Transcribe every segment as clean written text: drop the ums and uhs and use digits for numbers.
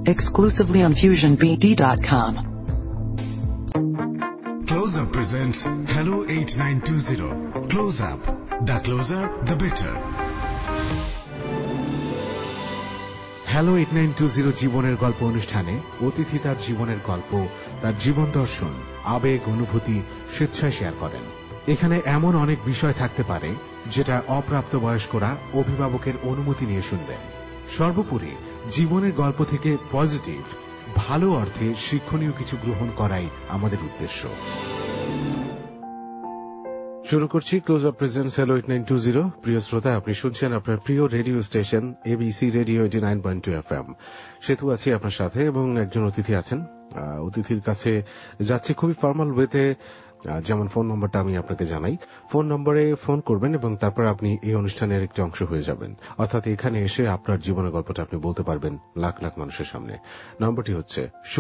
exclusively on FusionBD.com. Close Up presents Hello 8920. Close Up. The closer, the better. Hello 8920 জীবনের গল্প অনুষ্ঠানে অতিথি তার জীবনের গল্প, তার জীবন দর্শন, আবেগ, অনুভূতি স্বেচ্ছায় শেয়ার করেন। এখানে এমন অনেক বিষয় থাকতে পারে যেটা অপ্রাপ্তবয়স্করা অভিভাবকের অনুমতি নিয়ে শুনবেন। সর্বোপরি জীবনের গল্প থেকে পজিটিভ, ভালো অর্থে শিক্ষণীয় কিছু গ্রহণ করাই আমাদের উদ্দেশ্য। শুরু করছি ক্লোজ আপ প্রেজেন্টস হ্যালো 8920। প্রিয় শ্রোতা, আপনি শুনছেন আপনার প্রিয় radio station ABC radio 89.2 FM। সেতু আছি আপনার সাথে এবং একজন অতিথি আছেন। অতিথির কাছে যাচ্ছে খুবই ফর্মাল ওয়েতে, যেমন ফোন নম্বরটা আমি আপনাকে জানাই। ফোন নম্বরে ফোন করবেন এবং তারপর আপনি এই অনুষ্ঠানের একটি অংশ হয়ে যাবেন, অর্থাৎ এখানে এসে আপনার জীবনের গল্পটা আপনি বলতে পারবেন লাখ লাখ মানুষের সামনে। নম্বরটি হচ্ছে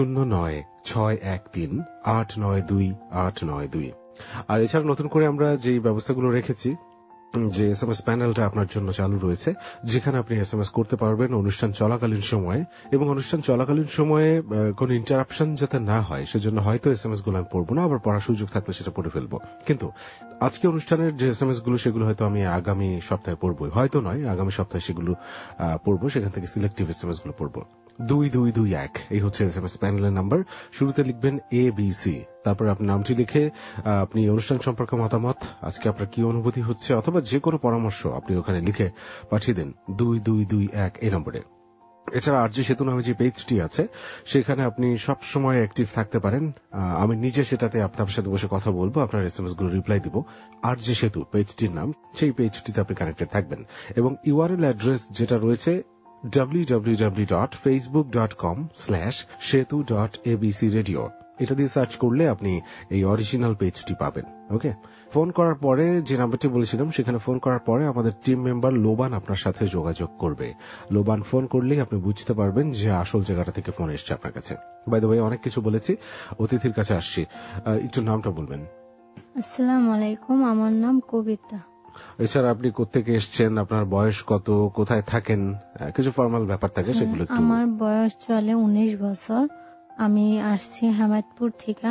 096113892892। আর এছাড়া নতুন করে আমরা যে ব্যবস্থাগুলো রেখেছি, যে এসএমএস প্যানেলটা আপনার জন্য চালু রয়েছে, যেখানে আপনি এসএমএস করতে পারবেন অনুষ্ঠান চলাকালীন সময়ে, এবং অনুষ্ঠান চলাকালীন সময়ে কোনো ইন্টারাপশন যাতে না হয় সেজন্য হয়তো এসএমএস গুলো আমি পড়বো না, আবার পড়ার সুযোগ থাকলে সেটা পড়ে ফেলবো। কিন্তু আজকে অনুষ্ঠানের যে এসএমএস গুলো সেগুলো হয়তো আমি আগামী সপ্তাহে পড়বো, হয়তো নয়, আগামী সপ্তাহে সেগুলো পড়বো। সেখান থেকে সিলেক্টিভ এসএমএস গুলো পড়বো। 2221 এই হচ্ছে এসএমএস প্যানেলের নাম্বার। শুরুতে লিখবেন ABC, তারপর আপনার নামটি লিখে আপনি অনুষ্ঠান সম্পর্কে মতামত, আজকে আপনার কি অনুভূতি হচ্ছে, অথবা যে কোনো পরামর্শ আপনি ওখানে লিখে পাঠিয়ে দেন 2221 এই নম্বরে। এছাড়া আরজে সেতু নামে যে পেজটি আছে সেখানে আপনি সব সময় অ্যাক্টিভ থাকতে পারেন। আমি নিজে সেটাতে আপনার সাথে বসে কথা বলবো, আপনার এসএমএস গুলো রিপ্লাই দিব। আরজে সেতু পেজটির নাম, সেই পেজটিতে আপনি কানেক্টেড থাকবেন। এবং ইউআরএল অ্যাড্রেস যেটা রয়েছে www.facebook.com/setu.abcradio, এটা দিয়ে সার্চ করলে আপনি এই অরিজিনাল পেজটি পাবেন। ওকে, ফোন করার পরে যে নাম্বারটি বলেছিলাম সেখানে ফোন করার পরে আমাদের টিম মেম্বার লোবান আপনার সাথে যোগাযোগ করবে। লোবান ফোন করলেই আপনি বুঝতে পারবেন যে আসল জায়গাটা থেকে ফোন এসছে আপনার কাছে। বাই দ্য ওয়ে, অনেক কিছু বলেছি, অতিথির কাছে আসছি। একটু নামটা বলবেন। আসসালামু আলাইকুম, আমার নাম কবিতা। এছাড়া আপনি কোত্থেকে এসছেন, আপনার বয়স কত, কোথায় থাকেন, কিছু ফর্মাল ব্যাপার থাকে সেগুলো একটু। আমার বয়স চলে 19 বছর। আমি আসছি হেমায়তপুর থেকে।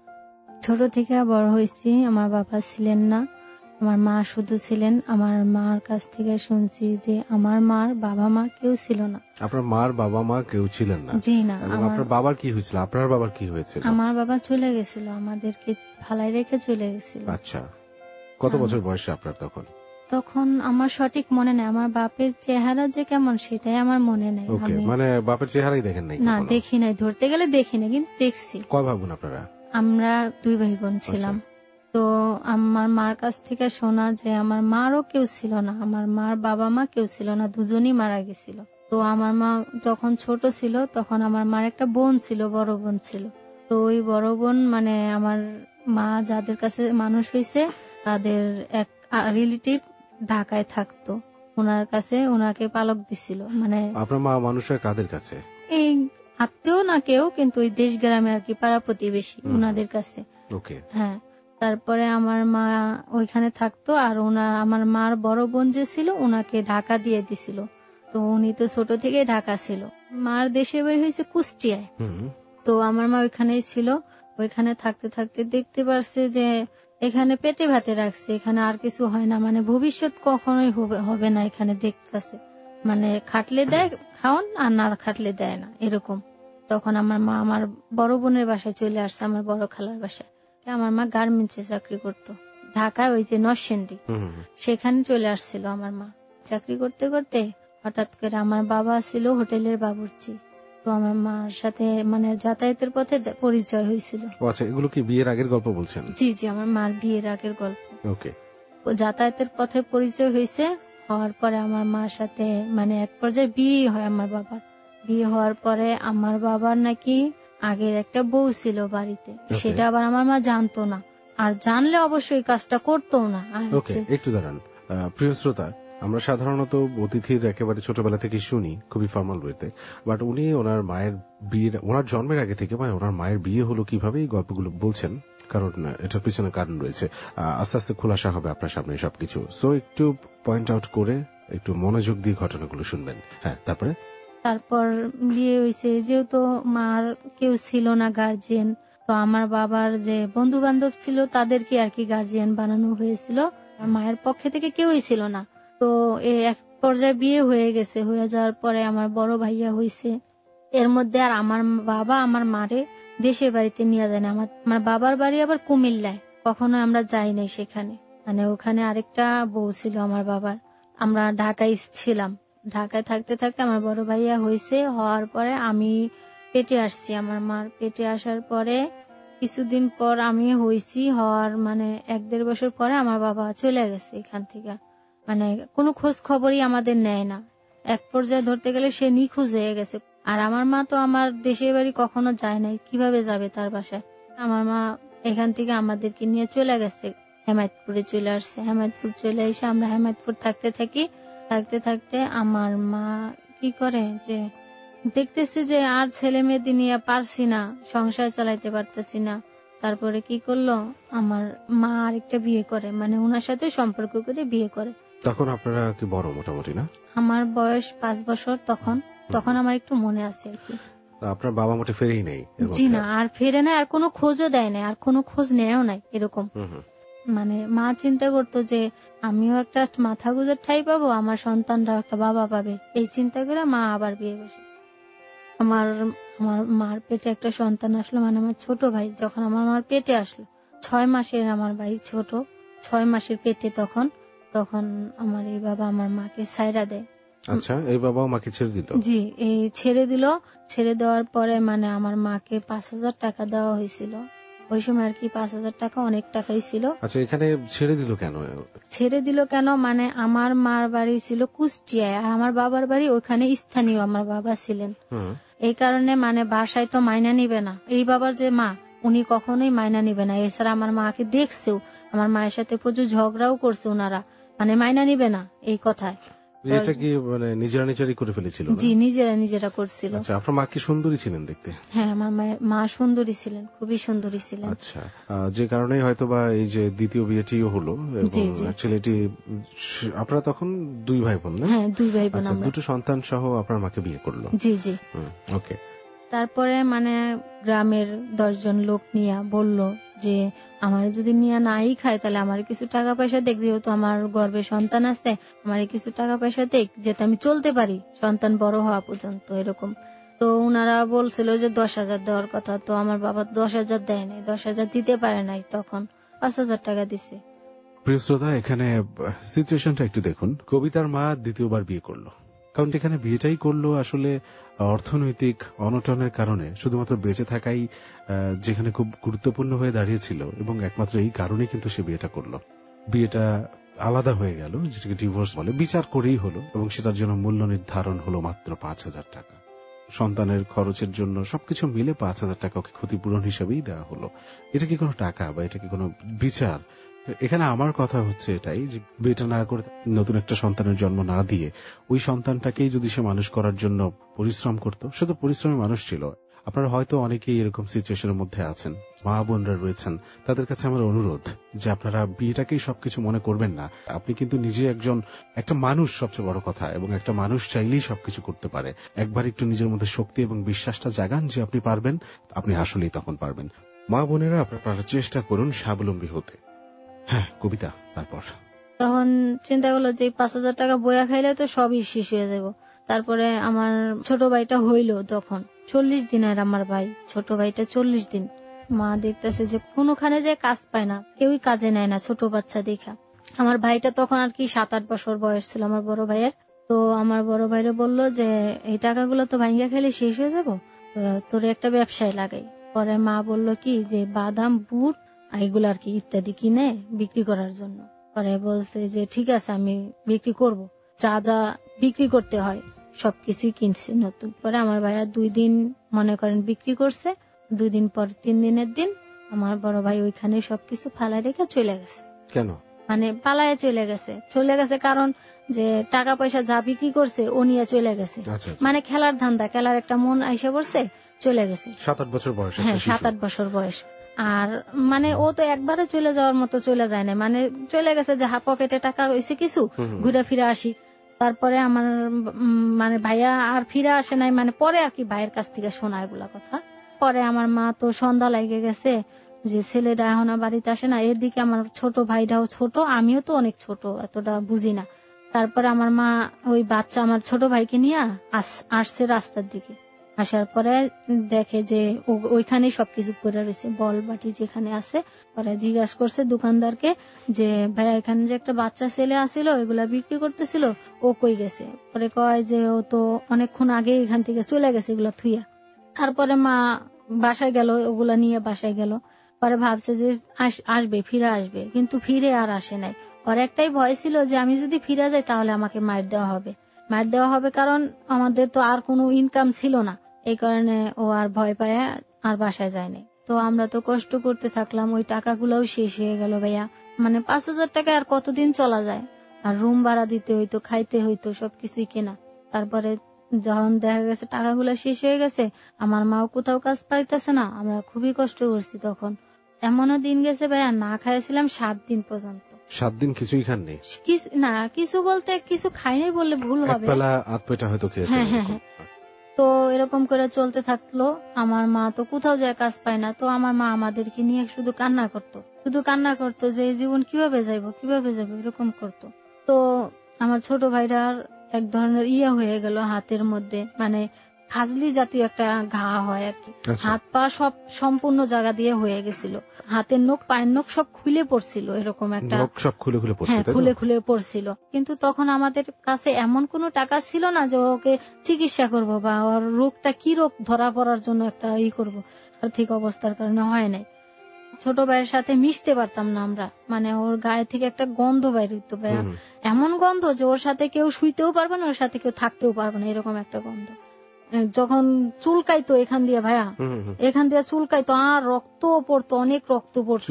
ছোট থেকে বড় হয়েছি। আমার বাবা ছিলেন না, আমার মা শুধু ছিলেন। আমার মার কাছ থেকে শুনছি যে আমার মার বাবা মা কেউ ছিল না। আপনার মার বাবা মা কেউ ছিলেন না? জি না। আপনার বাবার কি হয়েছিল? আপনার বাবার কি হয়েছিল? আমার বাবা চলে গেছিল, আমাদেরকে ফালাই রেখে চলে গেছিল। আচ্ছা, কত বছর বয়সে আপনার তখন? তখন আমার সঠিক মনে নেই। আমার বাপের চেহারা যে কেমন সেটাই আমার মনে নেই। ওকে, মানে বাপের চেহারাই দেখেন নাই? না, দেখি নাই, ধরতে গেলে দেখি নাই, কিন্তু দেখছি। কয় ভাই বোন আপনারা? আমরা 2 ভাই বোন ছিলাম। তো আমার মার কাছ থেকে শোনা যে আমার মারও কেউ ছিল না, আমার মার বাবা মা কেউ ছিল না, দুজনই মারা গেছিল। তো আমার মা যখন ছোট ছিল তখন আমার মার একটা বোন ছিল, বড় বোন ছিল। তো ওই বড় বোন মানে আমার মা যাদের কাছে মানুষ হয়েছে তাদের এক রিলেটিভ ঢাকায় থাকতো, ওনার কাছে ওনাকে পালক দিছিল। মানে আপনার মা মানুষ হয় কাদের কাছে? এই আত্মীয় না কেউ, কিন্তু ওই দেশ গ্রামে আর কি, পাড়া প্রতিবেশী, ওনাদের কাছে। ওকে, হ্যাঁ। তারপরে আমার মা ওইখানে থাকতো, আর আমার মার বড় বোন যে ছিল ওনাকে ঢাকা দিয়ে দিছিল। তো উনি তো ছোট থেকে ঢাকা ছিল। মার দেশে বের হয়েছে কুষ্টিয়ায়। তো আমার মা ওইখানেই ছিল। ওইখানে থাকতে থাকতে দেখতে পারছে যে এখানে পেটে ভাতে রাখছে, এখানে আর কিছু হয় না, মানে ভবিষ্যৎ কখনোই হবে না এখানে দেখতেছে। মানে খাটলে দেয় খাওন, আর না খাটলে দেয় না, এরকম। তখন আমার মা আমার বড় বোনের বাসায় চলে আসছে, আমার বড় খালার বাসায়। আমার মা গার্মেন্টসে চাকরি করতো ঢাকায়, ওই যে নরসিংদী, সেখানে চলে আসছিল আমার মা। চাকরি করতে করতে হঠাৎ করে আমার বাবা ছিল হোটেলের বাবুর্চি। তো আমার মার সাথে মানে যাতায়াতের পথে পরিচয় হয়েছিল। আচ্ছা, এগুলো কি বিয়ের আগের গল্প বলছেন? জি জি, আমার মার বিয়ের আগের গল্প। ওকে। যাতায়াতের পথে পরিচয় হয়েছে, হওয়ার পরে আমার মার সাথে মানে এক পর্যায়ে বিয়ে হয় আমার বাবার। বিয়ে হওয়ার পরে আমার বাবার নাকি আগের একটা বউ ছিল বাড়িতে, সেটা আবার আমার মা জানতো না, আর জানলে অবশ্যই কাজটা করতো না। ওকে, একটু দাঁড়ান। প্রিয় শ্রোতা, আমরা সাধারণত অতিথির একেবারে ছোটবেলা থেকে শুনি খুবই ফর্মাল ওয়েতে, বাট উনি ওনার মায়ের বিয়ের, ওনার জন্মের আগে থেকে মানে ওনার মায়ের বিয়ে হলো কিভাবে এই গল্পগুলো বলছেন, কারণ এটার পিছনে কারণ রয়েছে। আস্তে আস্তে খোলাসা হবে আপনার সামনে সবকিছু। সো একটু পয়েন্ট আউট করে একটু মনোযোগ দিয়ে ঘটনাগুলো শুনবেন। হ্যাঁ, তারপরে তারপর বিয়ে হয়েছে, যেহেতু মার কেউ ছিল না গার্জিয়ান, তো আমার বাবার যে বন্ধু বান্ধব ছিল তাদেরকে আর কি গার্জিয়ান বানানো হয়েছিল। মায়ের পক্ষে থেকে কেউই ছিল না। তো এক পর্যায়ে বিয়ে হয়ে গেছে। হয়ে যাওয়ার পরে আমার বড় ভাইয়া হয়েছে। এর মধ্যে আর আমার বাবা আমার মারে দেশের বাড়িতে নিয়ে যায় না। আমার বাবার বাড়ি আবার কুমিল্লায়, কখনো আমরা যাই নাই সেখানে। মানে ওখানে আরেকটা বউ ছিল আমার বাবার। আমরা ঢাকায় ছিলাম। ঢাকায় থাকতে থাকতে আমার বড় ভাইয়া হয়েছে। হওয়ার পরে আমি পেটে আসছি। আমার মার পেটে আসার পরে কিছুদিন পর আমি হয়েছি। হওয়ার মানে 1-1.5 বছর পরে আমার বাবা চলে গেছে এখান থেকে। মানে কোনো খোঁজ খবরই আমাদের নেয় না। এক পর্যায়ে ধরতে গেলে সে নিখোঁজ হয়ে গেছে। আর আমার মা তো আমার দেশের বাড়ি কখনো যায় নাই, কিভাবে যাবে তার বাসায়? আমার মা এখান থেকে আমাদেরকে নিয়ে চলে গেছে, হেমায়েতপুরে চলে আসছে। হেমায়েতপুর চলে এসে আমরা হেমায়েতপুর থাকতে থাকি। থাকতে থাকতে আমার মা কি করে যে দেখতেছি যে আর ছেলে মেয়েদের নিয়ে পারছি না, সংসার চালাইতে পারতেছি না। তারপরে কি করলো, আমার মা আরেকটা বিয়ে করে, মানে ওনার সাথে সম্পর্ক করে বিয়ে করে। তখন আপনারা কি বড় মোটামুটি না? আমার বয়স 5 বছর তখন। তখন আমার একটু মনে আছে আর কি। আপনার বাবা মোটে ফেরেই নেই? জি না, আর ফেরে না, আর কোনো খোঁজও দেয় না, আর কোনো খোঁজ নেয়ও নাই এরকম। মানে মা চিন্তা করতো যে আমিও একটা মাথা গুঁজার ঠাই পাবো, আমার সন্তানরা একটা বাবা পাবে, এই চিন্তা করে মা আবার বিয়ে বসে। আমার আমার মার পেটে একটা সন্তান আসলো, মানে আমার ছোট ভাই। যখন আমার মার পেটে আসলো 6 মাসের, আমার ভাই ছোট, 6 মাসের পেটে তখন আমার এই বাবা আমার মাকে ছাইড়া দেয়। আচ্ছা, এই বাবাও মাকে ছেড়ে দিল? জি, এই ছেড়ে দিল। ছেড়ে দেওয়ার পরে মানে আমার মাকে 5,000 টাকা দেওয়া হয়েছিল। ওই সময় আর কি 5,000 টাকা অনেক টাকাই ছিল। আচ্ছা, এখানে ছেড়ে দিল কেন? ছেড়ে দিল কেন মানে আমার মার বাড়ি ছিল কুষ্টিয়ায়, আর আমার বাবার বাড়ি ওখানে স্থানীয় আমার বাবা ছিলেন। এই কারণে মানে বাসায় তো মাইনা নিবে না, এই বাবার যে মা উনি কখনোই মাইনা নিবে না। এছাড়া আমার মাকে দেখছেও, আমার মায়ের সাথে প্রচুর ঝগড়াও করছে ওনারা, মানে মাইনা নিবে না এই কথায়। এটা কি মানে নিজেরা নিজেরাই করে ফেলেছিল? জি, নিজেরা করছিল। আচ্ছা, আপনার মা কি সুন্দরী ছিলেন দেখতে? হ্যাঁ, আমার মা সুন্দরী ছিলেন, খুবই সুন্দরী ছিলেন। আচ্ছা, যে কারণেই হয়তো বা এই যে দ্বিতীয় বিয়েটিও হলো। ছেলেটি, আপনারা তখন 2 ভাই বোন না? হ্যাঁ, 2 ভাই বোন। আমরা 2টো সন্তান সহ আপনার মাকে বিয়ে করলো? জি জি। ওকে। তারপরে মানে গ্রামের 10 জন লোক নিয়ে বলল যে আমার যদি নিয়ে নাই খায় তাহলে আমার কিছু টাকা পয়সা দেখ, যেহেতু আমার গর্ভে সন্তান আছে, আমার কিছু টাকা পয়সা দেখ যাতে আমি চলতে পারি সন্তান বড় হওয়া পর্যন্ত, এরকম। তো ওনারা বলছিল যে 10,000 দেওয়ার কথা। তো আমার বাবা 10,000 দেয় নাই, 10,000 দিতে পারে নাই, তখন 5,000 টাকা দিছে। প্রিয় শ্রোতা, এখানে সিচুয়েশনটা একটু দেখুন। কবিতার মা দ্বিতীয়বার বিয়ে করলো, কারণ এখানে বিয়েটাই করলো আসলে অর্থনৈতিক অনটনের কারণে, শুধুমাত্র বেঁচে থাকাই যেখানে খুব গুরুত্বপূর্ণ হয়ে দাঁড়িয়েছিল, এবং একমাত্র এই কারণে কিন্তু সে বিয়েটা করলো। বিয়েটা আলাদা হয়ে গেল, যেটাকে ডিভোর্স বলে, বিচার করেই হলো, এবং সেটার জন্য মূল্য নির্ধারণ হলো মাত্র 5,000 টাকা। সন্তানের খরচের জন্য সবকিছু মিলে 5,000 টাকা ওকে ক্ষতিপূরণ হিসেবেই দেওয়া হলো। এটা কি কোনো টাকা বা এটা কি কোনো বিচার? এখানে আমার কথা হচ্ছে এটাই যে বিয়েটা না করে, নতুন একটা সন্তানের জন্ম না দিয়ে, ওই সন্তানটাকেই যদি সে মানুষ করার জন্য পরিশ্রম করত, সে তো পরিশ্রমী মানুষ ছিল। আপনারা হয়তো অনেকেই এরকম সিচুয়েশনের মধ্যে আছেন, মা বোনরা রয়েছেন, তাদের কাছে আমার অনুরোধ যে আপনারা বিয়েটাকেই সবকিছু মনে করবেন না। আপনি কিন্তু নিজে একটা মানুষ, সবচেয়ে বড় কথা, এবং একটা মানুষ চাইলেই সবকিছু করতে পারে। একবার একটু নিজের মধ্যে শক্তি এবং বিশ্বাসটা জাগান যে আপনি পারবেন, আপনি আসলেই তখন পারবেন। মা বোনেরা, আপনারা চেষ্টা করুন স্বাবলম্বী হতে। হ্যাঁ, কবিতা, তারপর তখন চিন্তা করলো যে 5,000 টাকা বইয়া খাইলে তো সবই শেষ হয়ে যাব। তারপরে আমার ছোট ভাইটা হইল তখন 40 দিনের, আমার ভাই ছোট ভাইটা 40 দিন। মা দেখতেছে যে কোনোখানে যে কাজ পায় না, কেউই কাজে নেয় না ছোট বাচ্চা দেখা। আমার ভাইটা তখন আর কি 7-8 বছর বয়স ছিল আমার বড় ভাইয়ের। তো আমার বড় ভাইরে বলল যে এই টাকাগুলো তো ভাঙ্গা খেলে শেষ হয়ে যাব, তোর একটা ব্যবসায় লাগাই। পরে মা বলল কি যে বাদাম, বুট এগুলো আর কি ইত্যাদি কিনে বিক্রি করার জন্য। পরে বলছে যে ঠিক আছে, আমি বিক্রি করব, যা যা বিক্রি করতে হয় সবকিছুই কিনছে নতুন। পরে আমার ভাইয়া 2 দিন মনে করেন বিক্রি করছে। 2 দিন পর 3 দিনের দিন আমার বড় ভাই ওইখানে সবকিছু ফালাই রেখে চলে গেছে। কেন? মানে পালায় চলে গেছে কারণ যে টাকা পয়সা যা বিক্রি করছে ও নিয়ে চলে গেছে। মানে খেলার ধান্দা, খেলার একটা মন আইসা পড়ছে, চলে গেছে। 7-8 বছর বয়স। হ্যাঁ, 7-8 বছর বয়স। আর মানে ও তো একবারে চলে যাওয়ার মতো চলে যায় না, মানে চলে গেছে যে পকেটে টাকা হয়েছে কিছু, ঘুরে ফিরে আসি। তারপরে আমার মানে ভাইয়া আর ফিরে আসে নাই, মানে পরে আর কি ভাইয়ের কাছ থেকে শোনা এগুলা কথা। পরে আমার মা তো সন্ধ্যা লেগে গেছে যে ছেলেটা এখন বাড়িতে আসে না, এদিকে আমার ছোট ভাইটাও ছোট, আমিও তো অনেক ছোট, এতটা বুঝি না। তারপরে আমার মা ওই বাচ্চা আমার ছোট ভাইকে নিয়ে আসছে রাস্তার দিকে। আসার পরে দেখে যে ওইখানেই সবকিছু পড়ে রয়েছে, বল বাটি যেখানে আছে। পরে জিজ্ঞাসা করছে দোকানদারকে যে ভাইয়া এখানে যে একটা বাচ্চা ছেলে আসছিল এগুলা বিক্রি করতেছিল, ও কই গেছে? পরে কয় যে ও তো অনেকক্ষণ আগে এখান থেকে চলে গেছে এগুলা থুইয়া। তারপরে মা বাসায় গেল, ওগুলা নিয়ে বাসায় গেল। পরে ভাবছে যে আসবে, ফিরে আসবে, কিন্তু ফিরে আর আসে নাই। ওর একটাই ভয় ছিল যে আমি যদি ফিরে যাই তাহলে আমাকে মার দেওয়া হবে, মার দেওয়া হবে, কারণ আমাদের তো আর কোনো ইনকাম ছিল না। এই কারণে ও আর ভয় পায় আর বাসায় যায়নি। তো আমরা তো কষ্ট করতে থাকলাম, ওই টাকাগুলোও শেষ হয়ে গেল ভাইয়া। মানে 5,000 টাকা আর কতদিন চলা যায়? আর রুম ভাড়া দিতে হইতো, খাইতে হইতো, সবকিছুই কেনা। তারপরে যখন দেখা গেছে টাকাগুলো শেষ হয়ে গেছে, আমার মাও কোথাও কাজ পাইতেছে না, আমরা খুবই কষ্ট করছি। তখন এমনও দিন গেছে ভাইয়া, না খাইছিলাম 7 দিন পর্যন্ত। 7 দিন কিছুই খাননি? না, কিছু বলতে কিছু খাই নাই বললে ভুল হবে, একবেলা আধ পেটা হয়তো খেয়েছেন। হ্যাঁ। তো এরকম করে চলতে থাকলো। আমার মা তো কোথাও যায় কাজ পায় না, তো আমার মা আমাদেরকে নিয়ে শুধু কান্না করতো যে এই জীবন কিভাবে যাইবো এরকম করতো। তো আমার ছোট ভাইটার এক ধরনের হয়ে গেল হাতের মধ্যে, মানে খাজলি জাতীয় একটা ঘা হয় আর কি। হাত পা সব সম্পূর্ণ জায়গা দিয়ে হয়ে গেছিল, হাতের নখ পায়ের নখ সব খুলে পড়ছিল, এরকম একটা খুলে পড়ছিল। কিন্তু তখন আমাদের কাছে এমন কোনো টাকা ছিল না যে ওকে চিকিৎসা করব বা ওর রোগটা কি রোগ ধরা পড়ার জন্য একটা করব, আর্থিক অবস্থার কারণে হয় নাই। ছোট ভাইয়ের সাথে মিশতে পারতাম না আমরা, মানে ওর গায়ে থেকে একটা গন্ধ বাইর হইতো ভাইয়া, এমন গন্ধ যে ওর সাথে কেউ শুইতেও পারবে না, ওর সাথে কেউ থাকতেও পারবে না, এরকম একটা গন্ধ। যখন চুলকাইতো এখান দিয়ে ভাইয়া, এখান দিয়ে চুলকাইতো আর রক্ত পড়তো, অনেক রক্ত পড়তো,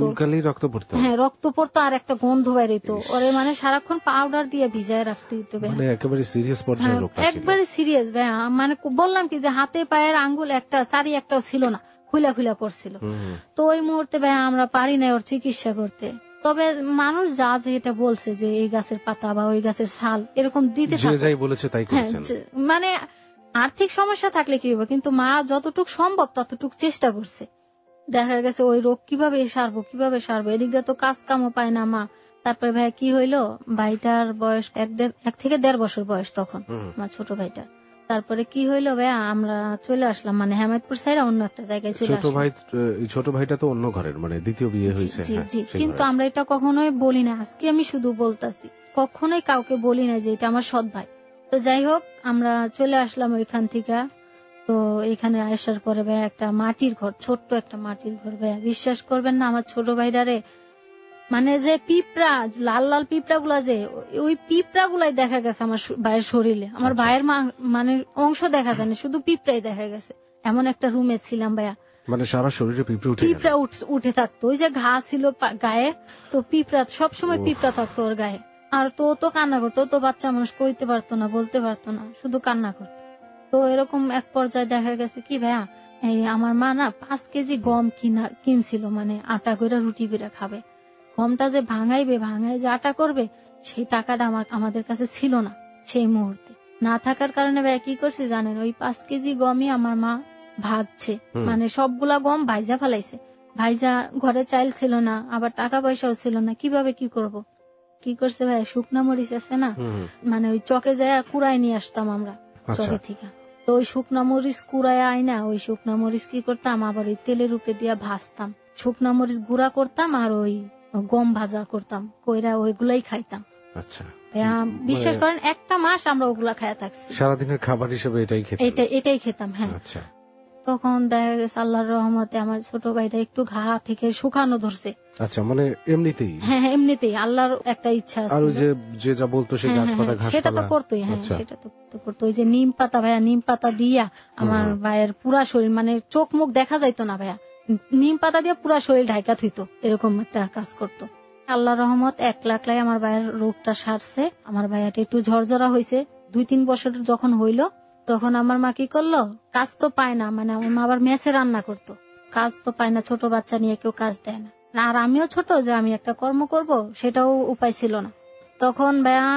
হ্যাঁ রক্ত পড়তো, আর একটা গন্ধ বাইরেতো। ওরে মানে সারাক্ষণ পাউডার দিয়ে ভিজায় রাখতে হতো, একেবারে সিরিয়াস পর্যায়ে রোগটা ছিল, একবারে সিরিয়াস ভাইয়া। মানে বললাম কি যে হাতে পায়ের আঙ্গুল একটা সারি একটাও ছিল না, খুলা পড়ছিল। তো ওই মুহূর্তে ভাইয়া আমরা পারি না ওর চিকিৎসা করতে। তবে মানুষ যা যেটা বলছে যে এই গাছের পাতা বা ওই গাছের ছাল এরকম দিতে থাকে, মানে আর্থিক সমস্যা থাকলে কি হবে, কিন্তু মা যতটুক সম্ভব ততটুক চেষ্টা করছে। দেখা গেছে ওই রোগ কিভাবে সারবো, এদিকে তো কাজ কামও পায় না মা। তারপরে ভাই কি হইলো, ভাইটার বয়স 1 থেকে 1.5 বছর বয়স তখন আমার ছোট ভাইটার। তারপরে কি হইলো ভাইয়া, আমরা চলে আসলাম, মানে হেমায়তপুর সাইরা অন্য একটা জায়গায় চলে আসলাম। ছোট ভাইটা তো অন্য ঘরের, মানে দ্বিতীয় বিয়ে হয়েছে। জি, কিন্তু আমরা এটা কখনোই বলি না, আজকে আমি শুধু বলতাছি, কখনোই কাউকে বলি না যে এটা আমার সৎ ভাই। তো যাই হোক, আমরা চলে আসলাম ওইখান থেকে। তো এখানে আসার পরে ভাই একটা মাটির ঘর, ছোট্ট একটা মাটির ঘর ভাইয়া, বিশ্বাস করবেন না আমার ছোট ভাইটারে, মানে যে পিঁপড়া, লাল পিঁপড়া গুলা, যে ওই পিঁপড়া গুলাই দেখা গেছে আমার ভাইয়ের শরীরে। আমার ভাইয়ের মানে অংশ দেখা যায়নি, শুধু পিঁপড়াই দেখা গেছে। এমন একটা রুমে ছিলাম ভাইয়া, মানে সারা শরীরে পিঁপড়া উঠে থাকতো। ওই যে ঘা ছিল গায়ে, তো পিঁপড়া সবসময় পিঁপড়া থাকতো ওর গায়ে। আর তো কান্না করতো, তো বাচ্চা মানুষ কইতে পারতো না, বলতে পারতো না, শুধু কান্না করতো। তো এরকম এক পর্যায়ে দেখা গেছে কি ভাইয়া, এই আমার মা না 5 কেজি গম কিনছিল, মানে আটা করে রুটি করে খাবে। গমটা যে ভাঙায় যে আটা করবে, সেই টাকাটা আমাদের কাছে ছিল না সেই মুহূর্তে। না থাকার কারণে ভাইয়া কি করছে জানেন, ওই 5 কেজি গমই আমার মা ভাজছে, মানে সবগুলা গম ভাইজা ফেলাইছে। ভাইজা, ঘরে চাইল ছিল না, আবার টাকা পয়সাও ছিল না, কিভাবে কি করব। কি করছে ভাই, শুকনা মরিচ আছে না, মানে ওই চকে যায় কুড়াই নিয়ে আসতাম আমরা চকে থেকে। তো ওই শুকনা মরিচ কুড়ায় আইনা, ওই শুকনা মরিচ কি করতাম, আবার ওই তেলের উপরে দিয়ে ভাজতাম, শুকনা মরিচ গুঁড়া করতাম, আর ওই গম ভাজা করতাম, কইরা ওইগুলাই খাইতাম। আচ্ছা, বিশ্বাস করেন 1 মাস আমরা ওগুলা খাইয়া থাকছি, সারাদিনের খাবার হিসেবে এটাই খেতাম। হ্যাঁ, তখন দেখা গেছে আল্লাহর রহমতে আমার ছোট ভাইটা একটু ঘা থেকে শুকানো ধরছে। আচ্ছা, মানে এমনিতেই? হ্যাঁ, এমনিতেই আল্লাহর একটা ইচ্ছা আছে। আর যে যা বলতো সেই গাছপালা ঘাসপালা সেটা তো করতোই। হ্যাঁ, সেটা তো করতো। ওই যে নিম পাতা ভাইয়া, নিম পাতা দিয়া আমার ভাইয়ের পুরা শরীর, মানে চোখ মুখ দেখা যাইতো না ভাইয়া, নিম পাতা দিয়ে পুরা শরীর ঢাকা থইতো, এরকম একটা কাজ করতো। আল্লাহর রহমত 1 লাখলাই আমার ভাইয়ের রোগটা সারছে। আমার ভাইয়াটা একটু ঝরঝরা হয়েছে। 2-3 বছর যখন হইলো, তখন আমার মা কি করলো, কাজ তো পায় না, মানে আমার মা আবার মেসে রান্না করতো, কাজ তো পায় না, ছোট বাচ্চা নিয়ে কেউ কাজ দেয় না, আর আমিও ছোট যে আমি একটা কর্ম করব সেটাও উপায় ছিল না। তখন ভাইয়া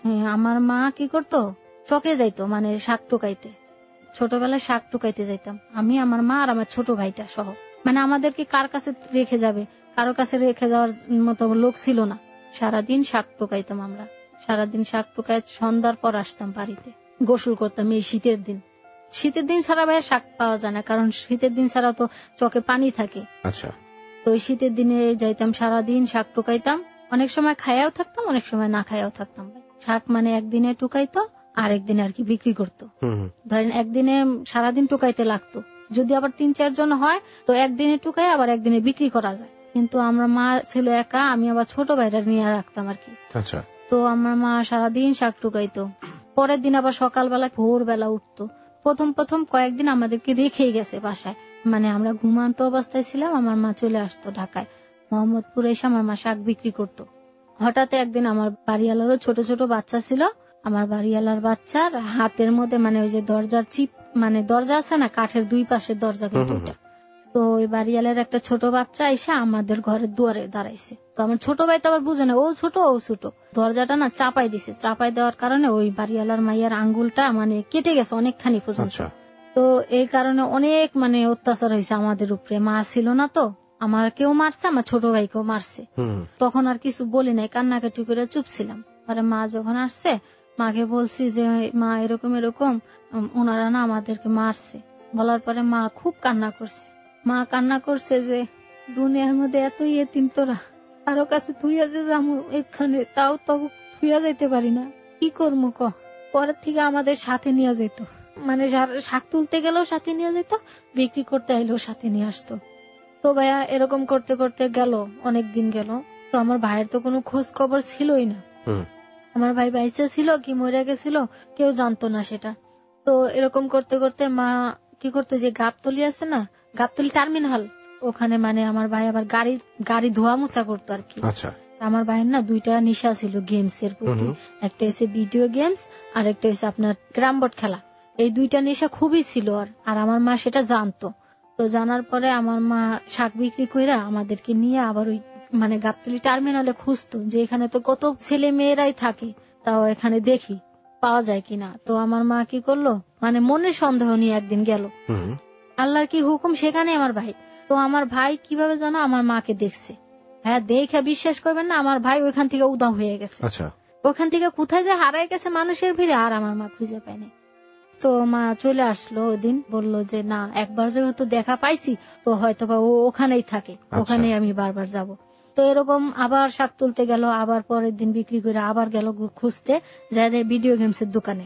হ্যাঁ, আমার মা কি করতো, চকে যাইতো মানে শাক টুকাইতে। ছোটবেলায় শাক টুকাইতে যাইতাম আমি, আমার মা আর আমার ছোট ভাইটা সহ। মানে আমাদেরকে কার কাছে রেখে যাবে, কারো কাছে রেখে যাওয়ার মতো লোক ছিল না। সারাদিন শাক টুকাইতাম আমরা, সারাদিন শাক টুকাই সন্ধ্যার পর আসতাম বাড়িতে, গোসল করতাম। এই শীতের দিন, শীতের দিন ছাড়া ভাইয়া শাক পাওয়া যায় না, কারণ শীতের দিন ছাড়া তো চকে পানি থাকে। আচ্ছা। তো ওই শীতের দিনে যাইতাম, সারাদিন শাক টুকাইতাম। অনেক সময় খায়াও থাকতাম, অনেক সময় না খায়াও থাকতাম। শাক মানে একদিনে টুকাইতো, আরেকদিনে আর কি বিক্রি করতো। ধরেন একদিনে সারাদিন টুকাইতে লাগতো, যদি আবার 3-4 জন হয় তো একদিনে টুকাই আবার একদিনে বিক্রি করা যায়। কিন্তু আমার মা ছিল একা, আমি আবার ছোট ভাইরা নিয়ে রাখতাম আর কি। আচ্ছা। তো আমার মা সারাদিন শাক টুকাইতো। পরের দিন আবার সকালবেলা ভোরবেলা উঠতো। প্রথম কয়েকদিন আমাদেরকে রেখেই গেছে বাসায়, মানে আমরা ঘুমান্ত অবস্থায় ছিলাম, আমার মা চলে আসতো ঢাকায়, মোহাম্মদপুরে এসে আমার মা শাক বিক্রি করতো। হঠাৎ একদিন আমার বাড়িওয়ালারও ছোট ছোট বাচ্চা ছিল, আমার বাড়িওয়ালার বাচ্চার হাতের মধ্যে মানে ওই যে দরজার চিপ, মানে দরজা আছে না কাঠের, 2 পাশের দরজা কিন্তু ওটা। তো ওই বাড়িওয়ালার একটা ছোট বাচ্চা এসে আমাদের ঘরের দুয়ারে দাঁড়াইছে। তো আমার ছোট ভাই তো আবার বুঝে না, ও ছোট দরজাটা না চাপাই দিছে। চাপাই দেওয়ার কারণে ওই বাড়িওয়ালার মাইয়ার আঙ্গুলটা মানে কেটে গেছে অনেকখানি পর্যন্ত। তো এই কারণে অনেক মানে অত্যাচার হয়েছে আমাদের উপরে। মা ছিল না তো, আমার কেউ মারছে, আমার ছোট ভাইকেও মারছে। তখন আর কিছু বলি নাই, কান্নাকাটি করে চুপ ছিলাম। পরে মা যখন আসছে, মাকে বলছি যে মা এরকম এরকম ওনারা না আমাদেরকে মারছে। বলার পরে মা খুব কান্না করছে। মা কান্না করছে যে দুনিয়ার মধ্যে এত ইয়েতিম তোরা, কারো কাছে থুইয়া যে যাবো এখানে, তাও তো থুইয়া যাইতে পারি না, কি করবো ক। পরের থেকে আমাদের সাথে নিয়ে যেত, মানে শাক তুলতে গেলেও সাথে নিয়ে যেত, বিক্রি করতে আইলেও সাথে নিয়ে আসতো। তো ভাইয়া এরকম করতে করতে গেল, অনেক দিন গেল। তো আমার ভাইয়ের তো কোনো খোঁজ খবর ছিলই না। আমার ভাই বাইসে ছিল কি মরে গেছিল কেউ জানতো না সেটা। তো এরকম করতে করতে মা কি করতো, যে গাবতলি আছে না, গাবতলি টার্মিনাল, ওখানে মানে আমার ভাই আবার গাড়ি ধোয়া মোছা করতো আর কি। আমার ভাইয়ের না 2টা নেশা ছিল গেমস এর প্রতি, একটা হচ্ছে ভিডিও গেমস আর একটা হচ্ছে আপনার ক্যারাম বোর্ড খেলা। এই 2টা নেশা খুবই ছিল আর আমার মা সেটা জানতো। তো জানার পরে আমার মা শাক বিক্রি কইরা আমাদেরকে নিয়ে আবার ওই মানে গাবতলি টার্মিনালে খুঁজতো, যে এখানে তো কত ছেলে মেয়েরাই থাকে, তাও এখানে দেখি পাওয়া যায় কিনা। তো আমার মা কি করলো, মানে মনে সন্দেহ নিয়ে একদিন গেল, আল্লাহর কি হুকুম সেখানে আমার ভাই। তো আমার ভাই কিভাবে জানো আমার মাকে দেখছে। হ্যাঁ, দেখে বিশ্বাস করবেন না, আমার ভাই ওইখান থেকে উধাও হয়ে গেছে। ওখান থেকে কোথায় যে হারাই গেছে মানুষের ভিড়ে, আর আমার মা খুঁজে পায়নি। তো মা চলে আসলো ওদিন, বললো যে না, একবার যেহেতু দেখা পাইছি তো হয়তো বা ও ওখানেই থাকে, ওখানে আমি বারবার যাব। তো এরকম আবার শাক তুলতে গেল, আবার পরের দিন বিক্রি করে আবার গেল খুঁজতে যায় ভিডিও গেমসের দোকানে।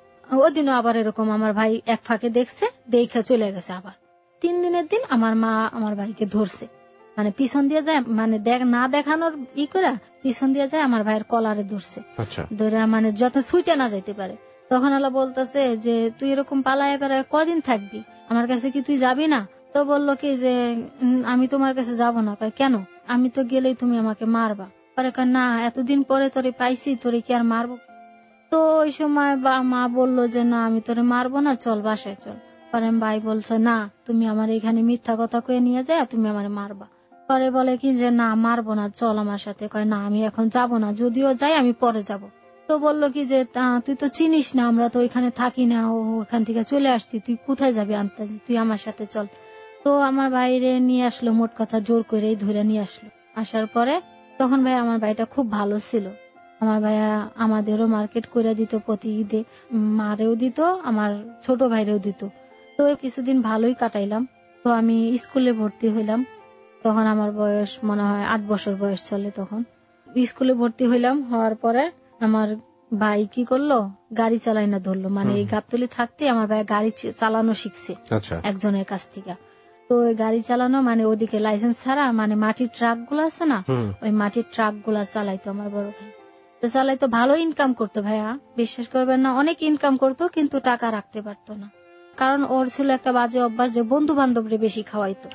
ওদিনও আবার এরকম আমার ভাই এক ফাঁকে দেখছে, দেখে চলে গেছে। আবার 3 দিনের দিন আমার মা আমার ভাইকে ধরছে, মানে পিছন দিয়ে যায়, মানে না দেখানোর করে পিছন দিয়ে যায়, আমার ভাইয়ের কলারে ধরছে, ধরে মানে যত ছুটে না যাইতে পারে। তখন আল্লাহ বলতেছে যে তুই এরকম পালায় বেড়ায় কদিন থাকবি, আমার কাছে কি তুই যাবি না? তো বললো কি যে আমি তোমার কাছে যাব না। কেন? আমি তো গেলেই তুমি আমাকে মারবা। পরে না, এতদিন পরে তোরে পাইছি, তোরে কি আর মারবো? তো ওই সময় মা বললো যে না, আমি তোরে মারবো না, চল বাসায় চল। পরে ভাই বলছে না, তুমি আমার এখানে মিথ্যা কথা কয়ে নিয়ে যায়, তুমি আমার মারবা। পরে বলে কি যে না, মারবো না, চল আমার সাথে। কয় না, আমি এখন যাব না, যদিও যাই আমি পরে যাব। তো বললো কি যে তুই তো চিনিস না, আমরা তো ওইখানে থাকি না, ওখান থেকে চলে আসছি, তুই কোথায় যাবি আনতে, তুই আমার সাথে চল। তো আমার বাইরে নিয়ে আসলো, মোট কথা জোর করেই ধরে নিয়ে আসলো। আসার পরে তখন ভাই আমার ভাইটা খুব ভালো ছিল, আমার ভাইয়া আমাদেরও মার্কেট করে দিত প্রতি ঈদে, মারেও দিত, আমার ছোট ভাইরেও দিত। তো কিছুদিন ভালোই কাটাইলাম। তো আমি স্কুলে ভর্তি হইলাম, তখন আমার বয়স মনে হয় 8 বছর বয়স চলে। তখন স্কুলে ভর্তি হইলাম, হওয়ার পরে আমার ভাই কি করলো, গাড়ি চালাই না ধরলো। মানে এই গাবতলি থাকতে আমার ভাই গাড়ি চালানো শিখছে একজনের কাছ থেকে। তো ওই গাড়ি চালানো মানে ওদিকে লাইসেন্স ছাড়া, মানে মাটির ট্রাক গুলো আছে না, ওই মাটির ট্রাক গুলা চালাইতো আমার বড় ভাই। তো চালাইতো, ভালো ইনকাম করতো ভাইয়া, বিশ্বাস করবেন না, অনেক ইনকাম করতো, কিন্তু টাকা রাখতে পারতো না। কারণ ওর ছিল একটা বাজে অভ্যাস, যে বন্ধু বান্ধবরে বেশি খাওয়াইতো।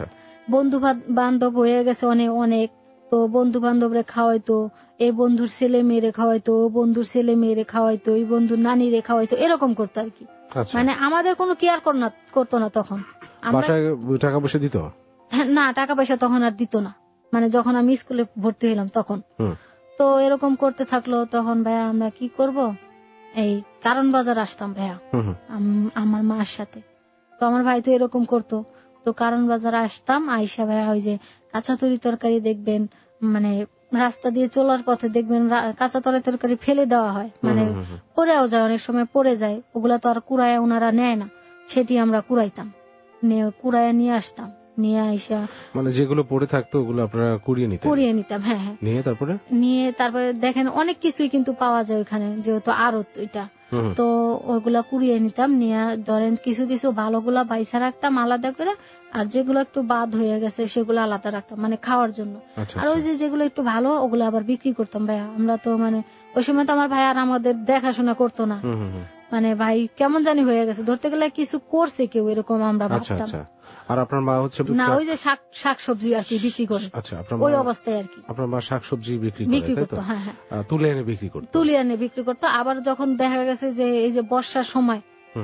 বন্ধু বান্ধব হয়ে গেছে অনেক। তো বন্ধু বান্ধবরে খাওয়াইতো, এই বন্ধুর ছেলে মেয়েরে খাওয়াইতো, ও বন্ধুর ছেলে মেয়েরে খাওয়াইতো, এই বন্ধুর নানিরে খাওয়াইতো, এরকম করতো আর কি। মানে আমাদের কোনো কেয়ার করতো না তখন। টাকা পয়সা দিত না, টাকা পয়সা তখন আর দিত না, মানে যখন আমি স্কুলে ভর্তি হইলাম তখন। তো এরকম করতে থাকলো। তখন ভাইয়া আমরা কি করব, এই কারণ বাজার আসতাম ভাইয়া আমার মার সাথে। তো আমার ভাই তো এরকম করতো, তো কারণ বাজার আসতাম, আইসা ভাইয়া ওই যে কাঁচা তরি তরকারি দেখবেন, মানে রাস্তা দিয়ে চলার পথে দেখবেন কাঁচা তরকারি ফেলে দেওয়া হয়, মানে পড়েও যায়, অনেক সময় পড়ে যায়, ওগুলা তো আর কুড়ায় ওনারা নেয় না, সেটি আমরা কুড়াইতাম, কুড়ায় নিয়ে আসতাম, নিয়ে আইসা মানে যেগুলো পড়ে থাকতো ওগুলো আপনারা কুড়িয়ে নিতাম। হ্যাঁ হ্যাঁ, নিয়ে তারপরে দেখেন অনেক কিছুই কিন্তু পাওয়া যায় ওইখানে, যেহেতু আড়ত ওইটা, তো ওইগুলা কুড়িয়ে নিতাম, নিয়ে ধরেন কিছু কিছু ভালোগুলা বাইসা রাখতাম আলাদা করে, আর যেগুলো একটু বাদ হয়ে গেছে সেগুলো আলাদা রাখতাম, মানে খাওয়ার জন্য। আর ওই যেগুলো একটু ভালো ওগুলো আবার বিক্রি করতাম ভাইয়া। আমরা তো মানে ওই সময় তো আমার ভাই আর আমাদের দেখাশোনা করতো না, মানে ভাই কেমন জানি হয়ে গেছে, ধরতে গেলে কিছু করছে কেউ, এরকম আমরা ভাবতাম। আর আপনার মা হচ্ছে না ওই যে শাকসবজি আর কি বিক্রি করে, ওই অবস্থায় আর কি। আপনার মা শাকসবজি বিক্রি করতো, হ্যাঁ হ্যাঁ, তুলে এনে বিক্রি করতো। আবার যখন দেখা গেছে যে এই যে বর্ষার সময়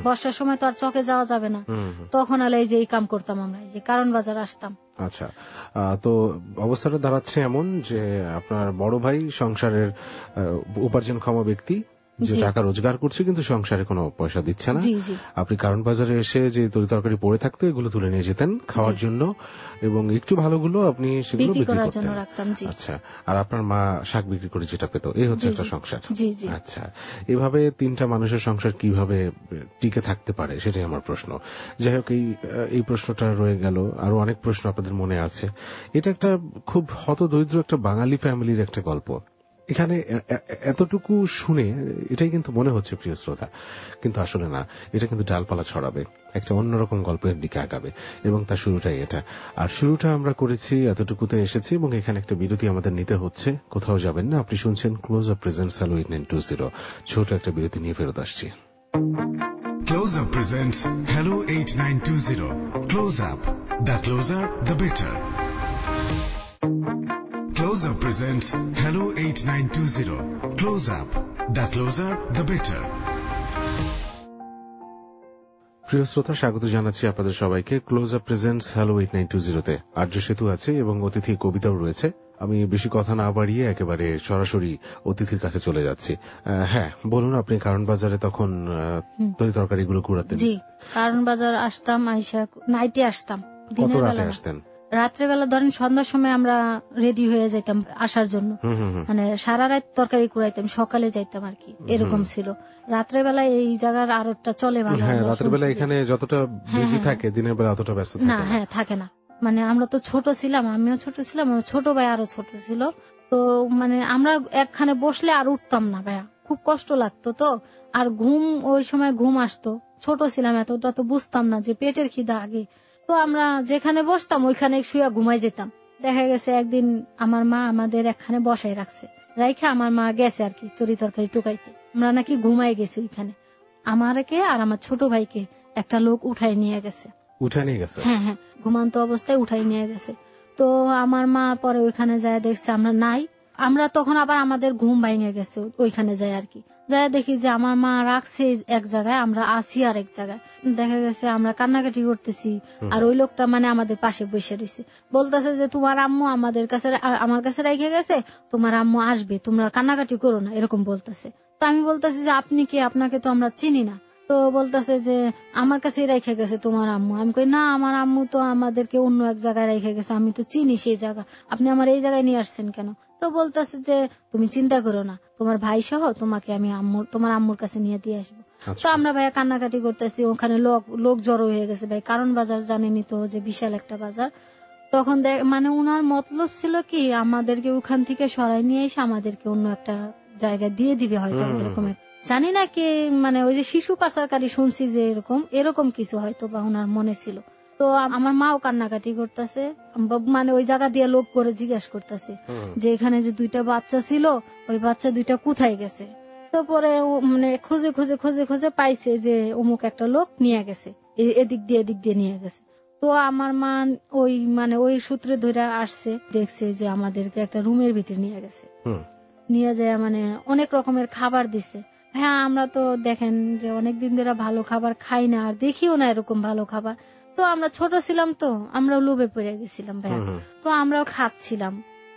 তো আর চকে যাওয়া যাবে না, তখন আলে এই যে এই কাম করতাম আমরা, এই যে কারণ বাজার আসতাম। আচ্ছা, তো অবস্থাটা দাঁড়াচ্ছে এমন যে আপনার বড় ভাই সংসারের উপার্জনক্ষম ব্যক্তি, যে টাকা রোজগার করছে কিন্তু সংসারে কোনো পয়সা দিচ্ছে না। আপনি কারণ বাজারে এসে যে তরি তরকারি পড়ে থাকতো এগুলো তুলে নিয়ে যেতেন খাওয়ার জন্য, এবং একটু ভালোগুলো আপনি সেগুলো বিক্রি করতেন। আচ্ছা, আর আপনার মা শাক বিক্রি করে যেটা পেত, এই হচ্ছে একটা সংসার। আচ্ছা, এভাবে তিনটা মানুষের সংসার কিভাবে টিকে থাকতে পারে সেটাই আমার প্রশ্ন। যাই হোক, এই প্রশ্নটা রয়ে গেল, আরো অনেক প্রশ্ন আপনাদের মনে আছে। এটা একটা খুব হতদরিদ্র একটা বাঙালি ফ্যামিলির একটা গল্প। এখানে এতটুকু শুনে এটাই কিন্তু মনে হচ্ছে প্রিয় শ্রোতা, কিন্তু আসলে না, এটা কিন্তু ডালপালা ছড়াবে, একটা অন্যরকম গল্পের দিকে আগাবে, এবং তার শুরুটাই এটা। আর শুরুটা আমরা করেছি, এতটুকুতে এসেছি, এবং এখানে একটা বিরতি আমাদের নিতে হচ্ছে। কোথাও যাবেন না, আপনি শুনছেন ক্লোজ আপ প্রেজেন্টস হ্যালো 8920। ছোট একটা বিরতি নিয়ে ফেরত আসছি। Close Up presents Hello 8920. Close Up, the closer, the better. Close Up presents Hello 8920. Close Up, the closer, the better. প্রিয় শ্রোতা, স্বাগত জানাচ্ছি আপনাদের সবাইকে ক্লোজ আপ প্রেজেন্টস হ্যালো 8920-তে। আর্য সেতু আছে এবং অতিথি কবিতাও রয়েছে। আমি বেশি কথা না বাড়িয়ে একেবারে সরাসরি অতিথির কাছে চলে যাচ্ছি। হ্যাঁ, বলুন, আপনি কারণ বাজারে তখন তরি তরকারিগুলো কুড়াতেন? জি, কারণ বাজার আসতাম, আইসা নাইটে আসতাম। কত রাতে আসতেন? রাত্রেবেলা ধরেন সন্ধ্যার সময় আমরা রেডি হয়ে যাইতাম আসার জন্য, মানে সারা রাত তরকারি কুড়াইতাম, সকালে যাইতাম আর কি, এরকম ছিল। রাত্রেবেলা এই জায়গার আরোটা চলে ভালো। হ্যাঁ, রাত্রেবেলা এখানে যতটা বিজি থাকে দিনের বেলা অতটা ব্যস্ত থাকে না। হ্যাঁ, থাকে না। মানে আমরা তো ছোট ছিলাম, আমিও ছোট ছিলাম, আমার ছোট ভাই আরো ছোট ছিল, তো মানে আমরা একখানে বসলে আর উঠতাম না ভাইয়া, খুব কষ্ট লাগতো। তো আর ওই সময় ঘুম আসতো, ছোট ছিলাম, এতটা তো বুঝতাম না যে পেটের খিদা আগে। তো আমরা যেখানে বসতাম ওইখানে শুয়ে ঘুমাই যেতাম। দেখা গেছে একদিন আমার মা আমাদের একখানে বসাই রাখছে, রাইখা আমার মা গেছে আর কি তরি তরকারি টুকাইতে। আমরা নাকি ঘুমাই গেছি ওইখানে। আমারকে আর আমার ছোট ভাইকে একটা লোক উঠাই নিয়ে গেছে। হ্যাঁ হ্যাঁ, ঘুমান্ত অবস্থায় উঠাই নিয়ে গেছে। তো আমার মা পরে ওইখানে যায় দেখছে আমরা নাই। আমরা তখন আবার আমাদের ঘুম ভেঙে গেছে, ওইখানে যায় আর কি, যায় দেখি যে আমার মা রাখছে এক জায়গায়, আমরা আছি আর এক জায়গায়। দেখা গেছে আমরা কান্নাকাটি করতেছি, আর ওই লোকটা মানে আমাদের পাশে বসে রয়েছে, বলতেছে যে তোমার আম্মু আমার কাছে রেখে গেছে, তোমার আম্মু আসবে, তোমরা কান্নাকাটি করো না, এরকম বলতেছে। তো আমি বলতেছি যে আপনি কি, আপনাকে তো আমরা চিনি না। তো বলতেছে যে আমার কাছেই রেখে গেছে তোমার আম্মু। আমি কই না, আমার আম্মু তো আমাদেরকে অন্য এক জায়গায় রেখে গেছে, আমি তো চিনি সেই জায়গা, আপনি আমার এই জায়গায় নিয়ে আসছেন কেন? তো বলতেছে যে তুমি চিন্তা করো না, তোমার ভাই সহ তোমাকে আমি তোমার আম্মুর কাছে নিয়ে দিয়ে আসবো। তো আমরা ভাইয়া কান্নাকাটি করতেছি, ওখানে লোক জড়ো হয়ে গেছে ভাই। কারণ বাজার জানেনি তো যে বিশাল একটা বাজার। তখন মানে উনার মতলব ছিল কি আমাদেরকে ওখান থেকে সরাই নিয়ে এসে আমাদেরকে অন্য একটা জায়গায় দিয়ে দিবে হয়তো, এরকম জানি না কে, মানে ওই যে শিশু পাচারকারী শুনছি যে এরকম কিছু হয়তো বা ওনার মনে ছিল। তো আমার মাও কান্নাকাটি করতেছে, মানে ওই জায়গা দিয়ে লোক করে জিজ্ঞাসা করতেছে যে এখানে যে দুইটা বাচ্চা ছিল, ওই বাচ্চা দুইটা কোথায় গেছে। তো পরে মানে খুঁজে খুঁজে খুঁজে খুঁজে পাইছে যে অমুক একটা লোক নিয়ে গেছে, এদিক দিয়ে নিয়ে গেছে। তো আমার মা ওই সূত্রে ধরে আসছে, দেখছে যে আমাদেরকে একটা রুমের ভিতরে নিয়ে গেছে, নিয়ে যায় মানে অনেক রকমের খাবার দিছে। হ্যাঁ, আমরা তো দেখেন যে অনেকদিন ধরে ভালো খাবার খাই না, আর দেখিও না এরকম ভালো খাবার। তো আমরা ছোট ছিলাম, তো আমরা লোভে পড়ে গেছিলাম ভাইয়া। তো আমরাও খাচ্ছিলাম,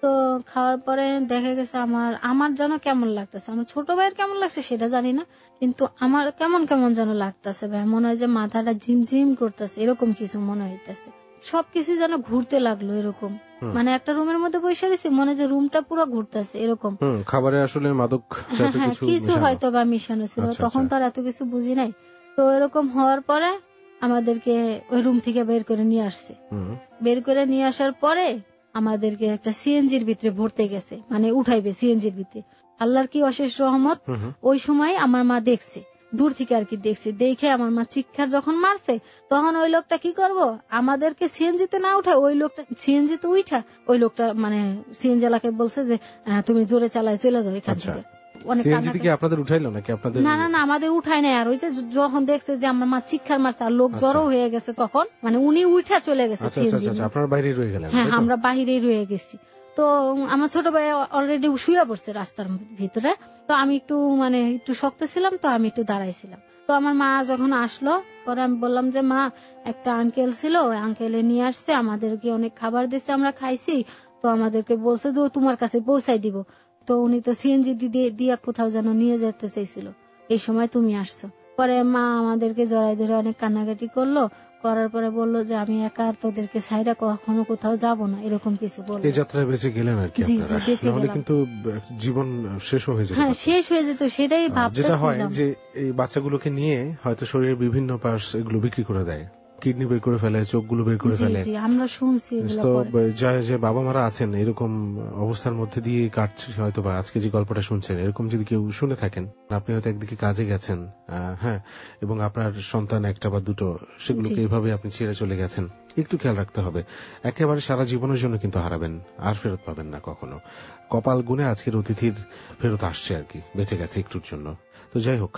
তো খাওয়ার পরে দেখা গেছে আমার যেন কেমন লাগতেছে, আমার ছোট ভাইয়ের কেমন লাগছে সেটা জানি না, কিন্তু আমার কেমন কেমন যেন লাগতেছে ভাই, মনে হয় যে মাথাটা ঝিমঝিম করতেছে, এরকম কিছু মনে হইতেছে। সবকিছু যেন ঘুরতে লাগলো এরকম, মানে একটা রুমের মধ্যে বসে রয়েছে, মনে হয় যে রুমটা পুরো ঘুরতেছে এরকম। খাবারে আসলে মাদক কিছু হয়তো বা মিশানো ছিল, তখন তো আর এত কিছু বুঝি নাই। তো এরকম হওয়ার পরে আমাদেরকে ওই রুম থেকে বের করে নিয়ে আসছে। বের করে নিয়ে আসার পরে আমাদেরকে একটা সিএনজির ভিতরে ভরতে গেছে, মানে উঠাইবে সিএনজির ভিতরে। আল্লাহর কি অশেষ রহমত, ওই সময় আমার মা দেখছে, দূর থেকে আর কি দেখছে, দেখে আমার মা চিৎকার যখন মারছে, তখন ওই লোকটা কি করব, আমাদেরকে সিএনজিতে না উঠায় ওই লোকটা সিএনজিতে উঠা ওই লোকটা মানে সিএনজি এলাকে বলছে যে তুমি জোরে চালায় চলে যাও এখান থেকে। আপনাদের উঠাইলো নাকি? আপনাদের না না না, আমাদের উঠায় নাই। আর ওই যে যখন দেখছে যে আমার মা চিৎকার মারছে আর লোক জড়ো হয়ে গেছে, তখন মানে উনি উঠা চলে গেছে। আপনারা বাইরে রয়ে গেলেন? হ্যাঁ, আমরা বাহিরেই রয়ে গেছি। তো আমার ছোট ভাই অলরেডি শুয়ে পড়ছে রাস্তার ভিতরে, তো আমি একটু শক্ত ছিলাম, তো আমি একটু দাঁড়াইছিলাম। তো আমার মা যখন আসলো পরে আমি বললাম যে মা, একটা আঙ্কেল ছিল, ওই আঙ্কেলে নিয়ে আসছে, আমাদেরকে অনেক খাবার দিচ্ছে, আমরা খাইছি, তো আমাদেরকে বলছে যে তোমার কাছে পৌঁছাই দিব। তো উনি তো সিএনজি দিয়ে কোথাও যেন নিয়ে যেতে চাইছিল, এই সময় তুমি আসছো। পরে মা আমাদেরকে জড়াই ধরে অনেক কান্নাকাটি করলো, করার পরে বললো যে আমি একা আর তোদেরকে ছাইরা কখনো কোথাও যাব না, এরকম কিছু বললো। এই যাত্রায় বেঁচে গেলেন আর কি আপনারা, নাহলে কিন্তু জীবন শেষ হয়ে যেত। হ্যাঁ, শেষ হয়ে যেত, সেটাই ভাবতেছিলাম। যেটা হয় যে এই বাচ্চাগুলোকে নিয়ে হয়তো শরীরের বিভিন্ন পার্টস এগুলো বিক্রি করে দেয়, কিডনি বের করে ফেলে, চোখগুলো বের করে ফেলে। আমরা শুনছি। তো যে বাবা মারা আছেন এরকম অবস্থার মধ্যে দিয়ে কাটছে, হয়তো বা আজকে যে গল্পটা শুনছেন এরকম যদি কেউ শুনে থাকেন, আপনি হয়তো একদিকে কাজে গেছেন, হ্যাঁ, এবং আপনার সন্তান একটা বা দুটো, সেগুলোকে এইভাবে আপনি ছেড়ে চলে গেছেন, একটু খেয়াল রাখতে হবে। একেবারে সারা জীবনের জন্য কিন্তু হারাবেন, আর ফেরত পাবেন না কখনো। কপাল গুনে আজকের অতিথির ফেরত আসছে আর কি, বেঁচে গেছে একটুর জন্য। তো যাই হোক,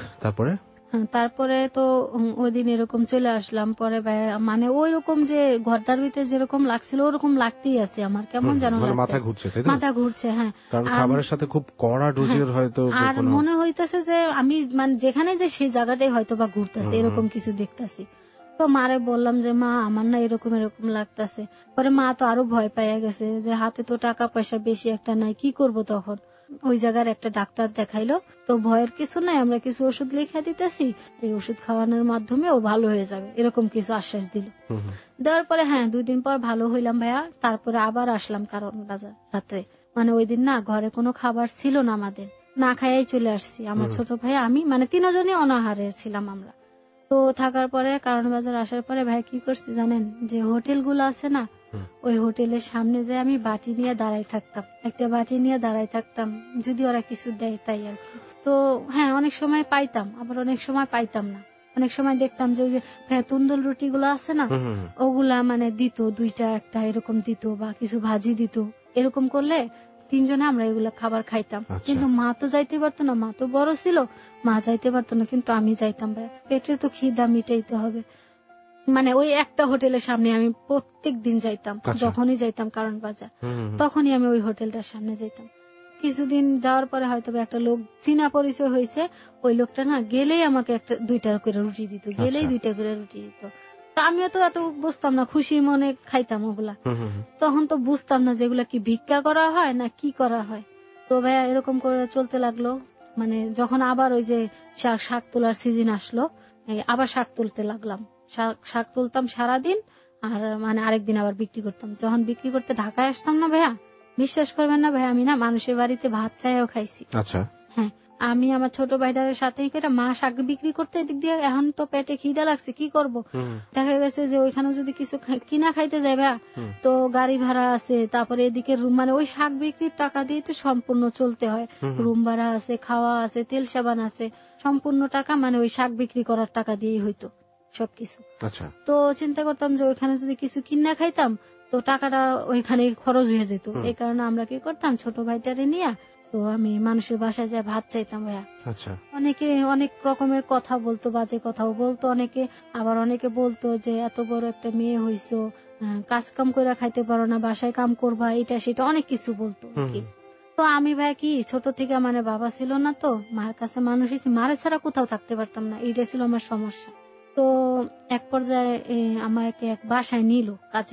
তারপরে তো ওই দিন এরকম চলে আসলাম। পরে মানে ওই রকম যে ঘরটার ভিতরে যেরকম লাগছিল ওরকম লাগতেই আছে আমার, কেমন যেন মাথা ঘুরছে। হ্যাঁ, কারণ খাবারের সাথে খুব কড়া ডোজের হয়তো, আর মনে হইতেছে যে আমি মানে যেখানে যে সেই জায়গাটাই হয়তো বা ঘুরতেছে, এরকম কিছু দেখতেছি। তো মারে বললাম যে মা, আমার না এরকম এরকম লাগতেছে। পরে মা তো আরো ভয় পাইয়া গেছে যে হাতে তো টাকা পয়সা বেশি একটা নাই, কি করব তখন। ওই জায়গার একটা ডাক্তার দেখাইলো, তো ভয়ের কিছু নাই, আমরা কিছু ওষুধ লিখে দিতেছি, এই ওষুধ খাওয়ানোর মাধ্যমে ও ভালো হয়ে যাবে, এরকম কিছু আশ্বাস দিল। দেওয়ার পরে 2 দিন পর ভালো হইলাম ভাইয়া। তারপরে আবার আসলাম কারণ বাজার রাত্রে, মানে ওই দিন না ঘরে কোনো খাবার ছিল না, আমাদের না খাইয়াই চলে আসছি, আমার ছোট ভাই আমি, মানে 3 জনই অনাহারে ছিলাম আমরা। তো থাকার পরে কারণ বাজার আসার পরে ভাই কি করছি জানেন, যে হোটেলগুলো আছে না, ওই হোটেলের সামনে যে আমি বাটি নিয়ে দাঁড়াই থাকতাম, একটা বাটি নিয়ে দাঁড়াই থাকতাম, যদি ওরা কিছু দেয় তাই আর কি। তো হ্যাঁ, অনেক সময় পাইতাম, আবার অনেক সময় পাইতাম না। অনেক সময় দেখতাম যে ওই যে তুন্দুল রুটি গুলো আছে না, ওগুলা মানে দিত, 2টা 1টা এরকম দিত, বা কিছু ভাজি দিত। এরকম করলে 3 জনে আমরা এগুলা খাবার খাইতাম। কিন্তু মা তো যাইতে পারতো না, মা তো বড় ছিল, মা যাইতে পারতো না, কিন্তু আমি যাইতাম ভাই, পেটে তো খিদা মিটাইতে হবে। মানে ওই একটা হোটেলের সামনে আমি প্রত্যেক দিন যাইতাম, যখনই যাইতাম কারণ বাজার, তখনই আমি ওই হোটেলটার সামনে যাইতাম। কিছুদিন যাওয়ার পরে হয়তো একটা লোক চিনা পরিচয় হয়েছে, ওই লোকটা না গেলেই আমাকে 2টা করে রুটি দিত, গেলেই 2টা করে রুটি দিত। তো আমিও তো এত বুঝতাম না, খুশি মনে খাইতাম ওগুলা। তখন তো বুঝতাম না যেগুলা কি ভিক্ষা করা হয় না কি করা হয়। তো ভাইয়া এরকম করে চলতে লাগলো। মানে যখন আবার ওই যে শাক তোলার সিজন আসলো, আবার শাক তুলতে লাগলাম, শাক তুলতাম সারাদিন, আর মানে আরেকদিন আবার বিক্রি করতাম। যখন বিক্রি করতে ঢাকায় আসতাম না ভাইয়া, বিশ্বাস করবেন না ভাই, আমি না মানুষের বাড়িতে ভাত চাইও খাইছি। আচ্ছা, হ্যাঁ, আমি আমার ছোট ভাইটার সাথেই করে মা শাক বিক্রি করতে, এদিক দিয়ে এখন তো পেটে খিদা লাগছে, কি করব। দেখা গেছে যে ওইখানে যদি কিছু কিনা খাইতে যায় ভাইয়া, তো গাড়ি ভাড়া আছে, তারপরে এদিকে মানে ওই শাক বিক্রির টাকা দিয়ে তো সম্পূর্ণ চলতে হয়, রুম ভাড়া আছে, খাওয়া আছে, তেল সাবান আছে, সম্পূর্ণ টাকা মানে ওই শাক বিক্রি করার টাকা দিয়েই হইতো সবকিছু। তো চিন্তা করতাম যে ওইখানে যদি কিছু কিনা খাইতাম তো টাকাটা ওইখানে খরচ হয়ে যেত। এই কারণে আমরা কি করতাম, ছোট ভাইটারে নিয়ে তো আমি মানুষের বাসায় যায় ভাত চাইতাম ভাইয়া। অনেকে অনেক রকমের কথা বলতো, বাজে কথাও বলতো অনেকে, আবার অনেকে বলতো যে এত বড় একটা মেয়ে হইছো, কাজ কাম করে খাইতে পারো না, বাসায় কাম করবা, এটা সেটা অনেক কিছু বলতো। তো আমি ভাই কি ছোট থেকে মানে বাবা ছিল না, তো মার কাছে মানুষ হয়েছে, মারে ছাড়া কোথাও থাকতে পারতাম না, এইটা ছিল আমার সমস্যা। তো এক পর্যায়ে আমাকে এক বাসায় নিল কাজে।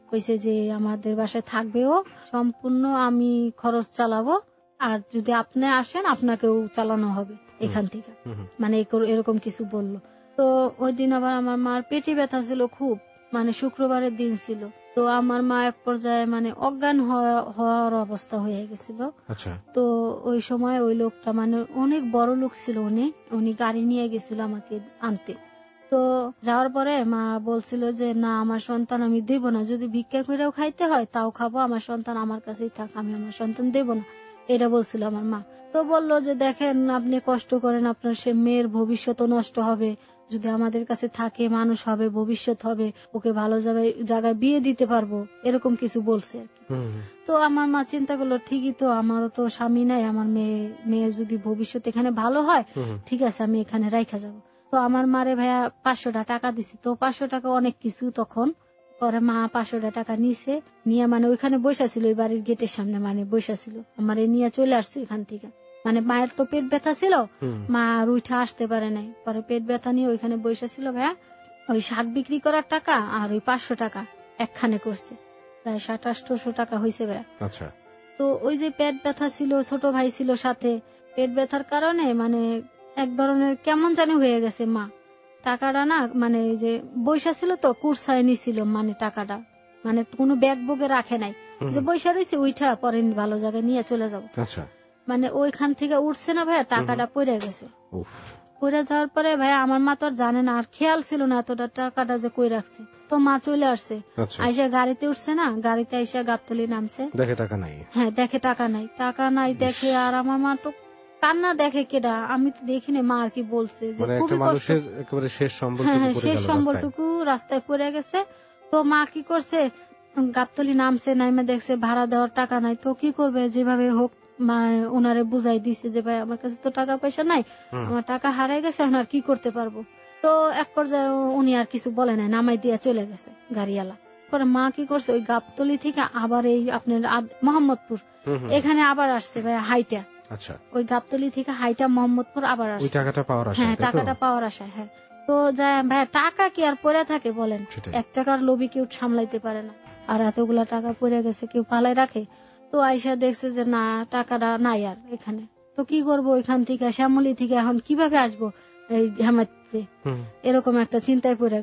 কইছে যে আমাদের বাসায় থাকবেও, সম্পূর্ণ আমি খরচ চালাবো, আর যদি আপনি আসেন আপনাকেও চালানো হবে এখান থেকে, মানে এরকম কিছু বললো। তো ওই দিন আবার আমার মার পেটে ব্যথা ছিল খুব, মানে শুক্রবারের দিন ছিল। তো আমার মা এক পর্যায়ে মানে অজ্ঞান হওয়ার অবস্থা হয়ে গেছিল। তো ওই সময় ওই লোকটা মানে অনেক বড় লোক ছিল, উনি গাড়ি নিয়ে গেছিল আমাকে আনতে। তো যাওয়ার পরে মা বলছিল যে না, আমার সন্তান আমি দেব না, যদি ভিক্ষা করেও খাইতে হয় তাও খাবো, আমার সন্তান আমার কাছেই থাক, আমি আমার সন্তান দেব না, এটা বলছিল আমার মা। তো বলল যে দেখেন আপনি কষ্ট করেন, আপনার সে মেয়ের ভবিষ্যৎ নষ্ট হবে, যদি আমাদের কাছে থাকে মানুষ হবে, ভবিষ্যৎ হবে, ওকে ভালো জায়গায় বিয়ে দিতে পারবো, এরকম কিছু বলছে আর কি। তো আমার মা চিন্তা করলো ঠিকই তো, আমারও তো স্বামী নাই, আমার মেয়ে যদি ভবিষ্যৎ এখানে ভালো হয় ঠিক আছে আমি এখানে রাইখা যাবো। তো আমার মারে ভাইয়া 500 টাকা দিছি। তো 500 টাকা অনেক কিছু তখন। পরে মা 500 টাকা নিছে, নিয়ে মানে ওইখানে বসা ছিল, ওই বাড়ির গেটের সামনে মানে বসা ছিল, আমারে নিয়ে চলে আসছে এখান থেকে। মানে মায়ের তো পেট ব্যথা ছিল, মা আর উঠে আসতে পারে নাই, পরে পেট ব্যথা নিয়ে ওইখানে বসা ছিল ভাইয়া। ওই শাক বিক্রি করার টাকা আর ওই 500 টাকা একখানে করছে, প্রায় 700-800 টাকা হয়েছে ভাইয়া। আচ্ছা। তো ওই যে পেট ব্যথা ছিল, ছোট ভাই ছিল সাথে, পেট ব্যথার কারণে মানে এক ধরনের কেমন জানি হয়ে গেছে মা। টাকাটা না মানে যে বৈশা ছিল তো কুরসায় নিছিল, মানে টাকাটা মানে কোনো ব্যাগ বুকে রাখে নাই, যে বৈশা রয়েছে উইঠা পরে ভালো জায়গায় নিয়ে চলে যাবো। মানে ওইখান থেকে উঠছে না ভাইয়া, টাকাটা পড়ে গেছে। পড়ে যাওয়ার পরে ভাইয়া আমার মা তো আর জানে না, আর খেয়াল ছিল না এতটা টাকাটা যে কই রাখছে। তো মা চলে আসছে, আইসা গাড়িতে উঠছে না, গাড়িতে আইসা গাবতলী নামছে, দেখে টাকা নাই। হ্যাঁ দেখে টাকা নাই দেখে, আর আমার মা তো কান্না, দেখে কেডা, আমি তো দেখিনি মা আর কি বলছে যে খুবই কষ্ট, শেষ সম্বলটুকু রাস্তায় পড়ে গেছে। তো মা কি করছে, গাবতলী নামছে, নাইমে দেখছে ভাড়া দেওয়ার টাকা নাই, তো কি করবে, যেভাবে হোক মা ওনারে বুঝাই দিছে যে ভাই আমার কাছে তো টাকা পয়সা নাই, আমার টাকা হারাই গেছে, এখন আর কি করতে পারবো। তো এক পর্যায়ে উনি আর কিছু বলে নাই, নামাই দিয়ে চলে গেছে গাড়িওয়ালা। পরে মা কি করছে, ওই গাবতলী থেকে আবার এই আপনার মোহাম্মদপুর এখানে আবার আসছে ভাই হাইটা। আচ্ছা। ওই গাবতলী থেকে হাইটা মোহাম্মদপুর আবার আসছে টাকাটা পাওয়ার আশায়। হ্যাঁ টাকাটা পাওয়ার আশায়। হ্যাঁ। তো যাই ভাই, টাকা কি আর পড়ে থাকে বলেন, 1 টাকার লোভী কেউ সামলাইতে পারে না, আর এতগুলা টাকা পড়ে গেছে কেউ পালাই রাখে। তো আইসা দেখছে যে না, টাকাটা নাই আর এখানে, তো কি করবো, এখান থেকে শ্যামলী থেকে এখন কিভাবে আসবো এই হেমায়তপুরে, এরকম একটা চিন্তায় পড়ে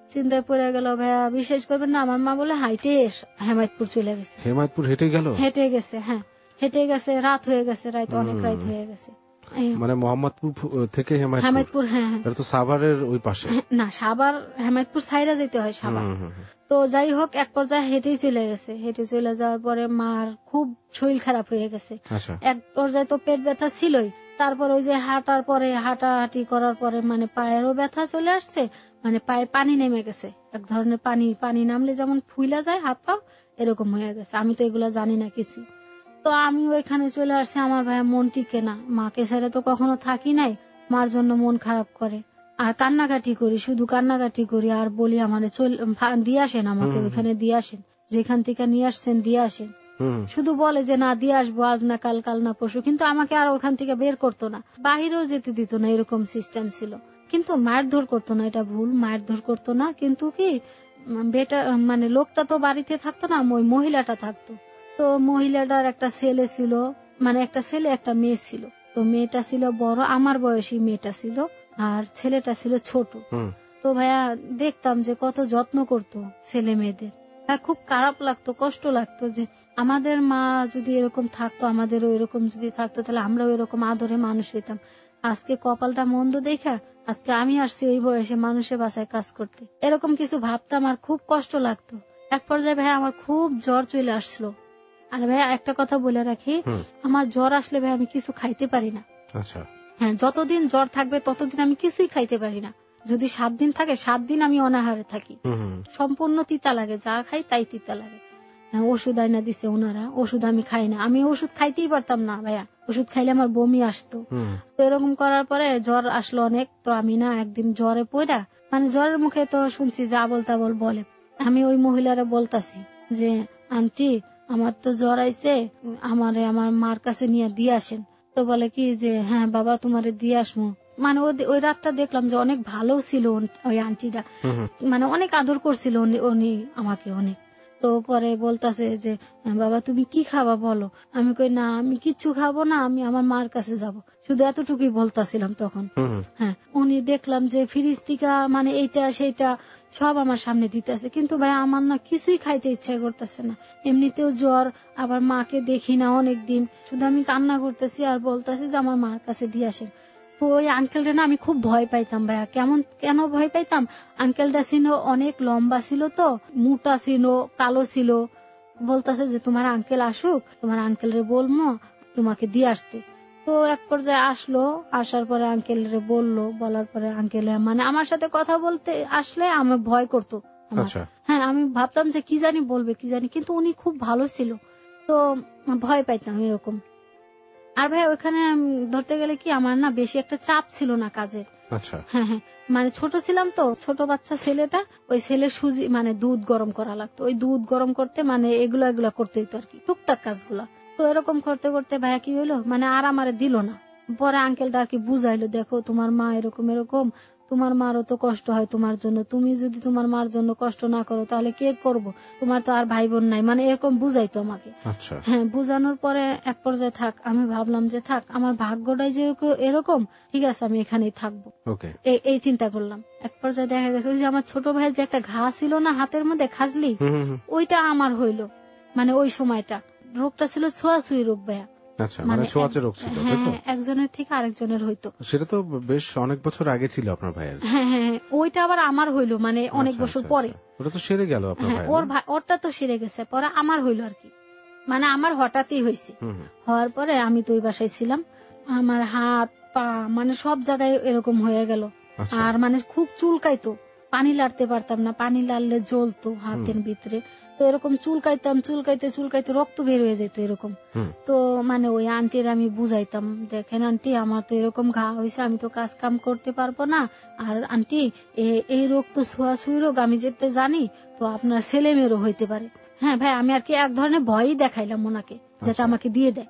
গেল ভাইয়া। বিশ্বাস করবেন না, আমার মা বলে হাইটে হেমায়তপুর চলে গেছে। হেমায়তপুর হেঁটে গেছে। হ্যাঁ হেঁটে গেছে, রাত হয়ে গেছে, অনেক রাত হয়ে গেছে। মানে মোহাম্মদপুর থেকে হেমায়তপুর। হ্যাঁ এটা তো সাভারের ওই পাশে না, সাভার হেমায়তপুর সাইরা যেতে হয় সাভার। তো যাই হোক এক পর্যায়ে হেঁটেই চলে গেছে। হেঁটে চলে যাওয়ার পরে মার খুব শরীর খারাপ হয়ে গেছে। এক পর্যায়ে তো পেট ব্যথা ছিলই, তারপর ওই যে হাঁটাহাঁটি করার পরে মানে পায়েরও ব্যথা চলে আসছে, মানে পায়ে পানি নেমে গেছে, এক ধরনের পানি নামলে যেমন ফুইলা যায় হাত পা, এরকম হয়ে গেছে। আমি তো এগুলো জানি না কিছু। তো আমি ওইখানে চলে আসছি, আমার ভাইয়া মন টিকে না, মাকে ছেড়ে তো কখনো থাকি নাই, মার জন্য মন খারাপ করে, আর কান্নাকাটি করি, শুধু কান্নাকাটি করি, আর বলি আমারে দিয়ে আসেন, আমাকে ওইখানে দিয়ে আসেন, যেখান থেকে নিয়ে আসছেন দিয়ে আসেন। শুধু বলে যে না দিয়ে আসবো, আজ না কাল, কাল না পরশু, কিন্তু আমাকে আর ওখান থেকে বের করতো না, বাহিরেও যেতে দিত না, এরকম সিস্টেম ছিল। কিন্তু মারধর করতো না, এটা ভুল, মারধর করতো না, কিন্তু কি বেটা মানে লোকটা তো বাড়িতে থাকতো না, ওই মহিলাটা থাকতো। তো মহিলাটার একটা ছেলে ছিল, মানে একটা ছেলে একটা মেয়ে ছিল। তো মেয়েটা ছিল বড়, আমার বয়সী মেয়েটা ছিল, আর ছেলেটা ছিল ছোট। তো ভাইয়া দেখতাম যে কত যত্ন করতো ছেলে মেয়েদের, খুব খারাপ লাগতো, কষ্ট লাগতো যে আমাদের মা যদি এরকম থাকতো, আমাদেরও এরকম যদি থাকতো, তাহলে আমরাও এরকম আদরে মানুষ হইতাম। আজকে কপালটা মন্দ দেখা আজকে আমি আসছি এই বয়সে মানুষের বাসায় কাজ করতে, এরকম কিছু ভাবতাম, আর খুব কষ্ট লাগতো। এক পর্যায়ে ভাই আমার খুব জ্বর চলে আসলো। আর ভাইয়া একটা কথা বলে রাখি, আমার জ্বর আসলে ভাই আমি কিছু খাইতে পারি না। আচ্ছা। হ্যাঁ, যতদিন জ্বর থাকবে ততদিন আমি কিছুই খাইতে পারি না। যদি 7 দিন থাকে 7 দিন আমি অনাহারে থাকি, সম্পূর্ণ তিতা লাগে, যা খাই তাই তিতা লাগে। ওষুধ আইনা দিছে ওনারা, ওষুধ আমি খাই না, আমি ওষুধ খাইতেই পারতাম না ভাইয়া, ওষুধ খাইলে আমার বমি আসতো। তো এরকম করার পরে জ্বর আসলো অনেক। তো আমি না একদিন জ্বরে পড়া, মানে জ্বরের মুখে তো শুনছি যে আবল তাবল বলে, আমি ওই মহিলারা বলতাছি যে আন্টি আমার তো জ্বর আইছে, আমার মার কাছে নিয়ে দিয়ে আসেন। তো বলে কি যে হ্যাঁ বাবা তোমারে দিয়ে আসবো। মানে ওই রাতটা দেখলাম যে অনেক ভালো ছিল ওই আন্টিটা, মানে অনেক আদর করছিল উনি আমাকে অনেক। তো পরে বলতাছে যে বাবা তুমি কি খাবা বলো। আমি কই না আমি কিচ্ছু খাবো না, আমি আমার মার কাছে যাব, শুধু এতটুকুই বলতাছিলাম তখন। হ্যাঁ, উনি দেখলাম যে ফ্রিজ থেকে মানে এইটা সেইটা সব আমার সামনে দিতেছে, কিন্তু ভাই আমার না কিছুই খাইতে ইচ্ছা করতেছে না। এমনিতেও জ্বর, আবার মাকে দেখি না অনেকদিন, শুধু আমি কান্না করতেছি আর বলতেছি যে আমার মার কাছে দিয়ে আসেন। তো ওই আঙ্কেলটা না আমি খুব ভয় পাইতাম ভাইয়া। কেন ভয় পাইতাম, আঙ্কেলটা ছিল অনেক লম্বা ছিল, তো মোটা ছিল, কালো ছিল। বলতেছে যে তোমার আঙ্কেল আসুক, তোমার আঙ্কেলরে বলবো তোমাকে দিয়ে আসতে। তো এক পর্যায়ে আসলো, আসার পরে আঙ্কেলরে বললো, বলার পরে আঙ্কেল মানে আমার সাথে কথা বলতে আসলে আমার ভয় করতো। হ্যাঁ, আমি ভাবতাম যে কি জানি বলবে কি জানি, কিন্তু উনি খুব ভালো ছিল, তো ভয় পাইতাম এরকম। আর ভাই ওখানে ধরতে গেলে কি আমার না বেশি একটা চাপ ছিল না কাজের। হ্যাঁ হ্যাঁ, মানে ছোট ছিলাম তো, ছোট বাচ্চা ছেলেটা, ওই ছেলের সুজি মানে দুধ গরম করা লাগতো, ওই দুধ গরম করতে মানে এগুলা করতে হইতো আর কি, টুকটাক কাজগুলা। তো এরকম করতে করতে ভাইয়া কি হইলো, মানে আর আমারে দিল না। পরে আঙ্কেলটা আর কি বুঝাইলো, দেখো তোমার মা এরকম এরকম, তোমার মারও তো কষ্ট হয় তোমার জন্য, তুমি যদি তোমার মার জন্য কষ্ট না করো তাহলে কে করবো, তোমার তো আর ভাই বোন নাই, মানে এরকম বুঝাইতো আমাকে। হ্যাঁ, বুঝানোর পরে এক পর্যায়ে থাক, আমি ভাবলাম যে থাক আমার ভাগ্যটাই যে এরকম, ঠিক আছে আমি এখানেই থাকবো, এই চিন্তা করলাম। এক পর্যায়ে দেখা গেছে ওই যে আমার ছোট ভাইয়ের যে একটা ঘা ছিল না হাতের মধ্যে খাজলি, ওইটা আমার হইলো। মানে ওই সময়টা রোগটা ছিল ছোঁয়াছুঁই রোগ ভাইয়া, মানে ছোঁয়াচে রোগ ছিল, একজনের থেকে আরেকজনের হইতো। সেটা তো বেশ অনেক বছর আগে ছিল আপনার ভাইয়ের। হ্যাঁ হ্যাঁ, ওইটা আবার আমার হইলো মানে অনেক বছর পরে। ওটা তো সেরে গেল আপনার ভাই, ওরটা তো সেরে গেছে, পরে আমার হইলো আর কি, মানে আমার হঠাৎই হয়েছে। হওয়ার পরে আমি তো ওই বাসায় ছিলাম, আমার হাত পা মানে সব জায়গায় এরকম হয়ে গেল। আর মানে খুব চুলকাইতো, পানি লাড়তে পারতাম না, পানি লাড়লে জ্বলতো হাতের ভিতরে। তো এরকম চুলকাইতাম, চুলকাইতে চুলকাইতে রক্ত বের হয়ে যেত এরকম। তো মানে ওই আন্টির আমি বুঝাইতাম, দেখেন আন্টি আমার তো এরকম ঘা হয়েছে, আমি তো কাজ কাম করতে পারবো না, আর আন্টি এই রোগ তো ছোঁয়াছুঁই রোগ, আমি যেতে জানি, তো আপনার ছেলে মেয়েরও হইতে পারে। হ্যাঁ ভাই, আমি আর কি এক ধরনের ভয়ই দেখাইলাম ওনাকে, যাতে আমাকে দিয়ে দেয়।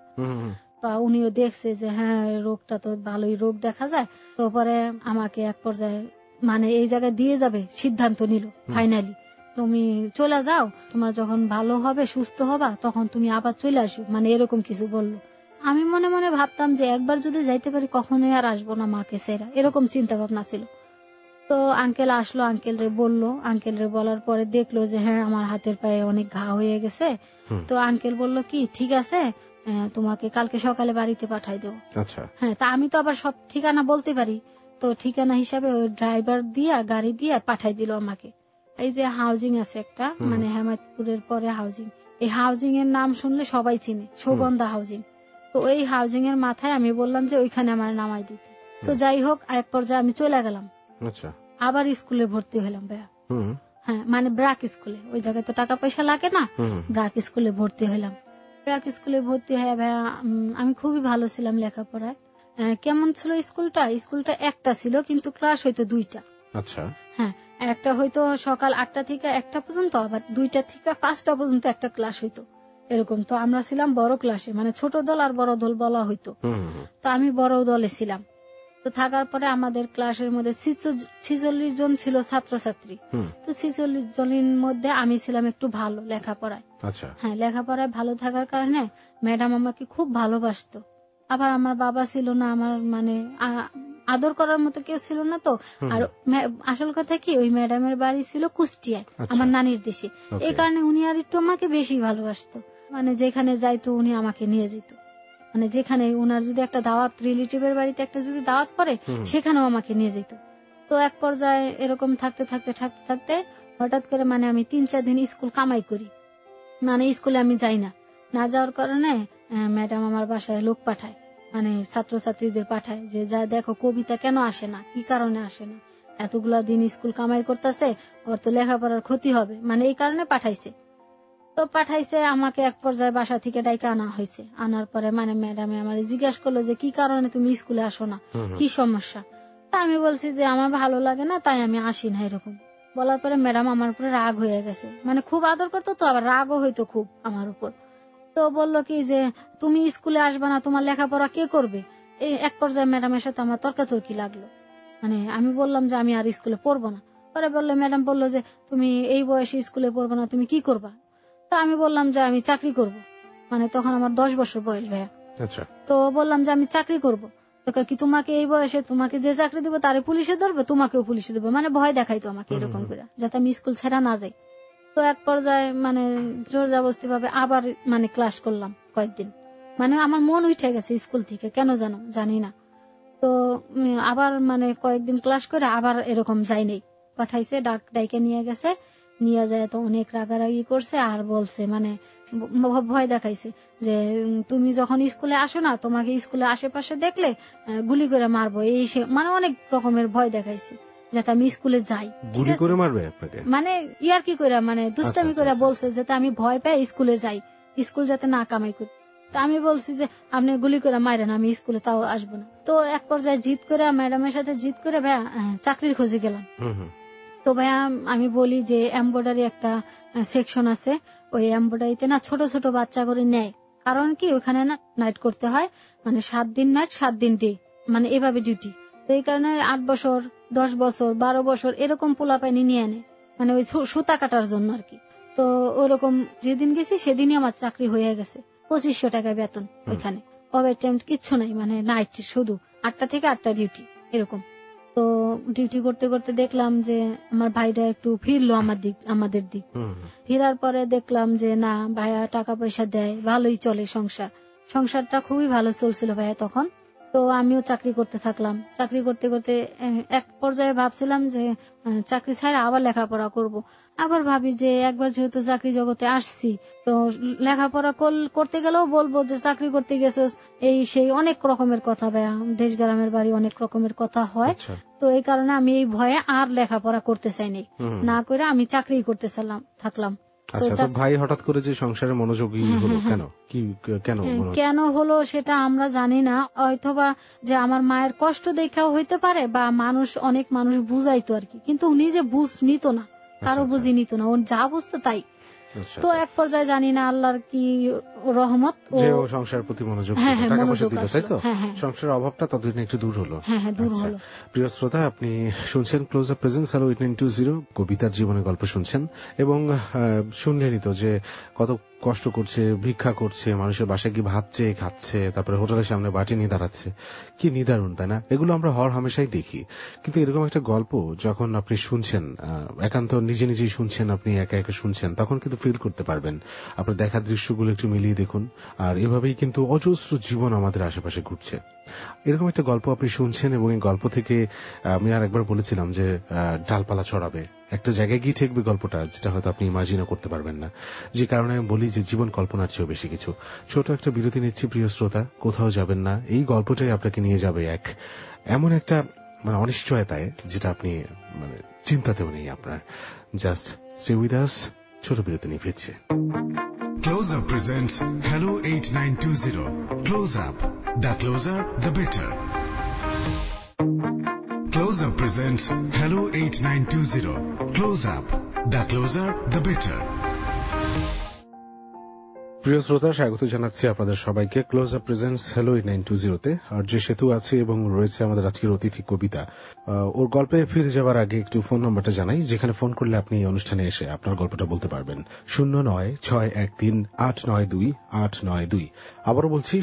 উনিও দেখছে যে হ্যাঁ রোগটা তো ভালোই রোগ দেখা যায়। তো পরে আমাকে এক পর্যায়ে মানে এই জায়গায় দিয়ে যাবে সিদ্ধান্ত নিল, ফাইনালি তুমি চলে যাও, তোমার যখন ভালো হবে সুস্থ হবা তখন তুমি আবার চলে আসো, মানে এরকম কিছু বললো। আমি মনে মনে ভাবতাম যে একবার যদি যাইতে পারি কখনোই আর আসবো না মাকে ছেড়া, এরকম চিন্তা ভাবনা ছিল। তো আঙ্কেল আসলো, আঙ্কেল রে বললো, আঙ্কেল রে বলার পরে দেখলো যে হ্যাঁ আমার হাতের পায়ে অনেক ঘা হয়ে গেছে। তো আঙ্কেল বললো কি ঠিক আছে, তোমাকে কালকে সকালে বাড়িতে পাঠাই দেবো। হ্যাঁ, তা আমি তো আবার সব ঠিকানা বলতে পারি, তো ঠিকানা হিসাবে ওই ড্রাইভার দিয়া গাড়ি দিয়ে পাঠাই দিল আমাকে। এই যে হাউজিং আছে একটা, মানে হেমায়তপুরের পরে হাউজিং, এই হাউজিং এর নাম শুনলে সবাই চিনে, সুগন্ধা হাউজিং। তো ওই হাউজিং এর মাথায় আমি বললাম যে ওইখানে আমার নামাই দিতে। তো যাই হোক, এক পর্যায়ে আমি চলে গেলাম, আবার স্কুলে ভর্তি হলাম ভাইয়া। হ্যাঁ, মানে ব্রাক স্কুলে, ওই জায়গায় তো টাকা পয়সা লাগে না, ব্রাক স্কুলে ভর্তি হলাম। ব্রাক স্কুলে ভর্তি হয়ে ভাইয়া আমি খুবই ভালো ছিলাম লেখাপড়ায়। কেমন ছিল স্কুলটা, স্কুলটা একটা ছিল কিন্তু ক্লাস হইতো দুইটা। হ্যাঁ, একটা হয়তো সকাল 8টা থেকে 1টা পর্যন্ত, আবার 2টা থেকে 5টা পর্যন্ত একটা ক্লাস হইতো এরকম। তো আমরা ছিলাম বড় ক্লাসে, মানে ছোট দল আর বড় দল বলা হইতো। তো আমি বড় দলে ছিলাম। তো থাকার পরে আমাদের ক্লাসের মধ্যে 46 জন ছিল ছাত্রছাত্রী। তো 46 জনের মধ্যে আমি ছিলাম একটু ভালো লেখাপড়ায়। হ্যাঁ, লেখাপড়ায় ভালো থাকার কারণে ম্যাডাম আমাকে খুব ভালোবাসতো। আবার আমার বাবা ছিল না, আমার মানে আদর করার মতো কেউ ছিল না। তো আর আসল কথা কি, ওই ম্যাডামের বাড়ি ছিল কুষ্টিয়ায়, আমার নানির দেশে। এই কারণে উনি আর একটু আমাকে বেশি ভালোবাসতো, মানে যেখানে যাইতো উনি আমাকে নিয়ে যেত, মানে যেখানে উনার যদি একটা দাওয়াত, রিলেটিভের বাড়িতে একটা যদি দাওয়াত পড়ে সেখানেও আমাকে নিয়ে যেত। তো এক পর্যায়ে এরকম থাকতে থাকতে থাকতে থাকতে হঠাৎ করে মানে আমি 3-4 দিন স্কুল কামাই করি, মানে স্কুলে আমি যাই না। না যাওয়ার কারণে ম্যাডাম আমার বাসায় লোক পাঠায়, মানে ছাত্রছাত্রীদের পাঠায় যে যা দেখো কবিতা কেন আসে না, কি কারণে আসে না, এতগুলা দিন স্কুল কামাই করতেছে, ওর তো লেখাপড়ার ক্ষতি হবে, মানে এই কারণে পাঠাইছে। তো পাঠাইছে আমাকে, এক পর্যায়ে বাসা থেকে ডাইকে আনা হয়েছে। আনার পরে মানে ম্যাডামে আমার জিজ্ঞাসা করলো যে কি কারণে তুমি স্কুলে আসো না, কি সমস্যা। তা আমি বলছি যে আমার ভালো লাগে না, তাই আমি আসি না এরকম। বলার পরে ম্যাডাম আমার উপরে রাগ হয়ে গেছে, মানে খুব আদর করতো তো, আবার রাগও হইতো খুব আমার উপর। তো বললো কি যে তুমি স্কুলে আসবে না, তোমার লেখাপড়া কে করবে। এই এক পর্যায়ে ম্যাডামের সাথে আমার তর্কাতর্কি লাগলো, মানে আমি বললাম যে আমি আর স্কুলে পড়বো না। পরে বললো, ম্যাডাম বললো যে তুমি এই বয়সে স্কুলে পড়বো না, তুমি কি করবা। তো আমি বললাম যে আমি চাকরি করব, মানে তখন আমার 10 বছর বয়স ভাইয়া। আচ্ছা। তো বললাম যে আমি চাকরি করব। তো কি তোমাকে এই বয়সে তোমাকে যে চাকরি দেবো তারে পুলিশে ধরবে, তোমাকেও পুলিশে দেবো, মানে ভয় দেখাইতো আমাকে এরকম করে, যাতে আমি স্কুল ছেড়া না যাই। তো এক পর্যায়ে মানে জোর জবরদস্তি ভাবে আবার মানে ক্লাস করলাম কয়েকদিন, মানে আমার মন উঠে গেছে স্কুল থেকে, কেন জানি না। তো আবার মানে কয়েকদিন ক্লাস করে আবার এরকম যাই নেই, পাঠাইছে, ডাইকে নিয়ে গেছে, নিয়ে যায় তো অনেক রাগারাগি করছে আর বলছে মানে ভয় দেখাইছে যে তুমি যখন স্কুলে আসো না, তোমাকে স্কুলে আশেপাশে দেখলে গুলি করে মারবো, এই সে মানে অনেক রকমের ভয় দেখাইছে যাতে আমি স্কুলে যাই। গুলি করে মারবে আপনাকে, মানে ইয়ার কি করে মানে দুষ্টামি করে বলছে যাতে আমি ভয় পাই স্কুলে যাই, স্কুল যাতে না কামাই করি। তো আমি বলছি যে আপনি গুলি করে মারেন, আমি স্কুলে তাও আসবো না। তো এক পর্যায়ে জিদ করে ম্যাডামের সাথে জিদ করে ভাইয়া চাকরির খোঁজে গেলাম। তো ভাইয়া আমি বলি যে এমব্রয়ডারি একটা সেকশন আছে, ওই এমব্রয়ডারিতে না ছোট ছোট বাচ্চা করে নেয়, কারণ কি ওখানে না নাইট করতে হয়, মানে 7 দিন নাইট 7 দিন ডে, মানে এভাবে ডিউটি। তো এই কারণে 8 বছর 10 বছর 12 বছর এরকম পোলাপাইনি নিয়ে নেয়, মানে ওই সুতা কাটার জন্য আর কি। তো ওরকম যেদিন গেছি সেদিনই আমার চাকরি হয়ে গেছে, 2500 টাকা বেতন ওইখানে, ওভার টাইম কিচ্ছু নাই, মানে নাইট শুধু 8টা থেকে 8টা ডিউটি এরকম। তো ডিউটি করতে করতে দেখলাম যে আমার ভাইরা একটু ফিরলো আমাদের দিক। ফেরার পরে দেখলাম যে না ভাইয়া টাকা পয়সা দেয়, ভালোই চলে সংসারটা খুবই ভালো চলছিল ভাইয়া তখন। তো আমিও চাকরি করতে থাকলাম, চাকরি করতে করতে এক পর্যায়ে ভাবছিলাম যে চাকরি ছাড়া আবার লেখাপড়া করব। আবার ভাবি যে একবার যেহেতু চাকরি জগতে আসছি, তো লেখাপড়া করতে গেলেও বলবো যে চাকরি করতে গেছে এই সেই অনেক রকমের কথা, ভাইয়া দেশ গ্রামের বাড়ি অনেক রকমের কথা হয়। তো এই কারণে আমি এই ভয়ে আর লেখাপড়া করতে চাইনি, না করে আমি চাকরি করতে থাকলাম। আচ্ছা, তো ভাই হঠাৎ করে যে সংসারে মনোযোগী হলো কেন হলো সেটা আমরা জানি না, হয়তোবা যে আমার মায়ের কষ্ট দেখাও হইতে পারে, বা অনেক মানুষ বুঝাইতো আর কি, কিন্তু উনি যে বুঝ নিত না, কারো বুঝি নিত না, ওর যা বুঝতো তাই। তো এক পর্যায়ে জানি না আল্লাহর কি রহমত, ও সংসারের প্রতি মনোযোগ, টাকা পয়সা দিল, তাই তো সংসারের অভাবটা ততদিন একটু দূর হলো। প্রিয় শ্রোতা, আপনি শুনছেন ক্লোজ আপ প্রেজেন্স হ্যালো 8920, কবিতার জীবনের গল্প শুনছেন, এবং শুনলেনই তো যে কত কষ্ট করছে, ভিক্ষা করছে, মানুষের বাসায় কি ভাত চেয়ে খাচ্ছে, তারপরে হোটেলের সামনে বাটি নিয়ে দাঁড়াচ্ছে, কি নিদারুণ, তাই না? এগুলো আমরা হর হামেশাই দেখি, কিন্তু এরকম একটা গল্প যখন আপনি শুনছেন, একান্ত নিজেই শুনছেন, আপনি একা একা শুনছেন, তখন কিন্তু ফিল করতে পারবেন। আপনার দেখা দৃশ্যগুলো একটু মিলিয়ে দেখুন, আর এভাবেই কিন্তু অজস্র জীবন আমাদের আশেপাশে ঘুরছে। এরকম একটা গল্প আপনি শুনছেন, এবং এই গল্প থেকে আমি আর একবার বলেছিলাম যে ডালপালা ছড়াবে, একটা জায়গায় গিয়ে ঠেকবে গল্পটা, যেটা হয়তো আপনি ইমাজিনও করতে পারবেন না। যে কারণে আমি বলি যে জীবন কল্পনার চেয়েও বেশি কিছু। ছোট একটা বিরতি নিচ্ছি প্রিয় শ্রোতা, কোথাও যাবেন না, এই গল্পটাই আপনাকে নিয়ে যাবে এমন একটা মানে অনিশ্চয়তায়, যেটা আপনি মানে চিন্তাতেও নেই আপনার। জাস্ট স্টে উইথ আস, ছোট বিরতি নিয়ে ফিরছে। Close Up presents Hello 8920. Close Up. The closer, the better. Close Up presents Hello 8920. Close Up. The closer, the better. প্রিয় শ্রোতা, স্বাগত জানাচ্ছি আপনাদের সবাইকে ক্লোজ আপ প্রেজেন্টস হ্যালো 8920-তে। আর যে সেতু আছে এবং রয়েছে আমাদের আজকের অতিথি কবিতা, ওর গল্পে ফিরে যাওয়ার আগে একটু ফোন নাম্বারটা জানাই, যেখানে ফোন করলে আপনি এই অনুষ্ঠানে এসে আপনার গল্পটা বলতে পারবেন। 09613892 আবারও বলছি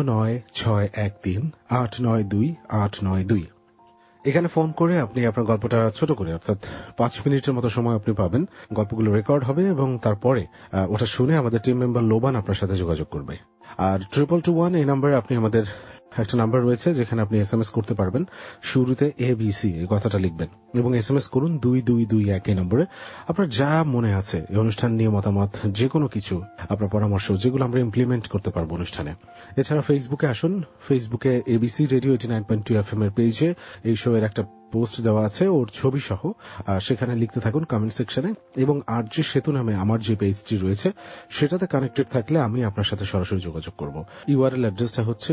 09613892। এখানে ফোন করে আপনি আপনার গল্পটা ছোট করে, অর্থাৎ 5 মিনিটের মতো সময় আপনি পাবেন। গল্পগুলো রেকর্ড হবে এবং তারপরে ওটা শুনে আমাদের টিম মেম্বার লোবান আপনার সাথে যোগাযোগ করবে। আর 2221 এই নাম্বারে আপনি আমাদের একটা নাম্বার রয়েছে, যেখানে আপনি এসএমএস করতে পারবেন। শুরুতে ABC এই কথাটা লিখবেন এবং এসএমএস করুন 2221 এই নম্বরে। আপনার যা মনে আছে এই অনুষ্ঠান নিয়ে মতামত, যে কোনো কিছু, আপনার পরামর্শ, যেগুলো আমরা ইমপ্লিমেন্ট করতে পারবো অনুষ্ঠানে। এছাড়া ফেসবুকে আসুন, ফেসবুকে ABC রেডিও 89.2 FM এর পেজে এই শো এর একটা পোস্ট দেওয়া আছে, ওর ছবি সহ। সেখানে লিখতে থাকুন কমেন্ট সেকশনে, এবং আর যে সেতু নামে আমার যে পেজটি রয়েছে সেটাতে কানেক্টেড থাকলে আমি আপনার সাথে সরাসরি যোগাযোগ করব। ইউআরএল অ্যাড্রেসটা হচ্ছে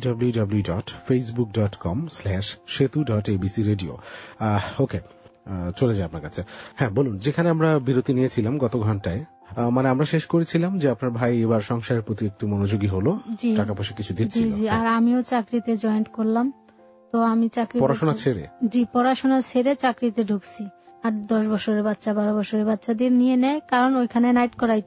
www.facebook.com/setu.abcradio। ওকে, চলে যায় আপনার কাছে। হ্যাঁ, বলুন, যেখানে আমরা বিরতি নিয়েছিলাম গত ঘন্টায়, মানে আমরা শেষ করেছিলাম যে আপনার ভাই এবার সংসারের প্রতি একটু মনোযোগী হলো, টাকা পয়সা কিছু দিচ্ছিল। আর আমিও চাকরিতে জয়েন করলাম। তো আমি পড়াশোনা ছেড়ে চাকরিতে ঢুকছি। আর 10 বছরের বাচ্চা 12 বছরের বাচ্চাদের নিয়ে নেয়, কারণ ওইখানে নাইট করাইতো।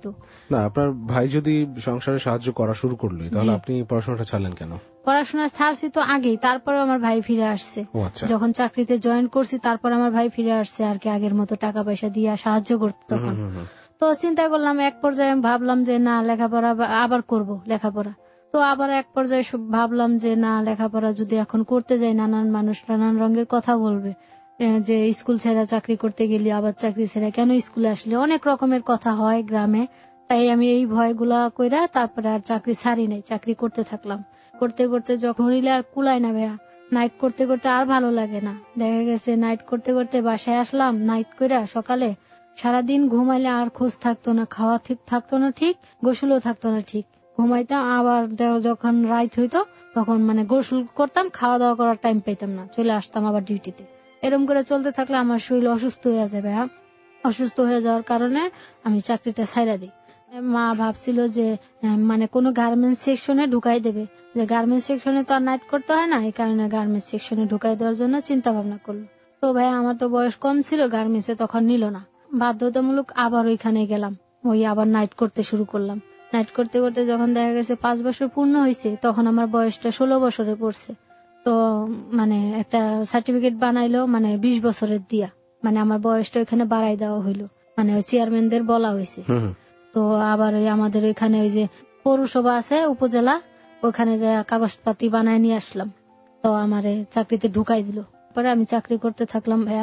না, আপনার ভাই যদি সংসারে সাহায্য করা শুরু করলো, তাহলে আপনি পড়াশোনাটা ছাড়লেন কেন? পড়াশোনা ছাড়ছি তো আগেই, তারপরে আমার ভাই ফিরে আসছে। যখন চাকরিতে জয়েন করছি তারপর আমার ভাই ফিরে আসছে আর কি, আগের মতো টাকা পয়সা দিয়ে সাহায্য করতে। তখন তো চিন্তা করলাম, এক পর্যায়ে ভাবলাম যে না, লেখাপড়া আবার করব লেখাপড়া। তো আবার এক পর্যায়ে ভাবলাম যে না, লেখাপড়া যদি এখন করতে যাই, নানান মানুষ নানান রঙের কথা বলবে, যে স্কুল ছেড়ে চাকরি করতে গেলি, আবার চাকরি ছেড়ে কেন স্কুলে আসলে, অনেক রকমের কথা হয় গ্রামে। তাই আমি এই ভয়গুলা কইরা তারপরে আর চাকরি ছাড়ি নাই, চাকরি করতে থাকলাম। করতে করতে যখন হইলে আর কুলায় না ভাইয়া, নাইট করতে করতে আর ভালো লাগে না। দেখা গেছে নাইট করতে করতে বাসায় আসলাম, নাইট কইরা সকালে সারাদিন ঘুমাইলে আর খোঁজ থাকতো না, খাওয়া ঠিক থাকতো না ঠিক, গোসলও থাকতো না ঠিক, ঘুমাইতাম। আবার যখন রাত হইতো তখন মানে গোসল করতাম, খাওয়া দাওয়া করার টাইম পেতাম না, চলে আসতাম আবার ডিউটিতে। এরকম করে চলতে থাকলে আমার শরীর অসুস্থ হয়ে যাবে। অসুস্থ হয়ে যাওয়ার কারণে আমি চাকরিটা ছাইড়া দিই। মা ভাবছিল যে মানে কোনো গার্মেন্টস সেকশনে ঢুকাই দেবে, যে গার্মেন্টস সেকশনে তো আর নাইট করতে হয় না, এই কারণে গার্মেন্টস সেকশনে ঢুকাই দেওয়ার জন্য চিন্তা ভাবনা করলো। তো ভাই আমার তো বয়স কম ছিল, গার্মেন্টসে তখন নিল না, বাধ্যতামূলক আবার ওইখানে গেলাম, ওই আবার নাইট করতে শুরু করলাম। নাইট করতে করতে যখন দেখা গেছে 5 বছর পূর্ণ হয়েছে, তখন আমার বয়সটা 16 বছরে পড়ছে। তো মানে একটা সার্টিফিকেট বানাইলো, মানে 20 বছরের দিয়া, মানে আমার বয়সটা ওইখানে বাড়াই দেওয়া হইলো, মানে ওই চেয়ারম্যানদের বলা হয়েছে। তো আবার ওই আমাদের ওইখানে ওই যে পৌরসভা আছে উপজেলা, ওখানে যে কাগজপাতি বানায় নিয়ে আসলাম, তো আমারে চাকরিতে ঢুকাই দিল। পরে আমি চাকরি করতে থাকলাম ভাইয়া।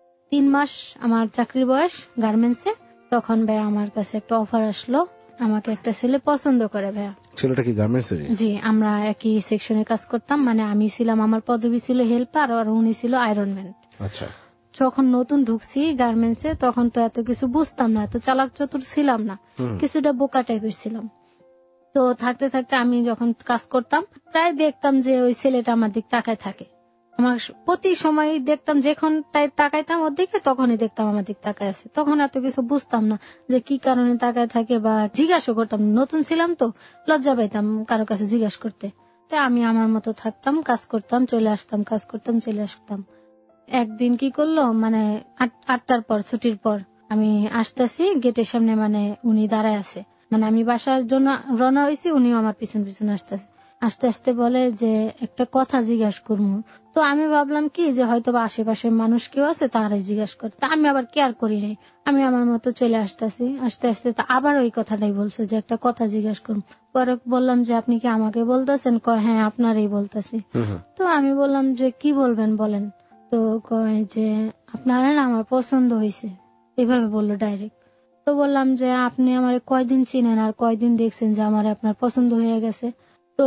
3 মাস আমার চাকরির বয়স গার্মেন্টসে। তখন ভাইয়া আমার কাছে একটা অফার আসলো, আমাকে একটা ছেলে পছন্দ করে ভাইয়া। ছেলেটা কি গার্মেন্টস এর? জি, আমরা একই সেকশনে কাজ করতাম, মানে আমি ছিলাম, আমার পদবি ছিল হেল্পার আর উনি ছিল আয়রনম্যান। আচ্ছা। যখন নতুন ঢুকছি গার্মেন্টসে তখন তো এত কিছু বুঝতাম না, এত চালাক চতুর ছিলাম না, কিছুটা বোকা টাইপের ছিলাম। তো থাকতে থাকতে আমি যখন কাজ করতাম প্রায় দেখতাম যে ওই ছেলেটা আমার দিক তাকায় থাকে। আমার প্রতি সময় দেখতাম, যখন তাকাইতাম ওর দিকে তখনই দেখতাম আমার দিক তাকায় আছে। তখন এত কিছু বুঝতাম না যে কি কারণে তাকায় থাকে, বা জিজ্ঞাসা করতাম, নতুন ছিলাম তো লজ্জা পাইতাম কারো কাছে জিজ্ঞাসা করতে। তাই আমি আমার মতো থাকতাম, কাজ করতাম, চলে আসতাম, কাজ করতাম, চলে আসতাম। একদিন কি করলো, মানে 8টার পর ছুটির পর আমি আসতেছি গেটের সামনে, মানে উনি দাঁড়ায় আছে, মানে আমি বাসার জন্য রওনা হয়েছি, উনিও আমার পিছন পিছন আসতেছে। আস্তে আস্তে বলে যে একটা কথা জিজ্ঞাসা করবো। তো আমি ভাবলাম কি যে হয়তো বা আশেপাশের মানুষ কেউ আছে তারাই জিজ্ঞাসা করে, তা আমি আবার কেয়ার করি নাই, আমি আমার মতো চলে আসতেছি। আস্তে আস্তে আবার ওই কথাটাই বলছে যে একটা কথা জিজ্ঞাসা করবো। পরে বললাম যে আপনি কি আমাকে বলতেছেন? কয় হ্যাঁ আপনারই বলতেছি। তো আমি বললাম যে কি বলবেন বলেন। তো কয় যে আপনারা না আমার পছন্দ হয়েছে, এভাবে বললো ডাইরেক্ট। তো বললাম যে আপনি আমার কয়দিন চিনেন আর কয়দিন দেখছেন যে আমার আপনার পছন্দ হয়ে গেছে? তো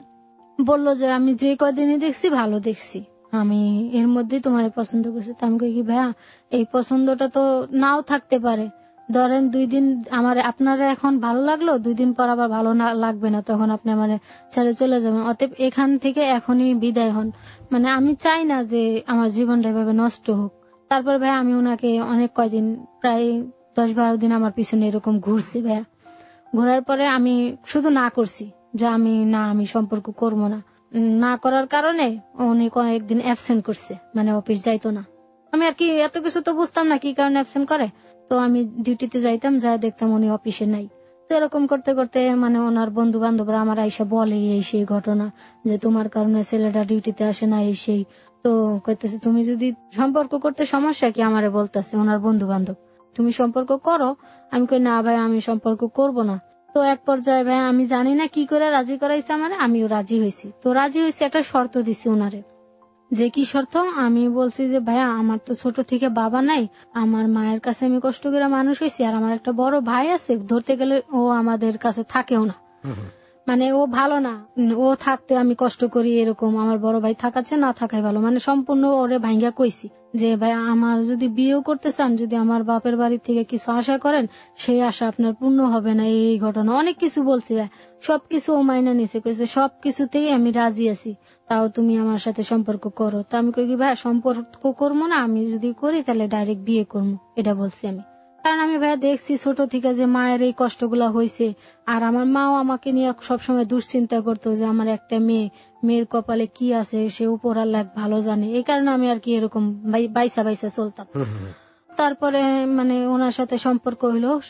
বললো যে আমি যে কয়দিনই দেখছি ভালো দেখছি, আমি এর মধ্যেই তোমার পছন্দ করছি। তো আমি কই কি ভাইয়া, এই পছন্দটা তো নাও থাকতে পারে, ধরেন 2 দিন আমার আপনারা এখন ভালো লাগলো, 2 দিন পর আবার ভালো না লাগবে না, তখন আপনি আমার ছেড়ে চলে যাবেন। অতএব এখান থেকে এখনই বিদায় হন, মানে আমি চাই না যে আমার জীবনটা এভাবে নষ্ট হোক। তারপর ভাই আমি ওনাকে অনেক কয়দিন, প্রায় 10-12 দিন আমার পিছনে এরকম ঘুরছি ভাইয়া। ঘোরার পরে আমি শুধু না করছি যে আমি সম্পর্ক করবো না। না করার কারণে উনি কয়েকদিন অ্যাবসেন্ট করছে, মানে অফিস যাইতো না। আমি আর কি এত কিছু তো বুঝতাম না কি কারণে অ্যাবসেন্ট করে। তো আমি ডিউটিতে যাইতাম, যা দেখতাম উনি অফিসে নাই। তো এরকম করতে করতে মানে ওনার বন্ধু বান্ধবরা আমার আইসা বলে এই সেই ঘটনা, যে তোমার কারণে ছেলেটা ডিউটিতে আসে না, এই সেই। তো কইতেছে তুমি যদি সম্পর্ক করতে সমস্যা কি, আমারে বলতেছে ওনার বন্ধু বান্ধব, তুমি সম্পর্ক করো। আমি কই না ভাই আমি সম্পর্ক করব না। তো এক পর্যায়ে ভাই আমি জানি না কি করে রাজি করাইছে আমারে, আমিও রাজি হয়েছি। তো রাজি হয়েছি, একটা শর্ত দিছি ওনারে। যে কি শর্ত? আমি বলছি যে ভাইয়া আমার তো ছোট থেকে বাবা নাই, আমার মায়ের কাছে আমি কষ্ট করে মানুষ হয়েছি, আর আমার একটা বড় ভাই আছে, ধরতে গেলে ও আমাদের কাছে থাকেও না, মানে ও ভালো না, ও থাকতে আমি কষ্ট করি এরকম, আমার বড় ভাই থাকাচ্ছে না থাকাই ভালো, মানে সম্পূর্ণ ওরে ভাঙ্গা কইছি যে ভাই আমার যদি বিয়েও করতে চান, যদি আমার বাপের বাড়ি থেকে কিছু আশা করেন, সেই আশা আপনার পূর্ণ হবে না। এই ঘটনা অনেক কিছু বলছি ভাই, সবকিছু ও মাইনা নিছে, কইছে সবকিছুতেই আমি রাজি আছি, তাও তুমি আমার সাথে সম্পর্ক করো। তো আমি কই কি ভাই সম্পর্ক করবো না, আমি যদি করি তাহলে ডাইরেক্ট বিয়ে করবো, এটা বলছি আমি। কারণ আমি ভাইয়া দেখছি ছোট থেকে যে মায়ের এই কষ্টগুলা হয়েছে, আর আমার মাও আমাকে নিয়ে সবসময় দুশ্চিন্তা করতো যে আমার একটা মেয়ের কপালে কি আছে, সে উপর আল্লাহ ভালো জানে। এই কারণে আমি আর কি এরকম বাইসা বাইসা চলতাম। তারপরে মানে ওনার সাথে সম্পর্ক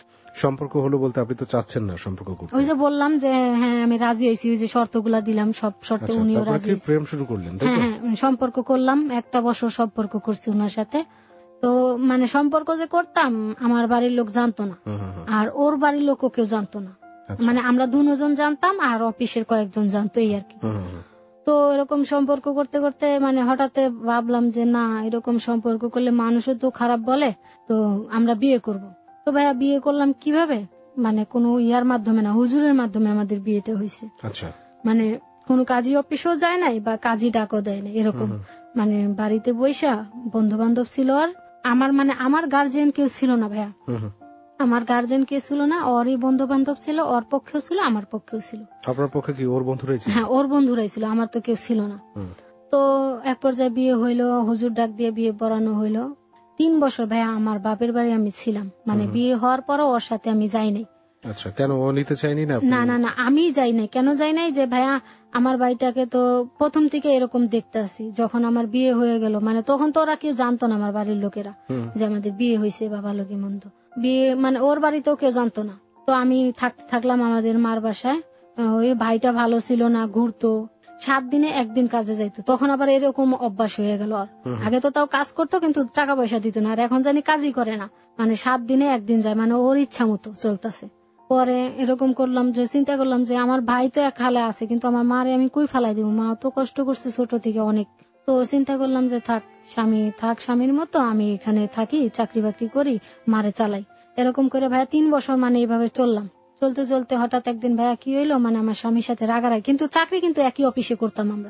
হলো বলতে আপনি তো চাচ্ছেন না সম্পর্ক করতে? ওই যে বললাম যে হ্যাঁ আমি রাজি হয়েছি, ওই যে শর্তগুলা দিলাম সব শর্তে উনিও রাজি। প্রেম শুরু করলেন? হ্যাঁ, সম্পর্ক করলাম, 1 বছর সম্পর্ক করছি ওনার সাথে। তো মানে সম্পর্ক যে করতাম আমার বাড়ির লোক জানতো না, আর ওর বাড়ির লোকও কেউ জানতো না। মানে আমরা দুজন জানতাম আর অফিসের কয়েকজন জানতো, এই আর কি। তো এরকম সম্পর্ক করতে করতে মানে হঠাৎ ভাবলাম যে না, এরকম সম্পর্ক করলে মানুষও তো খারাপ বলে, তো আমরা বিয়ে করব। তো ভাইয়া বিয়ে করলাম কিভাবে, মানে কোনো ইয়ার মাধ্যমে না, হুজুরের মাধ্যমে আমাদের বিয়েটা হয়েছে। আচ্ছা, মানে কোনো কাজী অফিসও যায় নাই বা কাজী ডাকও দেয় না, এরকম মানে বাড়িতে বৈশা বন্ধু বান্ধব ছিল। আর আমার গার্জিয়ান কেউ ছিল না ভাইয়া, আমার গার্জিয়ান কেউ ছিল না, ওরই বন্ধু বান্ধব ছিল, ওর পক্ষেও ছিল আমার পক্ষেও ছিল। আপনার পক্ষে কি ওর বন্ধুরাই ছিল? হ্যাঁ, ওর বন্ধুরাই ছিল, আমার তো কেউ ছিল না। তো এক পর্যায়ে বিয়ে হইলো, হুজুর ডাক দিয়ে বিয়ে পড়ানো হইলো। 3 বছর ভাইয়া আমার বাপের বাড়ি আমি ছিলাম, মানে বিয়ে হওয়ার পরও ওর সাথে আমি যাই নাই। আচ্ছা, কেন ও নিতে চাইনি? না না না, আমি যাই নাই। কেন যাই নাই, যে ভাইয়া আমার বাড়িটাকে তো প্রথম থেকে এরকম দেখতে আসি। যখন আমার বিয়ে হয়ে গেল, মানে তখন তো ওরা কেউ জানতো না, আমার বাড়ির লোকেরা, যে আমাদের বিয়ে হয়েছে বা ভালো কি মন্দ। বিয়ে মানে ওর বাড়িতেও কেউ জানতো না। তো আমি থাকলাম আমাদের মার বাসায়। ওই ভাইটা ভালো ছিল না, ঘুরতো, 7 দিনে 1 দিন কাজে যাইতো। তখন আবার এরকম অভ্যাস হয়ে গেল। আগে তো তাও কাজ করতো কিন্তু টাকা পয়সা দিত না, আর এখন জানি কাজই করে না, মানে 7 দিনে 1 দিন যায়, মানে ওর ইচ্ছা মতো চলতেছে। পরে এরকম করলাম যে চিন্তা করলাম যে আমার ভাই তো এক হালে আছে, কিন্তু আমার মারে আমি কই ফেলাই দিব, মা তো কষ্ট করছে ছোট থেকে অনেক। তো চিন্তা করলাম যে স্বামীর মতো আমি এখানে থাকি, চাকরি বাকরি করি, মারে চালাই। এরকম করে ভাইয়া 3 বছর মানে এইভাবে চললাম। চলতে চলতে হঠাৎ একদিন ভাইয়া কি হইলো, মানে আমার স্বামীর সাথে রাগারাগি, কিন্তু চাকরি কিন্তু একই অফিসে করতাম আমরা।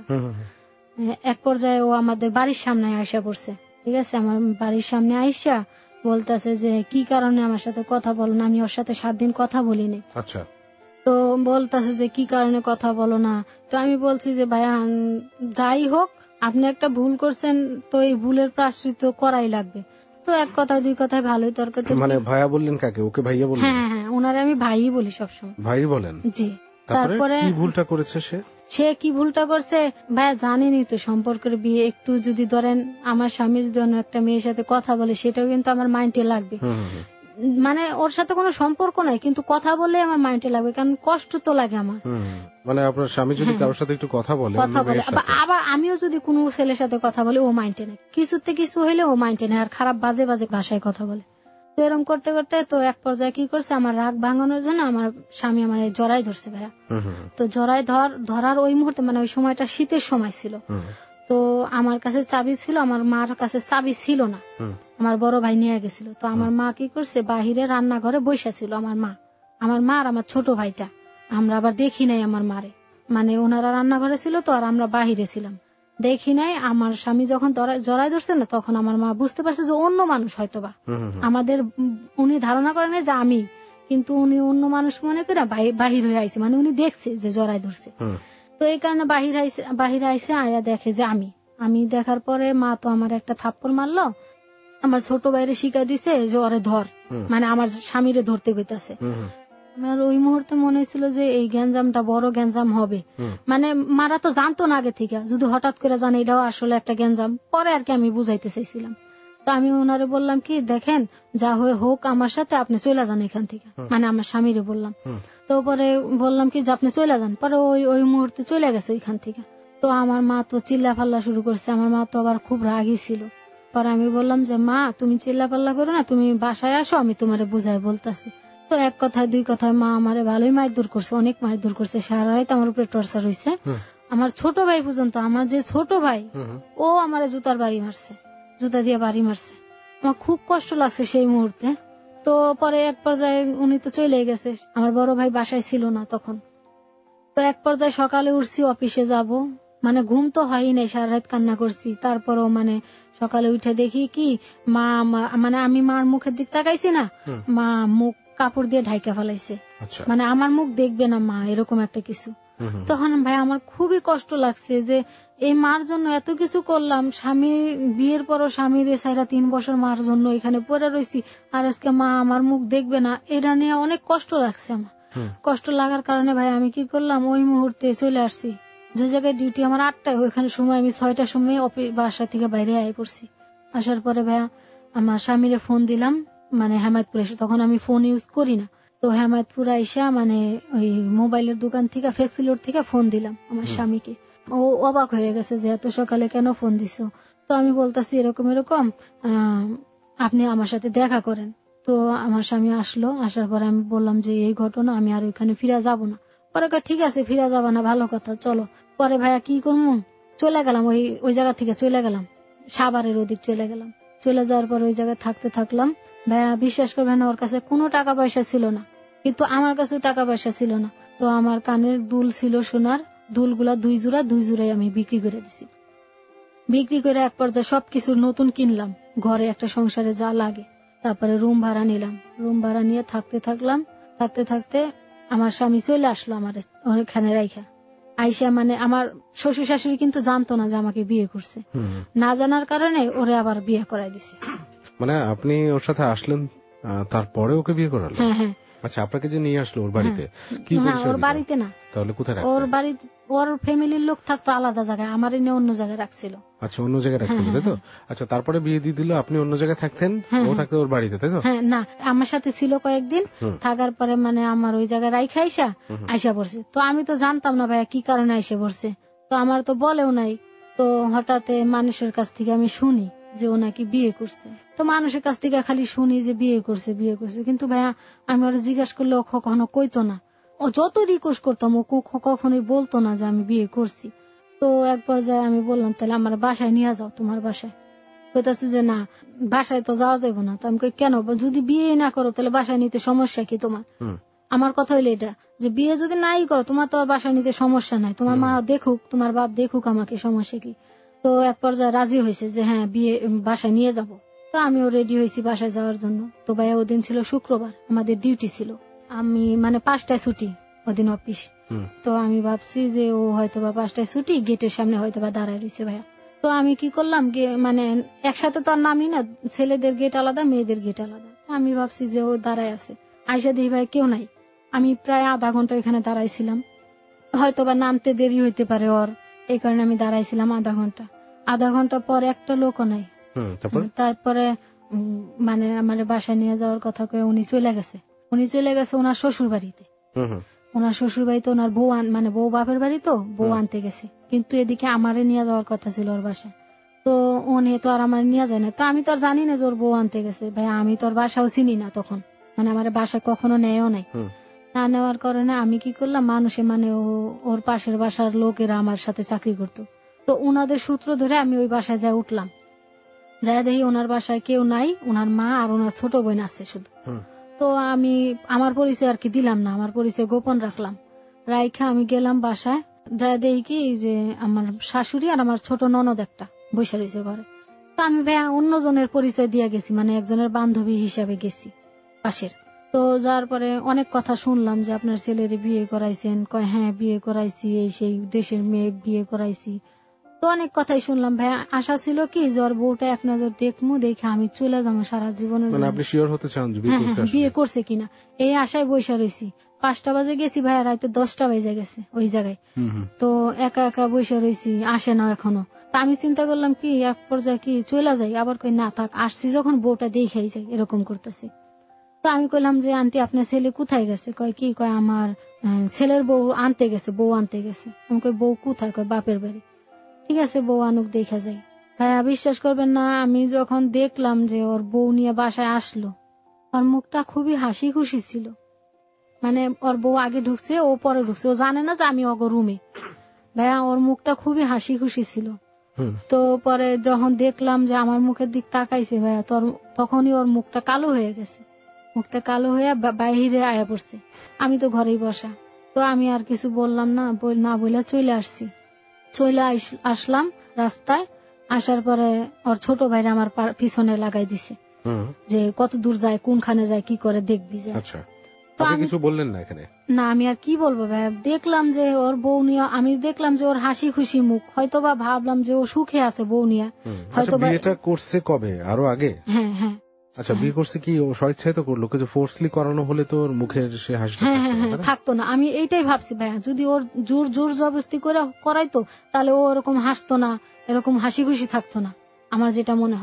এক পর্যায়ে ও আমাদের বাড়ির সামনে আইসা পড়ছে, ঠিক আছে, আমার বাড়ির সামনে আইসা বলতেছে যে কি কারণে আমার সাথে কথা বলো না, আমি ওর সাথে 7 দিন কথা বলিনি। আচ্ছা, তো বলতেছে যে কি কারণে কথা বলো না। তো আমি বলছি যে ভাইয়া যাই হোক, আপনি একটা ভুল করছেন, তো এই ভুলের প্রায়শ্চিত্ত করাই লাগবে। তো এক কথা দুই কথায় ভালোই তর্ক। মানে ভাইয়া বললেন কাকে? ওকে ভাইয়া বললেন? হ্যাঁ, ওনারে আমি ভাইই বলি সবসময়। ভাই বলেন? জি। তারপরে কি ভুলটা করেছে সে কি ভুলটা করছে ভাইয়া জানেনই তো, সম্পর্কের বিয়ে একটু যদি ধরেন আমার স্বামী যদি অন্য একটা মেয়ের সাথে কথা বলে, সেটাও কিন্তু আমার মাইন্ডে লাগবে। মানে ওর সাথে কোনো সম্পর্ক নাই, কিন্তু কথা বলে আমার মাইন্ডে লাগবে, কারণ কষ্ট তো লাগে আমার। মানে আপনার স্বামী যদি কারোর সাথে একটু কথা বলে, আবার আমিও যদি কোনো ছেলের সাথে কথা বলি, ও মাইন্ডে নেই, কিছুতে কিছু হইলে ও মাইন্ডে নেই, আর খারাপ বাজে ভাষায় কথা বলে। তো এরকম করতে করতে তো এক পর্যায়ে কি করছে, আমার রাগ ভাঙানোর জন্য আমার স্বামী আমার জড়াই ধরছে ভাইয়া। তো জড়াই ধরার ওই মুহূর্তে, মানে ওই সময়টা শীতের সময় ছিল, তো আমার কাছে চাবি ছিল, আমার মার কাছে চাবি ছিল না, আমার বড় ভাই নিয়ে গেছিল। তো আমার মা কি করছে, বাহিরে রান্নাঘরে বসে ছিল আমার মা আর আমার ছোট ভাইটা। আমরা আবার দেখি নাই আমার মারে, মানে ওনারা রান্নাঘরে ছিল তো, আর আমরা বাহিরে ছিলাম, দেখি নাই। আমার স্বামী যখন জড়াই ধরছে না, তখন আমার মা বুঝতে পারছে যে অন্য মানুষ হয়তোবা আমাদের, উনি ধারণা করেন যে আমি, কিন্তু উনি অন্য মানুষ মনে করে বাহির হয়ে আইছে, মানে উনি দেখছে যে জড়াই ধরছে। তো এই কারণে বাহিরে আইসে আয়া দেখে যে আমি দেখার পরে মা তো আমার একটা থাপ্পড় মারলো, আমার ছোট ভাইরে শিখা দিছে যে ওরে ধর, মানে আমার স্বামীরে ধরতে গেছে। আমার ওই মুহূর্তে মনে হয়েছিল যে এই গ্যাঞ্জামটা বড় গ্যাঞ্জাম হবে, মানে মারা তো জানতো না আগে থেকে, যদি হঠাৎ করে জানে এটাও আসলে একটা গ্যাঞ্জাম, পরে আর কি আমি বুঝাইতে চাইছিলাম। তো আমি ওনারে বললাম কি, দেখেন যা হয়ে হোক আমার সাথে, আপনি চলে যান এখান থেকে, মানে আমার স্বামীরে বললাম। তো পরে বললাম কি যে আপনি চলে যান, পরে ওই মুহূর্তে চলে গেছে ওইখান থেকে। তো আমার মা তো চিল্লা ফাল্লা শুরু করছে, আমার মা তো আবার খুব রাগী ছিল। পরে আমি বললাম যে মা তুমি চিল্লা পাল্লা করো না, তুমি বাসায় আসো, আমি তোমারে বুঝাই বলতেছি। তো এক কথায় দুই কথায় মা আমারে ভালোই মারধর করছে, অনেক মারধর করছে, সারা রাত আমার উপরে টর্চার হয়েছে। আমার ছোট ভাই পর্যন্ত, আমার যে ছোট ভাই, ও আমারে জুতা দিয়ে বাড়ি মারছে। আমার খুব কষ্ট লাগছে সেই মুহূর্তে। তো পরে এক পর্যায়ে উনি তো চলে গেছে, আমার বড় ভাই বাসায় ছিল না তখন। তো এক পর্যায়ে সকালে উঠছি অফিসে যাব, মানে ঘুম তো হয়ই নাই, সারা রাত কান্না করছি। তারপরও মানে সকালে উঠে দেখি কি মা, মানে আমি মার মুখের দিক তাকাইছি না, মা মুখ কাপড় দিয়ে ঢাইকা ফেলাইছে, মানে আমার মুখ দেখবে না মা, এরকম একটা কিছু। তখন ভাই আমার খুবই কষ্ট লাগছে যে এই মার জন্য এত কিছু করলাম, স্বামীর বিয়ের পরও স্বামীর এছাড়া 3 বছর মার জন্য এখানে পড়ে রয়েছি, আর আজকে মা আমার মুখ দেখবে না, এটা নিয়ে অনেক কষ্ট লাগছে আমার। কষ্ট লাগার কারণে ভাই আমি কি করলাম, ওই মুহূর্তে চলে আসছি, যে জায়গায় ডিউটি আমার 8টায়, ওইখানে সময় আমি 6টার সময় বাসা থেকে বাইরে আয় পড়ছি। আসার পরে ভাইয়া আমার স্বামীরে ফোন দিলাম, মানে হেমায়তপুর এসে, তখন আমি ফোন ইউজ করি না, তো হেমায়তপুর আইসা মানে ওই মোবাইলের দোকান থেকে ফ্লেক্সিলোড থেকে ফোন দিলাম আমার স্বামীকে। ও অবাক হয়ে গেছে যে এত সকালে কেন ফোন দিছো। তো আমি বলতেছি এরকম এরকম, আপনি আমার সাথে দেখা করেন। তো আমার স্বামী আসলো, আসার পরে আমি বললাম যে এই ঘটনা, আমি আর ওইখানে ফিরে যাব না। পরে ঠিক আছে ফিরে যাবা না, ভালো কথা, চলো। পরে ভাইয়া কি করবো, চলে গেলাম ওই জায়গা থেকে, চলে গেলাম সাভারের ওদিক চলে গেলাম। চলে যাওয়ার পর ওই জায়গায় থাকতে থাকলাম। ভাইয়া বিশ্বাস করবেন, ওর কাছে কোনো টাকা পয়সা ছিল না, কিন্তু আমার কাছেও টাকা পয়সা ছিল না। তো আমার কানের দুল ছিল সোনার, দুলগুলা 2 জোড়াই আমি বিক্রি করে দিছি। বিক্রি করে এক পর্যায়ে সবকিছু নতুন কিনলাম, ঘরে একটা সংসারে যা লাগে। তারপরে রুম ভাড়া নিলাম, রুম ভাড়া নিয়ে থাকতে থাকলাম। থাকতে থাকতে আমার স্বামী চলে আসলো আমার ওখানে রাইখা। আইসা মানে আমার শ্বশুর শাশুড়ি কিন্তু জানতো না যে আমাকে বিয়ে করছে, না জানার কারণে ওরে আবার বিয়ে করাই দিছে। মানে আপনি ওর সাথে আসলেন, তারপরে ওকে বিয়ে করালেন? হ্যাঁ হ্যাঁ। আচ্ছা, আপনাকে যে নিয়ে আসলো ওর বাড়িতে, কি না পরিচয় ওর দিল? বাড়িতে না, তাহলে কোথায় রাখছে? ওর বাড়িতে ওর ফ্যামিলির লোক থাকতো আলাদা জায়গায়, আমার এনে অন্য জায়গায় রাখছিল। আচ্ছা, অন্য জায়গায় রাখছিল, তাই তো? আচ্ছা, তারপরে বিয়ে দিয়ে দিল, আপনি অন্য জায়গায় থাকতেন, ও থাকতো ওর বাড়িতে, তাই তো? হ্যাঁ, না আমার সাথে ছিল কয়েকদিন, থাকার পরে মানে আমার ওই জায়গায় রাইখা আইসা পড়ছে। তো আমি তো জানতাম না ভাইয়া কি কারণে আইসা পড়ছে, তো আমার তো বলেও নাই। তো হঠাৎ মানুষের কাছ থেকে আমি শুনি যে ও নাকি বিয়ে করছে। তো মানুষের কাছ থেকে খালি শুনি যে বিয়ে করছে বিয়ে করছে, কিন্তু ভাইয়া আমি ওরা জিজ্ঞাসা করলে ও কখনো কইতো না। ও যত রিকোয়েস্ট করতাম ও কখনোই বলতো না যে আমি বিয়ে করছি। তো এক পর্যায়ে আমি বললাম তাহলে আমার বাসায় নিয়ে যাও, তোমার বাসায়। কইতাছে যে না, বাসায় তো যাওয়া যাবে না। তো আমি কই কেন, যদি বিয়ে না করো তাহলে বাসায় নিতে সমস্যা কি তোমার? আমার কথা হইলো এটা যে বিয়ে যদি নাই করো তোমার তো আর বাসায় নিতে সমস্যা নাই, তোমার মা দেখুক, তোমার বাপ দেখুক, আমাকে সমস্যা কি? তো এক পর্যায়ে রাজি হয়েছে যে হ্যাঁ বিয়ে বাসায় নিয়ে যাব। তো আমিও রেডি হয়েছি বাসায় যাওয়ার জন্য। তো ভাইয়া ওদিন ছিল শুক্রবার, আমাদের ডিউটি ছিল, আমি মানে 5টায় ছুটি ওদিন অফিস। তো আমি ভাবছি যে ও হয়তো বা 5টায় ছুটি, গেটের সামনে হয়তো বা দাঁড়ায় রয়েছে ভাইয়া। তো আমি কি করলাম, মানে একসাথে তো আর নামি না, ছেলেদের গেট আলাদা মেয়েদের গেট আলাদা। আমি ভাবছি যে ও দাঁড়ায় আছে, আইসা দিই ভাই কেউ নাই। আমি প্রায় আধা ঘন্টা এখানে দাঁড়াইছিলাম, হয়তো বা নামতে দেরি হইতে পারে ওর, এই কারণে আমি দাঁড়াইছিলাম আধা ঘন্টা। আধা ঘন্টা পর একটা লোকও নাই। তারপরে মানে আমার বাসায় নিয়ে যাওয়ার কথা কয়ে উনি চলে গেছে ওনার শ্বশুর বাড়িতে। ওনার শ্বশুর বাড়িতে ওনার বউ, মানে বউ বাপের বাড়ি, তো বউ আনতে গেছে, কিন্তু এদিকে আমারে নিয়ে যাওয়ার কথা ছিল ওর বাসায়। তো উনি তো আর আমার নিয়ে যায় না। তো আমি তো আর জানি না যে ওর বউ আনতে গেছে ভাই, আমি তো ওর বাসাও চিনি না তখন, মানে আমার বাসায় কখনো নেয়ও নাই। না নেওয়ার কারণে আমি কি করলাম, মানুষে মানে ওর পাশের বাসার লোকেরা আমার সাথে চাকরি করতো, তো ওনাদের সূত্র ধরে আমি ওই বাসায় যাই উঠলাম। যাই দেখি ওনার বাসায় কেউ নাই, ওনার মা আর ওনার ছোট বোন আছে শুধু। তো আমি আমার পরিচয় আর কি দিলাম না, আমার পরিচয় গোপন রাখলাম। রাইখা আমি গেলাম বাসায়, যাই দেখি কি যে আমার শাশুড়ি আর আমার ছোট ননদ একটা বসে রয়েছে ঘরে। তো আমি ভাই অন্যজনের পরিচয় দিয়ে গেছি, মানে একজনের বান্ধবী হিসাবে গেছি পাশের। তো যার পরে অনেক কথা শুনলাম যে আপনার ছেলের বিয়ে করাইছেন, কয় হ্যাঁ বিয়ে করাইছি, এই সেই দেশের মেয়ে বিয়ে করাইছি। তো অনেক কথাই শুনলাম ভাই, আশা ছিল কি যে ওর বউটা এক নজর দেখমু, দেখে আমি চলে যাবো সারা জীবনের জন্য। আপনি শিওর হতে চান বিয়ে করছে কিনা, এই আশায় বসে রয়েছি। 5টা বাজে গেছি ভাই, রাতে 10টা বেজে গেছে ওই জায়গায়। তো একা একা বসে রয়েছি, আসে না এখনো। তা আমি চিন্তা করলাম কি এক পর্যায়ে কি চলে যাই, আবার কই না থাক, আসছি যখন বউটা দেখেই যাই, এরকম করতেছি। তো আমি কইলাম যে আন্টি আপনার ছেলে কোথায় গেছে? কয় কি, কয় আমার ছেলের বউ আনতে গেছে, বউ আনতে গেছে। আমি কই বউ কোথায়? কয় বাপের বাড়ি। ঠিক আছে বউ আনুক, দেখা যায়। ভাইয়া বিশ্বাস করবেন না, আমি যখন দেখলাম যে ওর বউ নিয়ে বাসায় আসলো, ওর মুখটা খুবই হাসি খুশি ছিল। মানে ওর বউ আগে ঢুকছে, ও পরে ঢুকছে, ও জানে না যে আমি ওর রুমে। ভাইয়া ওর মুখটা খুবই হাসি খুশি ছিল। তো পরে যখন দেখলাম যে আমার মুখের দিক তাকাইছে ভাইয়া, তখনই ওর মুখটা কালো হয়ে গেছে, মুখটা কালো হয়ে বাইরে আয়া পড়ছে। আমি তো ঘরেই বসা, তো আমি আর কিছু বললাম না, বলে চলে আসছি। চলে আসলাম রাস্তায়, আসার পরে ওর ছোট ভাইরা আমার পিছনে লাগাই দিছে যে কত দূর যায়, কোনখানে যায়, কি করে দেখবি যায়। তো আমি কিছু বললেন না এখানে? না আমি আর কি বলবো ভাই, দেখলাম যে ওর বউ নিয়ে, আমি দেখলাম যে ওর হাসি খুশি মুখ, হয়তো বা ভাবলাম যে ও সুখে আছে বউ নিয়ে। হয়তো বিয়েটা করছে কবে, আরো আগে? হ্যাঁ হ্যাঁ। আচ্ছা, বিয়ে করছে কি ও স্বেচ্ছায় তো করলো, কিন্তু ফোর্সলি করানো হলে তো ওর মুখের সে হাসি থাকতো না। আমি এইটাই ভাবছি ভাইয়া, যদি ওর জোর জবরদস্তি করে করাইতো তাহলে ও ওরকম হাসতো না, এরকম হাসি খুশি থাকতো না, আমার যেটা মনে হয়।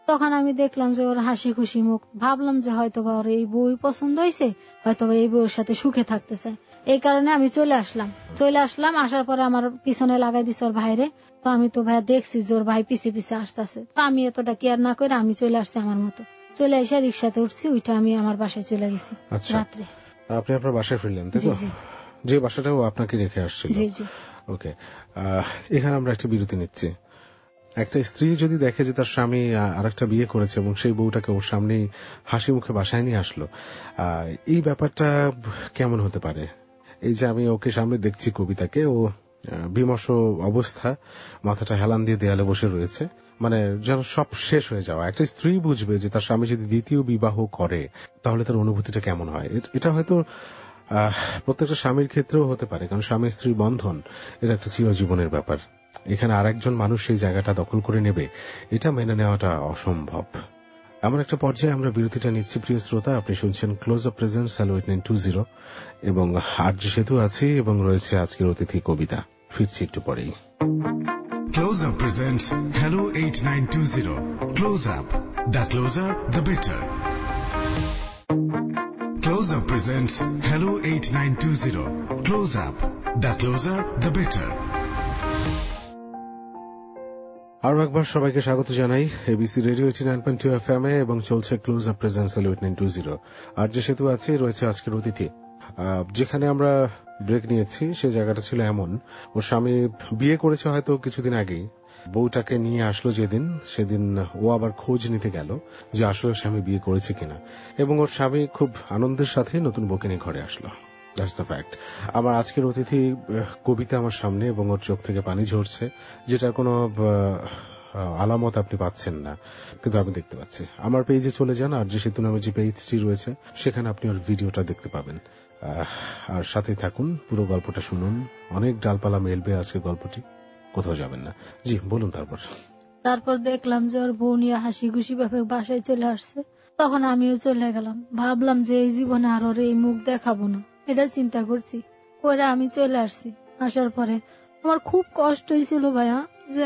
তখন আমি দেখলাম যে ওর হাসি খুশি মুখ, ভাবলাম যে হয়তো বা ওর এই বই পছন্দ হয়েছে, হয়তো বা এই বউয়ের সাথে সুখে থাকতে চায়। এই কারণে আমি চলে আসলাম। আসার পরে আমার পিছনে লাগাই দিছে ওর ভাইরে। তো আমি তো ভাইয়া দেখছি যে ওর ভাই পিছে পিছে আসতেছে, তো আমি এতটা কেয়ার না করে আমি চলে আসছি আমার মতো। চলে এসে রিক্সাতে উঠছি, ওইটা আমি আমার বাসায় চলে গেছি রাত্রে। আপনি আপনার বাসায় ফিরলেন, তাই তো? যে বাসাটাও আপনাকে রেখে আসছিল। জি জি। ওকে, এখানে আমরা একটা বিরতি নিচ্ছি। একটা স্ত্রী যদি দেখে যে তার স্বামী আরেকটা বিয়ে করেছে এবং সেই বউটাকে ওর সামনেই হাসি মুখে বাসায় নিয়ে আসলো, এই ব্যাপারটা কেমন হতে পারে? এই যে আমি ওকে সামনে দেখছি, কবিতাকে, ও বিমর্ষ অবস্থা, মাথাটা হেলান দিয়ে দেয়ালে বসে রয়েছে, মানে যেন সব শেষ হয়ে যাওয়া। একটা স্ত্রী বুঝবে যে তার স্বামী যদি দ্বিতীয় বিবাহ করে তাহলে তার অনুভূতিটা কেমন হয়। এটা হয়তো প্রত্যেকটা স্বামীর ক্ষেত্রেও হতে পারে, কারণ স্বামী স্ত্রীর বন্ধন এটা একটা চিরজীবনের ব্যাপার। এখানে আরেকজন মানুষ সেই জায়গাটা দখল করে নেবে, এটা মেনে নেওয়াটা অসম্ভব। এমন একটা পর্যায়ে আমরা বিরতিটা নিচ্ছি। প্রিয় শ্রোতা, আপনি শুনছেন ক্লোজ আপ প্রেজেন্টস হ্যালো 8920 এবং আরজে সেতু আছে এবং রয়েছে আজকের অতিথি কবিতা। ফিরছি একটু পরেই। Close Up presents Hello 8920. Close Up. The closer, the better. Close Up presents Hello 8920. Close Up. The closer, the better. আরো একবার সবাইকে স্বাগত জানাই এবিসি রেডিও 89.2 FM এ, এবং চলছে Close Up presents hello 8920। RJ সেতু আছে, রয়েছে আজকের অতিথি। যেখানে আমরা ব্রেক নিয়েছি সে জায়গাটা ছিল এমন, ওর স্বামী বিয়ে করেছে হয়তো কিছুদিন আগেই, বউটাকে নিয়ে আসলো যেদিন, সেদিন ও আবার খোঁজ নিতে গেল যে আসলে স্বামী বিয়ে করেছে কিনা, এবং ওর স্বামী খুব আনন্দের সাথে নতুন বউকে নিয়ে ঘরে আসলো। That's the fact. আমার আজকের অতিথি কবিতা আমার সামনে, এবং ওর চোখ থেকে পানি ঝরছে, যেটার কোনো আলামত আপনি পাচ্ছেন না, কিন্তু আমি দেখতে পাচ্ছি। আমার পেজে চলে যান, আরজে সেতু নামে যে পেজটি রয়েছে সেখানে আপনি ওর ভিডিওটা দেখতে পাবেন। আর সাথে থাকুন, পুরো গল্পটা শুনুন। অনেক ডালপালা মেলবে আজকে গল্পটি, কোথাও যাবেন না। জি বলুন। তারপর দেখলাম যে ওর বউ নিয়ে হাসি খুশি ভাবে বাসায় চলে আসছে। তখন আমিও চলে গেলাম, ভাবলাম যে এই জীবনে আর ওর এই মুখ দেখাবো না, এটা চিন্তা করছি করে আমি চলে আসছি। আসার পরে আমার খুব কষ্ট হয়েছিল ভাইয়া, যে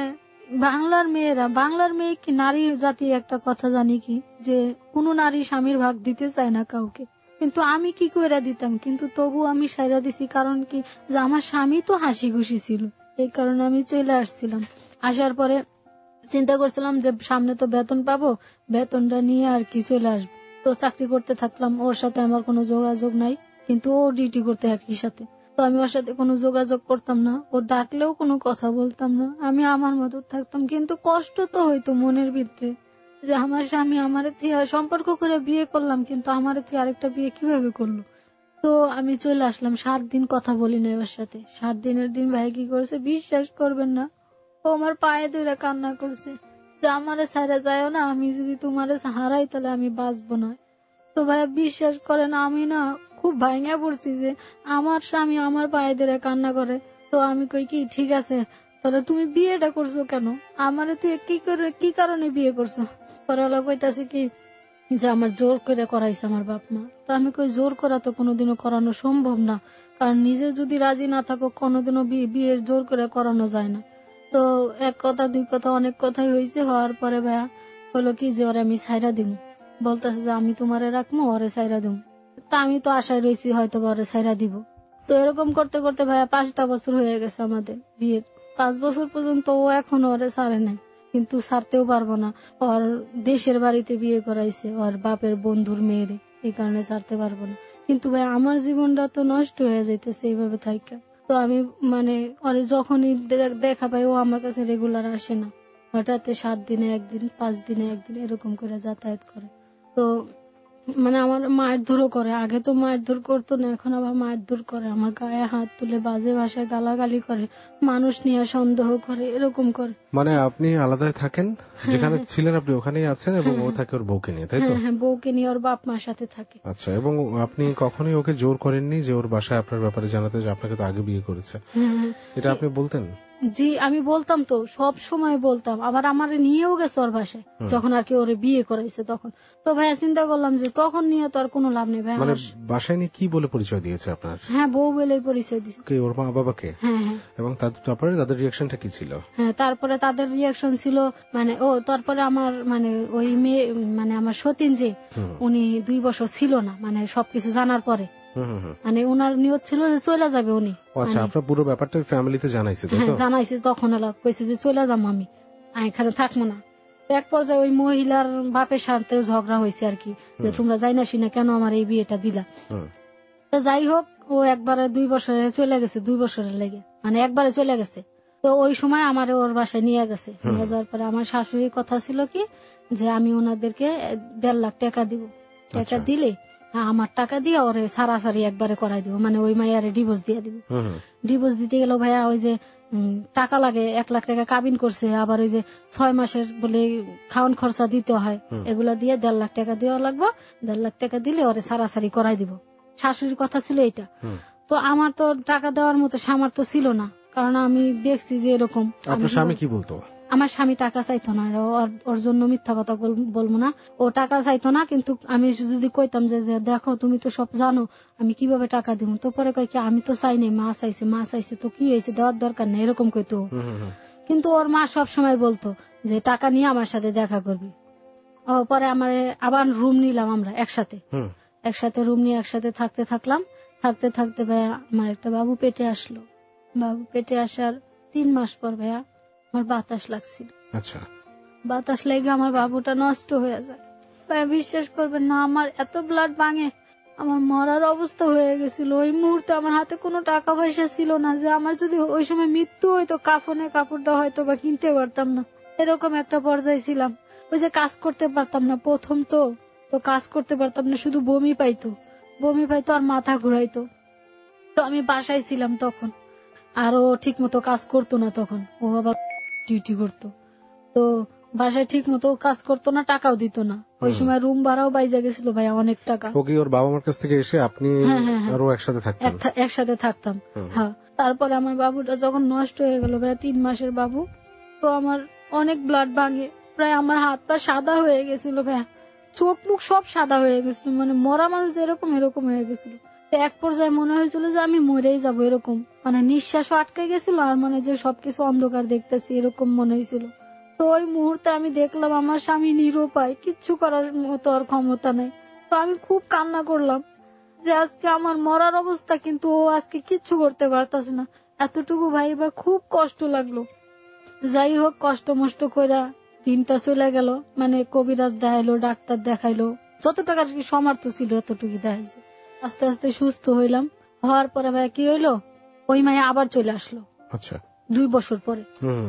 বাংলার মেয়ে কি নারী জাতি একটা কথা জানি কি, যে কোনো নারী স্বামীর ভাগ দিতে চায় না কাউকে, কিন্তু আমি কি করে দিতাম, কিন্তু তবু আমি সাইরা দিছি। কারণ কি, যে আমার স্বামী তো হাসি খুশি ছিল, এই কারণে আমি চলে আসছিলাম। আসার পরে চিন্তা করছিলাম যে সামনে তো বেতন পাবো, বেতনটা নিয়ে আর কি চলে আসবো। তো চাকরি করতে থাকলাম, ওর সাথে আমার কোনো যোগাযোগ নাই, কিন্তু ও ডিউটি করতে একই সাথে। তো আমি ওর সাথে কোনো যোগাযোগ করতাম না, ও ডাকলেও কোনো কথা বলতাম না, আমি আমার মতো থাকতাম। কিন্তু কষ্ট তো হইতো মনের ভিতরে, যে আমার স্বামী আমার সম্পর্ক করে বিয়ে করলাম, কিন্তু আমার আরেকটা বিয়ে কিভাবে করলো। তো আমি চলে আসলাম, 7 দিন কথা বলি না ওর সাথে। 7 দিনের দিন ভাই কি করেছে বিশ্বাস করবেন না, ও আমার পায়ে ধরে কান্না করছে যে আমারে ছাইরা যায়ও না, আমি যদি তোমারে হারাই তাহলে আমি বাঁচবো না। তো ভাইয়া বিশ্বাস করেন, আমি না খুব ভাঙা পড়ছি যে আমার স্বামী আমার পায়ে ধরে কান্না করে। তো আমি কই কি, ঠিক আছে তাহলে তুমি বিয়েটা করছো কেন, আমারে তুই কি কারণে বিয়ে করছো। পরে ওরা কইতাছে কি যে আমার জোর করে করাইছে আমার বাপ মা। তো আমি কই জোর করা তো কোনোদিনও করানো সম্ভব না, কারণ নিজে যদি রাজি না থাকো কোনোদিনও বিয়ে জোর করে করানো যায় না। তো এক কথা দুই কথা অনেক কথাই হয়েছে। হওয়ার পরে ভাইয়া হলো কি যে ওরে আমি ছাইরা দিব, বলতেছে যে আমি তোমারে রাখবো, ওরে ছাইরা দিব। তা আমি তো আশায় রয়েছি হয়তো ওরে ছাইরা দিব। তো এরকম করতে করতে ভাইয়া 5টা বছর হয়ে গেছে আমাদের বিয়ের। 5 বছর পর্যন্ত ও এখনো ওরে ছাড়ে নাই, কিন্তু ছাড়তেও পারবো না। ওর দেশের বাড়িতে বিয়ে করাইছে ওর বাপের বন্ধুর মেয়েরে, এই কারণে ছাড়তে পারবো না। কিন্তু ভাই আমার জীবনটা তো নষ্ট হয়ে যাইতেছে এইভাবে থাইকা। তো আমি মানে ওরে যখনই দেখা পাই, ও আমার কাছে রেগুলার আসে না, হঠাৎ 7 দিনে একদিন 5 দিনে একদিন এরকম করে যাতায়াত করে। তো মানে আমার মায়ের ধরও করে, আগে তো মায়ের ধর করতো না, এখন আবার মায়ের ধর করে, আমার গায়ে হাত তুলে বাজে ভাষায় গালাগালি করে, মানুষ নিয়ে সন্দেহ করে, এরকম করে। মানে আপনি আলাদায় থাকেন, যেখানে ছিলেন আপনি ওখানেই আছেন, এবং ও থাকে ওর বউকে নিয়ে, তাই তো? হ্যাঁ, বউকে নিয়ে ওর বাপ মার সাথে থাকে। আচ্ছা, এবং আপনি কখনোই ওকে জোর করেননি যে ওর বাসায় আপনার ব্যাপারে জানাতে, যে আপনাকে তো আগে বিয়ে করেছে, এটা আপনি বলতেন? জি, আমি বলতাম তো, সব সময় বলতাম। আবার আমার নিয়েও গেছে ওর বাসায়, যখন আর কি ওরে বিয়ে করাইছে তখন। তো ভাইয়া চিন্তা করলাম যে তখন নিয়ে তো আর কোনো লাভ নেই ভাইয়া। মানে বাসায় নিয়ে কি বলে পরিচয় দিয়েছে আপনার? হ্যাঁ, বউ বলে পরিচয় দিয়েছে। ওর মা বাবাকে? হ্যাঁ হ্যাঁ। এবং তারপরে তাদের রিয়াকশনটা কি ছিল? হ্যাঁ, তারপরে তাদের রিয়াকশন ছিল মানে তারপরে আমার মানে ওই মেয়ে মানে আমার সতীন যে উনি 2 বছর ছিল না, মানে সবকিছু জানার পরে মানে ওনার নিয়ত ছিল যে চলে যাবে উনি। আচ্ছা, আপনার পুরো ব্যাপারটা ফ্যামিলিতে জানাইছে? হ্যাঁ জানাইছে, তখন কইছে যে চলে যাবো আমি, এখানে থাকবো না। এক পর্যায়ে ওই মহিলার বাপের সাথে ঝগড়া হয়েছে আর কি, যে তোমরা যাই না শুনে কেন আমার এই বিয়েটা দিলা। তো যাই হোক, ও একবারে 2 বছরে চলে গেছে, 2 বছরের লেগে মানে একবারে চলে গেছে। তো ওই সময় আমার ওর বাসায় নিয়ে গেছে। নিয়ে যাওয়ার পরে আমার শাশুড়ির কথা ছিল কি যে আমি ওনাদেরকে 1.5 লাখ টাকা দিব, টাকা দিলে আমার টাকা দিয়ে ওরে সারাসারি একবারে করাই দিব, মানে ওই মাইয়ারে ডিভোর্স দিয়ে দিব। ডিভোর্স দিতে গেল ভাইয়া ওই যে টাকা লাগে, 1 লাখ টাকা কাবিন করছে, আবার ওই যে 6 মাসের বলে খাওয়ান খরচা দিতে হয়, এগুলা দিয়ে 1.5 লাখ টাকা দেওয়া লাগবে। 1.5 লাখ টাকা দিলে ওরে সারাসারি করাই দিব, শাশুড়ির কথা ছিল এটা। তো আমার তো টাকা দেওয়ার মতো সামর্থ্য ছিল না, কারণ আমি দেখছি যে এরকম। আপনার স্বামী কি বলতো? আমার স্বামী টাকা চাইতো না, ওর জন্য মিথ্যা কথা বলবো না, ও টাকা চাইতো না। কিন্তু আমি যদি কইতাম যে দেখো তুমি তো সব জানো, আমি কিভাবে টাকা দিব, তো পরে কয় কি আমি তো চাই নাই, মা চাইছে তো কি হয়েছে, দেওয়ার দরকার নেই, এরকম কইতো। কিন্তু ওর মা সব সময় বলতো যে টাকা নিয়ে আমার সাথে দেখা করবি। পরে আমার আবার রুম নিলাম আমরা একসাথে রুম নিয়ে একসাথে থাকতে ভাইয়া আমার একটা বাবু পেটে আসলো। বাবু পেটে আসার 3 মাস পর ভাইয়া আমার বাতাস লাগছিল। আচ্ছা, বাতাস লেগে আমার বাবুটা নষ্ট হয়ে যায়। ভাইয়া বিশ্বাস করবেন না, আমার এত ব্লাড ভাঙে, আমার মরার অবস্থা হয়ে গেছিল। ওই মুহূর্তে আমার হাতে কোনো টাকা পয়সা ছিল না, যে আমার যদি ওই সময় মৃত্যু হয়তো কাফনের কাপড়টা হয়তো বা কিনতে পারতাম না, এরকম একটা পর্যায়ে ছিলাম। ওই যে কাজ করতে পারতাম না, প্রথম তো কাজ করতে পারতাম না, শুধু বমি পাইতো আর মাথা ঘুরাইতো। তো আমি বাসায় ছিলাম তখন, আর ও ঠিক মতো কাজ করতো না, তখন ও আবার ডিউটি করতো। তো বাসায় ঠিক মতো কাজ করতো না, টাকাও দিত না। ওই সময় রুম ভাড়াও বাইজা গেছিল ভাইয়া, অনেক টাকা। ও কি ওর বাবা মার কাছ থেকে এসে আপনি আর ও একসাথে থাকতাম? হ্যাঁ। তারপরে আমার বাবুটা যখন নষ্ট হয়ে গেল ভাইয়া, 3 মাসের বাবু, তো আমার অনেক ব্লাড ভাঙে, প্রায় আমার হাত পা সাদা হয়ে গেছিল ভাইয়া, চোখ মুখ সব সাদা হয়ে গেছিল, মানে মরা মানুষ এরকম হয়ে গেছিল। এক পর্যায়ে মনে হয়েছিল যে আমি মরেই যাবো, এরকম মানে নিঃশ্বাসও আটকে গেছিল, আর মানে যে সবকিছু অন্ধকার দেখতেছি এরকম মনে হয়েছিল। তো ওই মুহূর্তে আমি দেখলাম আমার স্বামী নিরুপায়, কিচ্ছু করার মতো আর ক্ষমতা নেই। তো আমি খুব কান্না করলাম যে আজকে আমার মরার অবস্থা, কিন্তু ও আজকে কিচ্ছু করতে পারতাছে না। এতটুকু ভাইবা খুব কষ্ট লাগলো। যাই হোক, কষ্ট মষ্ট কইরা দিনটা চলে গেল, মানে কবিরাজ দেখাইলো, ডাক্তার দেখাইলো, যত টাকার কি সামর্থ্য ছিল এতটুকু দেখাইছে। আস্তে আস্তে সুস্থ হইলাম। হওয়ার পরে ভাই কি হইলো, ওই মায়া আবার চলে আসলো। আচ্ছা, 2 বছর পরে।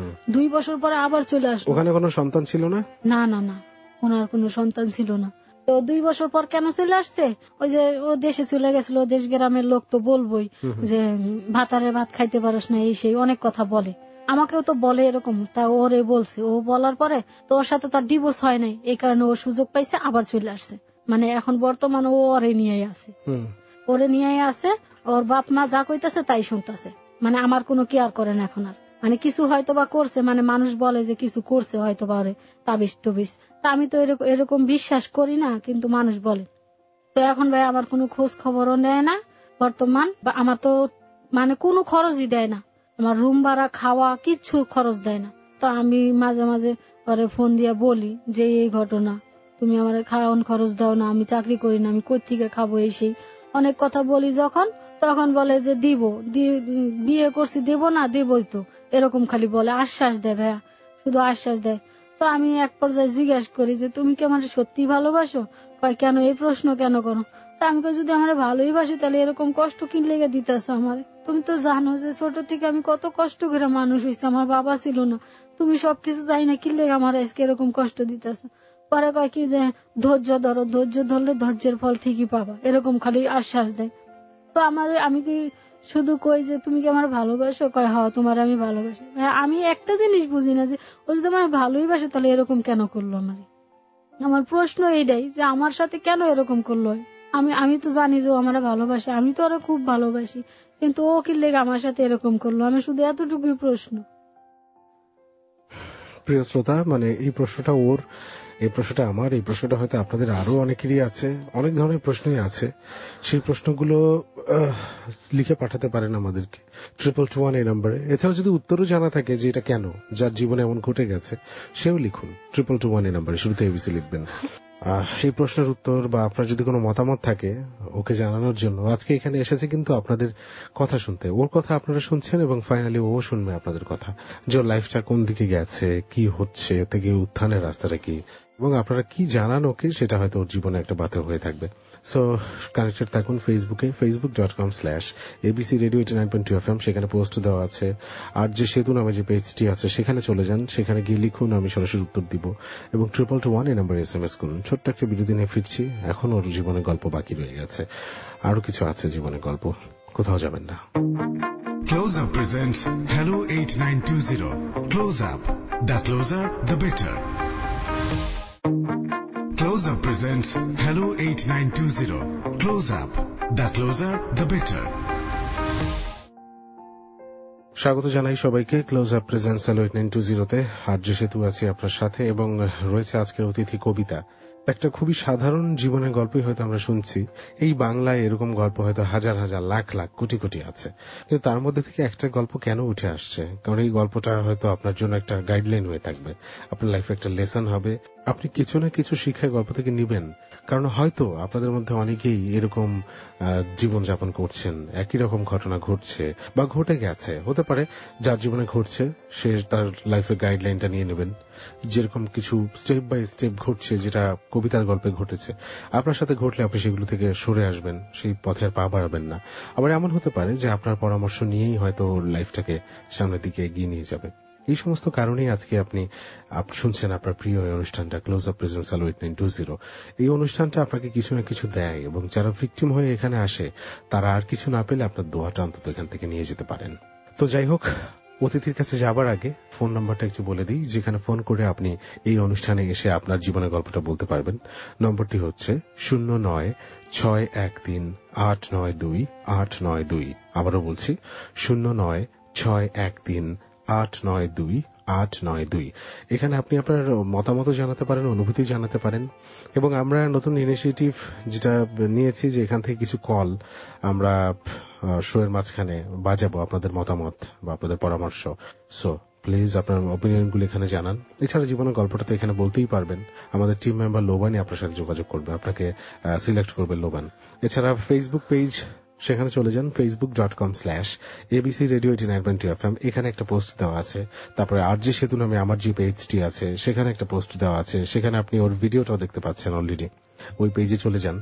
2 বছর পরে আবার চলে আসলো। ওখানে কোনো সন্তান ছিল না? না, ওনার কোনো সন্তান ছিল না। তো 2 বছর পর কেন চলে আসছে, ওই যে ও দেশে চলে গেছিল, দেশ গ্রামের লোক তো বলবোই যে ভাতারে ভাত খাইতে পারস না, এই সেই অনেক কথা বলে, আমাকেও তো বলে এরকম। তা ওরে বলছে, ও বলার পরে তো ওর সাথে তার ডিভোর্স হয় নাই, এই কারণে ও সুযোগ পাইছে, আবার চলে আসছে। মানে এখন বর্তমানে ও ওরে নিয়েই আছে, ওর বাপ মা যা কইতাছে তাই শুনতেছে, মানে আমার কোনো কেয়ার করে না এখন আর। মানে কিছু হয়তো বা করছে, মানে মানুষ বলে যে কিছু করছে হয়তো বা ওরে তাবিজ টবিজ, তা আমি তো এরকম বিশ্বাস করি না, কিন্তু মানুষ বলে। তো এখন ভাই আমার কোনো খোঁজ খবরও নেয় না বর্তমান, বা আমার তো মানে কোনো খরচই দেয় না, আমার রুম ভাড়া খাওয়া কিচ্ছু খরচ দেয় না। তো আমি মাঝে মাঝে ওরে ফোন দিয়ে বলি যে এই ঘটনা, তুমি আমার খাওয়ান খরচ দাও না, আমি চাকরি করি না, আমি কই থেকে খাবো, এই সেই অনেক কথা বলি। তখন বলে যে দিব, বিয়ে করছি দেব না, দেবই তো, এরকম খালি বলে, আশ্বাস দেয় ভাইয়া, শুধু আশ্বাস দেয়। তো আমি এক পর্যায়ে জিজ্ঞাসা করি যে তুমি কি আমার সত্যি ভালোবাসো? কয় কেন, এই প্রশ্ন কেন করো? তা আমি কই যদি আমার ভালোই বাসি তাহলে এরকম কষ্ট কি লেগে দিতেছো আমার? তুমি তো জানো যে ছোট থেকে আমি কত কষ্ট করে মানুষ হয়েছি, আমার বাবা ছিল না, তুমি সবকিছু জানি না, কি লেগে আমার আজকে এরকম কষ্ট দিতেছো? পরে কয় কি যে ধৈর্য ধরো, ধৈর্য ধরলে ধৈর্যের ফল ঠিকই পাবা, এরকম খালি আশ্বাস দেয়। তো আমি কি শুধু কই যে তুমি কি আমার ভালোবাসো? কয় হ্যাঁ, তোমার আমি ভালোবাসি। আমি একটা জিনিস বুঝি না, যে ও যদি আমার ভালোই বাসে তাহলে এরকম কেন করলো? আমার প্রশ্ন এইটাই যে আমার সাথে কেন এরকম করলো? আমি তো জানি যে ও আমার ভালোবাসে, আমি তো ওরা খুব ভালোবাসি, কিন্তু ও কি লেগে আমার সাথে এরকম করলো? আমি শুধু এতটুকুই প্রশ্ন। প্রিয় শ্রোতা, মানে এই প্রশ্নটা ওর, এই প্রশ্নটা আমার, এই প্রশ্নটা হয়তো আপনাদের আরো অনেকেরই আছে, অনেক ধরনের প্রশ্নই আছে। সেই প্রশ্নগুলো লিখে পাঠাতে পারেন আমাদেরকে 2221 এই নম্বরে। এছাড়া যদি উত্তরও জানা থাকে যে এটা কেন, যার জীবনে এমন ঘটে গেছে, সেও লিখুন 2221 এই নম্বরে, শুরুতে এবিসি লিখবেন। এই প্রশ্নের উত্তর বা আপনার যদি কোনো মতামত থাকে ওকে জানানোর জন্য আজকে এখানে এসেছে কিন্তু আপনাদের কথা শুনতে। ওর কথা আপনারা শুনছেন এবং ফাইনালি ও শুনবে আপনাদের কথা, যে ওর লাইফটা কোন দিকে গেছে, কি হচ্ছে, থেকে উত্থানের রাস্তাটা কি, এবং আপনারা কি জানান ওকে সেটা হয়তো ওর জীবনে একটা বাধা হয়ে থাকবে। সো কানেক্টেড থাকুন ফেসবুকে, facebook.com/abc radio 89.2 FM। সেখানে পোস্ট দেওয়া আছে। আর যে সেতু নামে যে পেজটি আছে সেখানে চলে যান, সেখানে গিয়ে লিখুন, আমি সরাসরি উত্তর দিব। এবং 2221 এই নম্বরে SMS করুন। ছোট্ট একটা বিরতি নিয়ে ফিরছি। এখন ওর জীবনে গল্প বাকি রয়ে গেছে, আরো কিছু আছে জীবনে গল্প, কোথাও যাবেন না। Close Up presents Hello 8920. Close Up. The closer, the better. Close Up presents Hello 8920. Close Up. The closer, the better. স্বাগত জানাই সবাইকে ক্লোজ আপ প্রেজেন্স হ্যালো 8920 তে। আর যে সেতু আছে আপনার সাথে, এবং রয়েছে আজকের অতিথি কবিতা। একটা খুবই সাধারণ জীবনের গল্পই হয়তো আমরা শুনছি। এই বাংলায় এরকম গল্প হয়তো হাজার হাজার লাখ লাখ কোটি কোটি আছে, কিন্তু তার মধ্যে থেকে একটা গল্প কেন উঠে আসছে? কারণ এই গল্পটা হয়তো আপনার জন্য একটা গাইডলাইন হয়ে থাকবে, আপনার লাইফে একটা লেসন হবে। আপনি কিছু না কিছু শিক্ষা গল্প থেকে নিবেন, কারণ হয়তো আপনাদের মধ্যে অনেকেই এরকম জীবনযাপন করছেন, একই রকম ঘটনা ঘটছে বা ঘটে গেছে। হতে পারে যার জীবনে ঘটছে সে তার লাইফের গাইডলাইনটা নিয়ে নেবেন। যেরকম কিছু স্টেপ বাই স্টেপ ঘটছে, যেটা কবিতার গল্পে ঘটেছে, আপনার সাথে ঘটলে আপনি সেগুলো থেকে সরে আসবেন, সেই পথে আর পা বাড়াবেন না। আবার এমন হতে পারে যে আপনার পরামর্শ নিয়েই হয়তো লাইফটাকে সামনের দিকে এগিয়ে নিয়ে যাবে। এই সমস্ত কারণেই আজকে আপনি শুনছেন আপনার প্রিয় এই অনুষ্ঠানটা ক্লোজ আপ প্রেজেন্স হ্যালো 8920। এই অনুষ্ঠানটা আপনাকে কিছু না কিছু দেয়, এবং যারা ভিকটিম হয়ে এখানে আসে তারা আর কিছু না পেলে আপনার দোয়াটা অন্তত এখান থেকে নিয়ে যেতে পারেন। তো যাই হোক, অতিথির কাছে যাবার আগে ফোন নাম্বারটা একটু বলে দিই, যেখানে ফোন করে আপনি এই অনুষ্ঠানে এসে আপনার জীবনের গল্পটা বলতে পারবেন। নম্বরটি হচ্ছে 09613892 আবারও বলছি 09613892 এখানে আপনি আপনার মতামত জানাতে পারেন, অনুভূতি জানাতে পারেন। এবং আমরা নতুন ইনিশিয়েটিভ যেটা নিয়েছি যে এখান থেকে কিছু কল আমরা শোয়ের মাঝখানে বাজাবো, আপনাদের মতামত বা আপনাদের পরামর্শ। সো প্লিজ আপনার অপিনিয়নগুলো এখানে জানান। এছাড়া জীবনের গল্পটা তো এখানে বলতেই পারবেন। আমাদের টিম মেম্বার লোবানই আপনার সাথে যোগাযোগ করবে, আপনাকে সিলেক্ট করবে লোবান। এছাড়া ফেসবুক পেজ, সেখানে চলে যান facebook.com/abc radio 89.2 FM। এখানে একটা পোস্ট দেওয়া আছে। তারপরে আর যে সেতু নামে আমার যে পেজটি আছে সেখানে একটা পোস্ট দেওয়া আছে, সেখানে আপনি ওর ভিডিওটাও দেখতে পাচ্ছেন অলরেডি। ওই পেজে চলে যান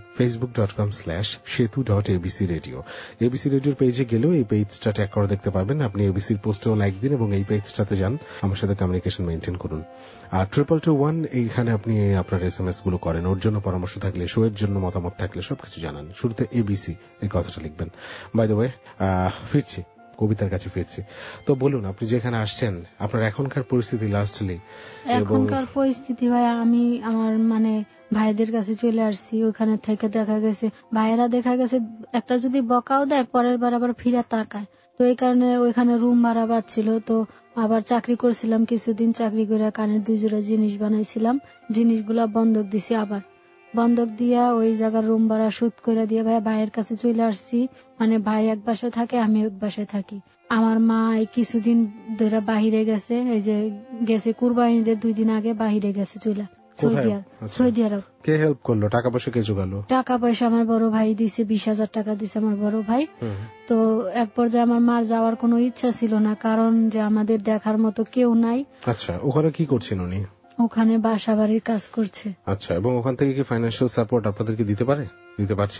facebook.com/setu.abc radio। এবিসি রেডিওর পেজে গেলেও এই পেজটা ট্যাগ করে দেখতে পারবেন। আপনি এবিসির পোস্টেও লাইক দিন এবং এই পেজটাতে যান, আমার সাথে কমিউনিকেশন মেইনটেইন করুন। আর 2221 এইখানে আপনি আপনার SMS গুলো করেন। ওর জন্য পরামর্শ থাকলে, শোয়ের জন্য মতামত থাকলে সবকিছু জানান। শুরুতে এবিসি এই কথাটা লিখবেন। বাই দ্য ওয়ে, ফিরছি কবিতার কাছে ফিরছি। তো বলুন, আপনি যেখানে আসছেন আপনার এখনকার পরিস্থিতি লাস্টলি। এখনকার পরিস্থিতি ভাই, আমি আমার ভাইদের কাছে চলে আসছি। ওখানে থেকে দেখা গেছে ভাইয়েরা দেখা গেছে একটা যদি বকাও দেয় পরের বার আবার ফিরে তাকায়। তো এই কারণে ওইখানে রুম ভাড়া পাচ্ছিল। তো আবার চাকরি করছিলাম কিছুদিন, চাকরি করে কানের 2 জোড়া জিনিস বানাইছিলাম, জিনিসগুলা বন্ধক দিছি। আবার বন্ধক দিয়া ওই জায়গার রুম ভাড়া শোধ করে দিয়ে ভাইয়ের কাছে চলে আসছি। ভাই এক বাসায় থাকে, আমি এক বাসায় থাকি। আমার মা এই কিছুদিন ধরে বাহিরে গেছে, এই যে গেছে কুরবানিদের 2 দিন আগে বাহিরে গেছে চলে সৌদি আরব। কে হেল্প করলো? টাকা পয়সা কে জোগালো? টাকা পয়সা আমার বড় ভাই দিছে, 20,000 টাকা দিছে আমার বড় ভাই। তো এক পর্যায়ে আমার মার যাওয়ার কোনো ইচ্ছা ছিল না, কারণ যে আমাদের দেখার মতো কেউ নাই। আচ্ছা, ওখানে কি করছেন উনি? ওখানে বাসা বাড়ির কাজ করছে। আচ্ছা, এবং ওখান থেকে কি ফাইন্যান্সিয়াল সাপোর্ট আপনাদেরকে দিতে পারছে?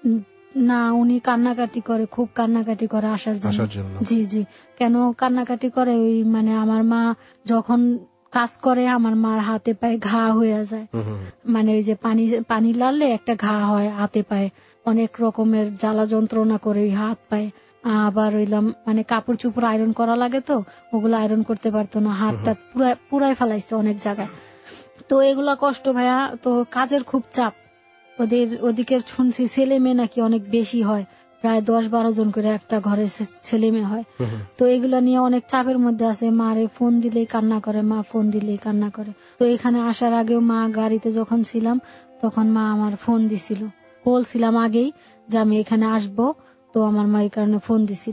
না, উনি কান্নাকাটি করে, খুব কান্নাকাটি করে আসার জন্য। জি জি, কেন কান্নাকাটি করে? ওই আমার মা যখন কাজ করে আমার মার হাতে পায়ে ঘা হয়ে যায়। ওই যে পানি লাগলে একটা ঘা হয় হাতে পায়ে, অনেক রকমের জ্বালা যন্ত্রণা করে ওই হাত পায়ে। আবার হইলাম কাপড় চোপড় আয়রন করা লাগে, তো ওগুলো আয়রন করতে পারতো না, হাতটা পুরাই ফেলাইছে অনেক জায়গায়। তো এগুলা কষ্ট ভাইয়া। তো কাজের খুব চাপ ওদের ওদিকে, শুনছি ছেলে মেয়ে নাকি অনেক বেশি হয়, প্রায় 10-12 জন করে একটা ঘরে ছেলে মেয়ে হয়। তো এগুলা নিয়ে অনেক চাপের মধ্যে আছে। মারে ফোন দিলেই কান্না করে, মা ফোন দিলেই কান্না করে। তো এখানে আসার আগেও মা গাড়িতে যখন ছিলাম তখন মা আমার ফোন দিছিল, বলছিলাম আগেই যে আমি এখানে আসবো, তো আমার মা এই কারণে ফোন দিছিল।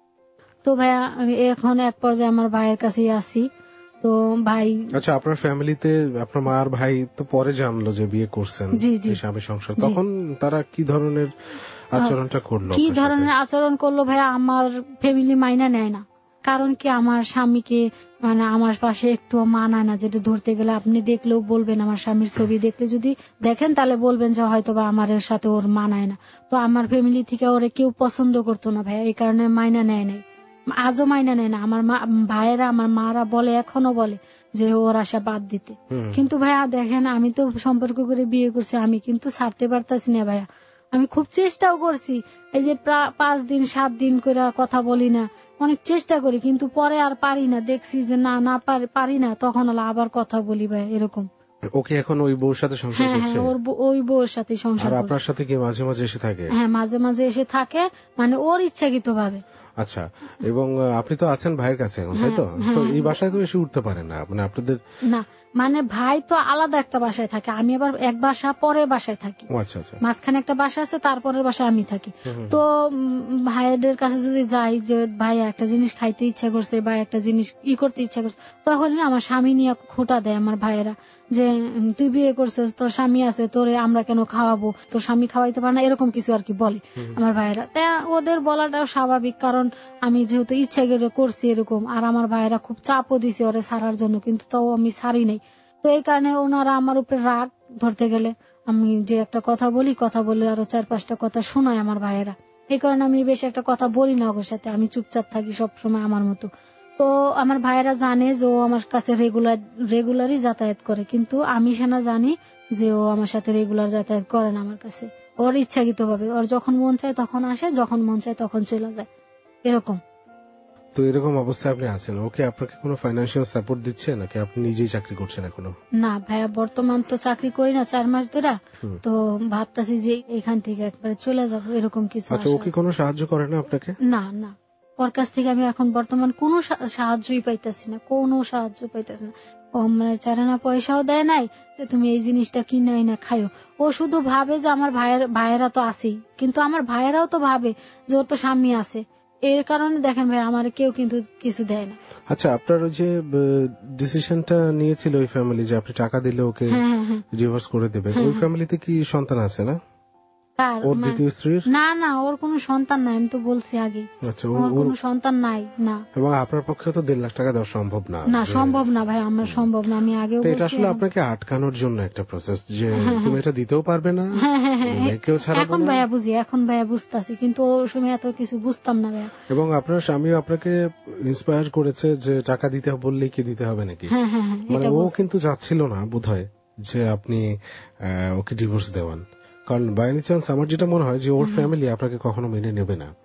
তো ভাইয়া এখন এক পর্যায়ে আমার ভাইয়ের কাছেই আসি। তো ভাই, আচ্ছা, আপনার ফ্যামিলিতে আপনার মা আর ভাই তো পরে জানলো যে বিয়ে করছেন, স্বামী সংসার, তখন তারা কি ধরনের আচরণটা করলো? কি ধরনের আচরণ করলো ভাইয়া, আমার ফ্যামিলি মাইনা নেয় না। কারণ কি, আমার স্বামীকে মানে আমার পাশে একটু মানায় না। যেটা ধরতে গেলে আপনি দেখলেও বলবেন, আমার স্বামীর ছবি দেখলে যদি দেখেন তাহলে বলবেন যে হয়তো বা আমার সাথে ওর মানায় না। তো আমার ফ্যামিলি থেকে ওরে কেউ পছন্দ করতো না ভাইয়া, এই কারণে মাইনা নেয় নাই, আজও মাইনা নেয় না। আমার ভাইয়েরা, আমার মারা বলে, এখনো বলে যে ওর আশা বাদ দিতে। কিন্তু ভাইয়া দেখেন, আমি তো সম্পর্ক করে বিয়ে করছি, আমি কিন্তু ছাড়তে পারতাছি না ভাইয়া। আমি খুব চেষ্টাও করছি, এই যে 5 দিন 7 দিন করে কথা বলি না, অনেক চেষ্টা করি, কিন্তু পরে আর পারি না। দেখছি যে না পারি না, তখন আবার কথা বলি ভাই, এরকম। ওকে এখন ওই বউর সাথে সংসার করছে? হ্যাঁ, ওই বউর সাথে সংসার করছে। আর আপনার সাথে কি মাঝে মাঝে এসে থাকে? হ্যাঁ, মাঝে মাঝে এসে থাকে, মানে ওর ইচ্ছাকৃত ভাবে। আচ্ছা, এবং আপনি তো আছেন ভাইয়ের কাছে এখন, তাই তো? এই বাসায় তো এসে উঠতে পারেন না, মানে আপনাদের না, মানে ভাই তো আলাদা একটা বাসায় থাকে, আমি আবার এক বাসা পরের বাসায় থাকি। আচ্ছা আচ্ছা, মাঝখানে একটা বাসা আছে, তারপরের বাসায় আমি থাকি। তো ভাইদের কাছে যদি যাই যে ভাই একটা জিনিস খাইতে ইচ্ছা করছে বা একটা জিনিস করতে ইচ্ছা করছে, তখন আমার স্বামী নিয়ে খোঁটা দেয় আমার ভাইয়েরা, যে তুই বিয়ে করছিস, তোর স্বামী আছে, তোরে আমরা কেন খাওয়াবো, তোর স্বামী খাওয়াইতে পারে না, এরকম কিছু আর কি বলে আমার ভাইয়েরা। তাই ওদের বলাটাও স্বাভাবিক, কারণ আমি যেহেতু ইচ্ছা করে করছি এরকম। আর আমার ভাইয়েরা খুব চাপও দিছে ওরে ছাড়ার জন্য, কিন্তু তাও আমি ছাড়ি নাই। তো এই কারণে ওনারা আমার উপরে রাগ ধরতে গেলে, আমি যে একটা কথা বলে আরো 4-5টা কথা শোনায় আমার ভাইয়েরা। এই কারণে আমি বেশি একটা কথা বলি না ওর সাথে, আমি চুপচাপ থাকি সবসময় আমার মতো। তো আমার ভাইয়েরা জানে যে ও আমার কাছে রেগুলারই যাতায়াত করে, কিন্তু আমি সেনা জানি যে ও আমার সাথে রেগুলার যাতায়াত করে না আমার কাছে। ওর ইচ্ছাকৃত ভাবে, ওর যখন মন চায় তখন আসে, যখন মন চায় তখন চলে যায়, এরকম। তো এরকম অবস্থায় আপনি আছেন, ওকে আপনাকে কোনো ফাইন্যান্সিয়াল সাপোর্ট দিচ্ছে নাকি আপনি নিজেই চাকরি করছেন এখনো? না ভাইয়া, বর্তমান তো চাকরি করি না 4 মাস ধরে, তো ভাবতাছি যে এখান থেকে একবারে চলে যাব, এরকম কিছু। আচ্ছা, ও কি কোনো সাহায্য করে না আপনাকে? না না, ওর কাছ থেকে আমি এখন বর্তমান কোনো সাহায্যই পাইতেছি না, কোনো সাহায্য পাইতেছি না। ও মানে চারানা পয়সাও দেয় নাই যে তুমি এই জিনিসটা কিনাই না খাইও। ও শুধু ভাবে যে আমার ভাইয়েরা তো আছেই, কিন্তু আমার ভাইয়েরাও তো ভাবে যে ওর তো স্বামী আছে। এর কারণে দেখেন ভাই, আমার কেউ কিন্তু কিছু দেয় না। আচ্ছা, আপনার ওই যে ডিসিশনটা নিয়েছিল ওই ফ্যামিলি যে আপনি টাকা দিলে ওকে ডিভোর্স করে দেবে, ওই ফ্যামিলিতে কি সন্তান আছে না? ওর দ্বিতীয় স্ত্রীর? না না, ওর কোনো সন্তান নাই, আমি তো বলছি আগে। আচ্ছা, ওর কোনো সন্তান নাই না। এবং আপনার পক্ষে তো 1.5 লাখ টাকা দেওয়া সম্ভব না। না, সম্ভব না ভাই, আমার সম্ভব না। আমি আগেও বলছি, এটা আসলে আপনাকে আটকানোর জন্য একটা প্রসেস, যে তুমি এটা দিতেও পারবে না, কেউ ছাড়াবে না। এখন ভাইয়া বুঝি, এখন ভাইয়া বুঝতাছি, কিন্তু ওই সময় এত কিছু বুঝতাম না ভাইয়া। এবং আপনার স্বামীও আপনাকে ইন্সপায়ার করেছে যে টাকা দিতে বললেই কি দিতে হবে নাকি? মানে ও কিন্তু চাচ্ছিল না বোধহয় যে আপনি ওকে ডিভোর্স দেওয়ান, কারণ বাই এনি চান্স আমার যেটা মনে হয় যে ওর ফ্যামিলি আপনাকে কখনো মেনে নেবে না।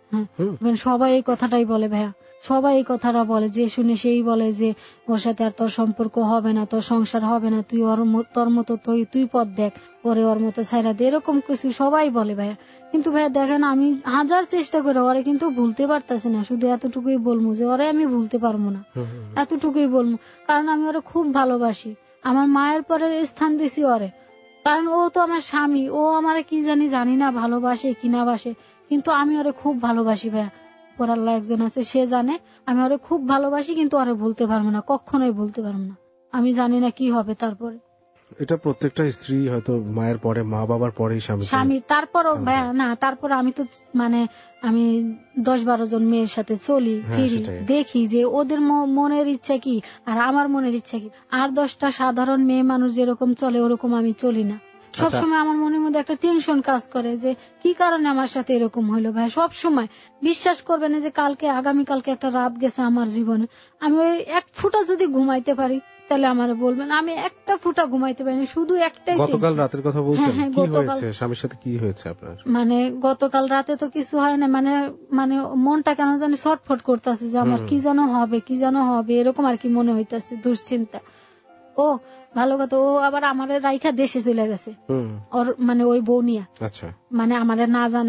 সবাই এই কথাটাই বলে ভাইয়া, সবাই এই কথাটা বলে, যে শুনে সেই বলে যে ওর সাথে আর তোর সম্পর্ক হবে না, তোর সংসার হবে না, তুই তোর মতো তুই পথ দেখ, ওরে ওর মতো ছাইরা দে, এরকম কিছু সবাই বলে ভাইয়া। কিন্তু ভাইয়া দেখেন, আমি হাজার চেষ্টা করে ওরে কিন্তু ভুলতে পারতেছি না। শুধু এতটুকুই বলবো যে ওরে আমি ভুলতে পারবো না, এতটুকুই বলবো, কারণ আমি ওরে খুব ভালোবাসি। আমার মায়ের পরে স্থান দিছি ওরে, কারণ ও তো আমার স্বামী। ও আমারে কি জানি না ভালোবাসে কি না বাসে, কিন্তু আমি ওরে খুব ভালোবাসি ভাইয়া। ওর আল্লাহ একজন আছে, সে জানে আমি ওরে খুব ভালোবাসি, কিন্তু ওরে ভুলতে পারবো না, কখনোই ভুলতে পারবো না। আমি জানি না কি হবে তারপরে। এটা প্রত্যেকটা স্ত্রী হয়তো মায়ের পরে, মা বাবার পরেই স্বামী, তারপরও ভাইয়া না, তারপর আমি তো মানে আমি 10-12 জন মেয়ের সাথে চলি ফিরি, দেখি যে ওদের মনের ইচ্ছা কি আর আমার মনের ইচ্ছা কি। আর 10টা সাধারণ মেয়ে মানুষ যেরকম চলে ওরকম আমি চলি না। সবসময় আমার মনের মধ্যে একটা টেনশন কাজ করে যে কি কারণে আমার সাথে এরকম হলো ভাই। সব সময় বিশ্বাস করবেন যে আগামীকালকে একটা রাত গেছে আমার জীবনে, আমি ওই 1 ফুটা যদি ঘুমাইতে পারি তাহলে আমারে বলবেন, আমি 1টা ফুটা ঘুমাইতে পারিনি, শুধু একটাই। গতকাল রাতের কথা বলছেন? কি হয়েছে স্বামীর সাথে, কি হয়েছে আপনার? মানে গতকাল রাতে তো কিছু হয় না, মানে মনটা কেন জানি ছটফট করতেছে যে আমার কি যেন হবে এরকম আর কি মনে হইতেছে, দুশ্চিন্তা। ও ভালো কথা, ও আবার আমাদের রাইখা দেশে চলে গেছে, ওর মানে ওই বউ নিয়া, আচ্ছা, মানে আমাদের না জানাইয়া।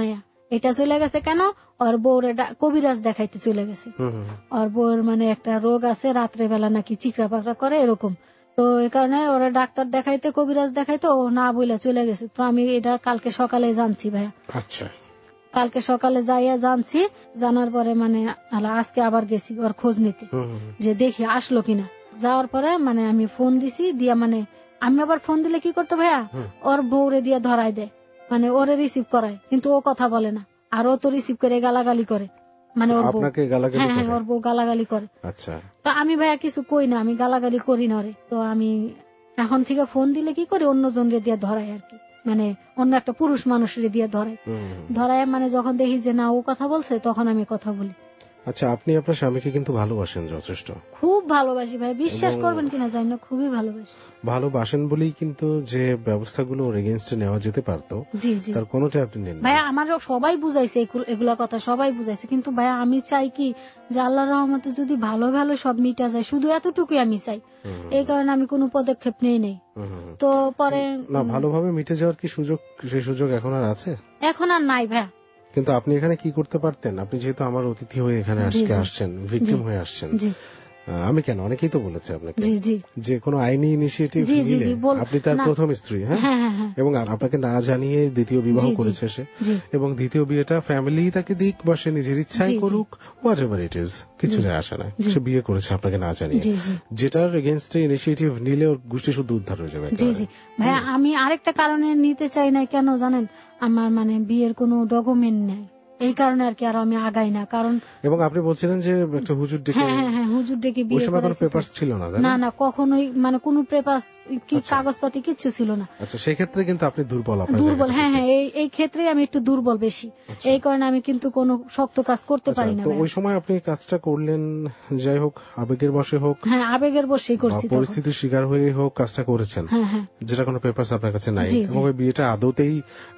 এটা চলে গেছে কেন, ওর বউর কবিরাজ দেখাইতে চলে গেছে। ওর বউর মানে একটা রোগ আছে, রাত্রে বেলা নাকি চিকরা পাকড়া করে এরকম। তো এই কারণে ওরা ডাক্তার দেখাইতে, কবিরাজ দেখাইতে ও না বইলা চলে গেছে। তো আমি এটা কালকে সকালে জানছি ভাইয়া। আচ্ছা, কালকে সকালে যাইয়া জানছি, জানার পরে মানে আজকে আবার গেছি ওর খোঁজ নিতে, যে দেখি আসলো কিনা। যাওয়ার পরে মানে আমি ফোন দিছি, দিয়া মানে আমি আবার ফোন দিলে কি করতে ভাইয়া, ওর বউরে দিয়ে ধরাই দেয়, মানে ওরে রিসিভ করায়, কিন্তু ও কথা বলে না। আর ও তো রিসিভ করে গালাগালি করে, মানে ওর বউ। হ্যাঁ, ওর বউ গালাগালি করে। আচ্ছা, তো আমি ভাইয়া কিছু কই না, আমি গালাগালি করি না রে। তো আমি এখন থেকে ফোন দিলে কি করি, অন্য জনরে দিয়ে ধরাই আর কি, মানে অন্য একটা পুরুষ মানুষের দিয়ে ধরায় মানে যখন দেখি যে না ও কথা বলছে, তখন আমি কথা বলি। আচ্ছা, আপনি আপনার স্বামীকে কিন্তু ভালোবাসেন যথেষ্ট? খুব ভালোবাসি ভাই, বিশ্বাস করবেন কিনা জানি না, খুবই ভালোবাসি। ভালোবাসেন বলেই কিন্তু যে ব্যবস্থাগুলো ওর এগেইনস্টে নেওয়া যেতে পারতো, তার কোনোটাই আপনি নেন। ভাইয়া আমার সবাই বুঝাইছে এগুলা কথা, সবাই বুঝাইছে, কিন্তু ভাইয়া আমি চাই কি যে আল্লাহর রহমতে যদি ভালো ভালো সব মিটা যায়, শুধু এতটুকুই আমি চাই। এই কারণে আমি কোনো পদক্ষেপ নেই। তো পরে না, ভালোভাবে মিটে যাওয়ার কি সুযোগ, সেই সুযোগ এখন আর আছে? এখন আর নাই ভাইয়া। কিন্তু আপনি এখানে কি করতে পারতেন? আপনি যেহেতু আমার অতিথি হয়ে এখানে আসছেন, ভিকটিম হয়ে আসছেন, আমি কেন, অনেকেই তো বলেছে আপনাকে যে কোনো আইনি ইনিশিয়েটিভ নিলে আপনি তার প্রথম স্ত্রী, হ্যাঁ, এবং আপনাকে না জানিয়ে দ্বিতীয় বিবাহ করেছে সে, এবং দ্বিতীয় বিয়েটা ফ্যামিলি তাকে দিক বা সে নিজের ইচ্ছায় করুক, হোয়াট এভার ইট ইজ, কিছু যায় আসে না, সে বিয়ে করেছে আপনাকে না জানিয়ে, যেটার এগেইনস্টে ইনিশিয়েটিভ নিলে ওর গোষ্ঠী শুধু উদ্ধার হয়ে যাবে। ভাইয়া আমি আরেকটা কারণে নিতে চাই না, কেন জানেন, আমার মানে বিয়ের কোনো ডকুমেন্ট নেই, এই কারণে আর কি আর আমি আগাই না। কারণ এবং আপনি বলছিলেন যে একটা হুজুর ডেকে, হ্যাঁ হুজুর ডেকে বিয়ে করেছে, কোনো পেপারস ছিল না? না কখনোই, মানে কোনো পেপারস কি কাগজপাতি কিচ্ছু ছিল না। আচ্ছা, সেই ক্ষেত্রে কিন্তু আপনি দুর্বল। হ্যাঁ, এই ক্ষেত্রে আমি একটু দুর্বল বেশি, এই কারণে আমি কিন্তু কোনো শক্ত কাজ করতে পারি না। তো ওই সময় আপনি কাজটা করলেন, যাই হোক আবেগের বশে হোক, হ্যাঁ আবেগের বশেই করছি, পরিস্থিতির শিকার হয়ে হোক কাজটা করেছেন, যেটা কোনো পেপারস আপনার কাছে নাই, এবং ওই বিয়েটা আদৌতেই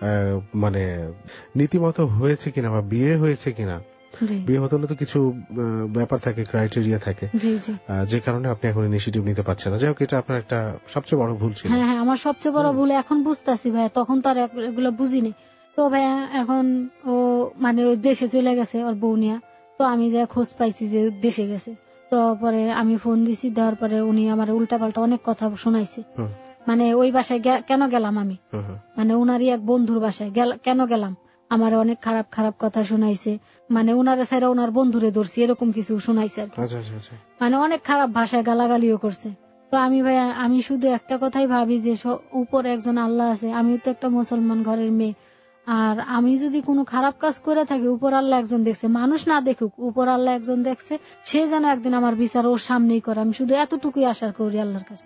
মানে নীতিমতো হয়েছে কিনা বা বিয়ে হয়েছে কিনা, বিয়ে হতে হলে তো কিছু ব্যাপার থাকে, ক্রাইটেরিয়া থাকে, যে কারণে আপনি এখন ইনিশিয়েটিভ নিতে পারছেন না। যাই হোক, এটা আপনার একটা সবচেয়ে বড় ভুল ছিল। হ্যাঁ, আমার সবচেয়ে বড় ভুল এখন বুঝতেছি ভাইয়া, তখন তো আর এগুলো বুঝিনি। তো ভাইয়া এখন ও মানে ওই দেশে চলে গেছে ওর বউ নিয়ে। তো আমি যা খোঁজ পাইছি যে দেশে গেছে, তো পরে আমি ফোন দিছি, দেওয়ার পরে উনি আমার উল্টাপাল্টা অনেক কথা শোনাইছে। মানে ওই বাসায় কেন গেলাম আমি, মানে উনারই এক বন্ধুর বাসায় কেন গেলাম, আমার অনেক খারাপ খারাপ কথা শোনাইছে, মানে উনারে ছাড়া ওনার বন্ধুরে ধরছি, এরকম কিছু শোনাইছে আর কি। মানে অনেক খারাপ ভাষায় গালাগালিও করছে। তো আমি ভাইয়া আমি শুধু একটা কথাই ভাবি যে উপরে একজন আল্লাহ আছে, আমি তো একটা মুসলমান ঘরের মেয়ে, আর আমি যদি কোনো খারাপ কাজ করে থাকি, উপর আল্লাহ একজন দেখছে, মানুষ না দেখুক, উপর আল্লাহ একজন দেখছে, সে যেন একদিন আমার বিচার ওর সামনেই করে। আমি শুধু এতটুকুই আশা করি আল্লাহর কাছে।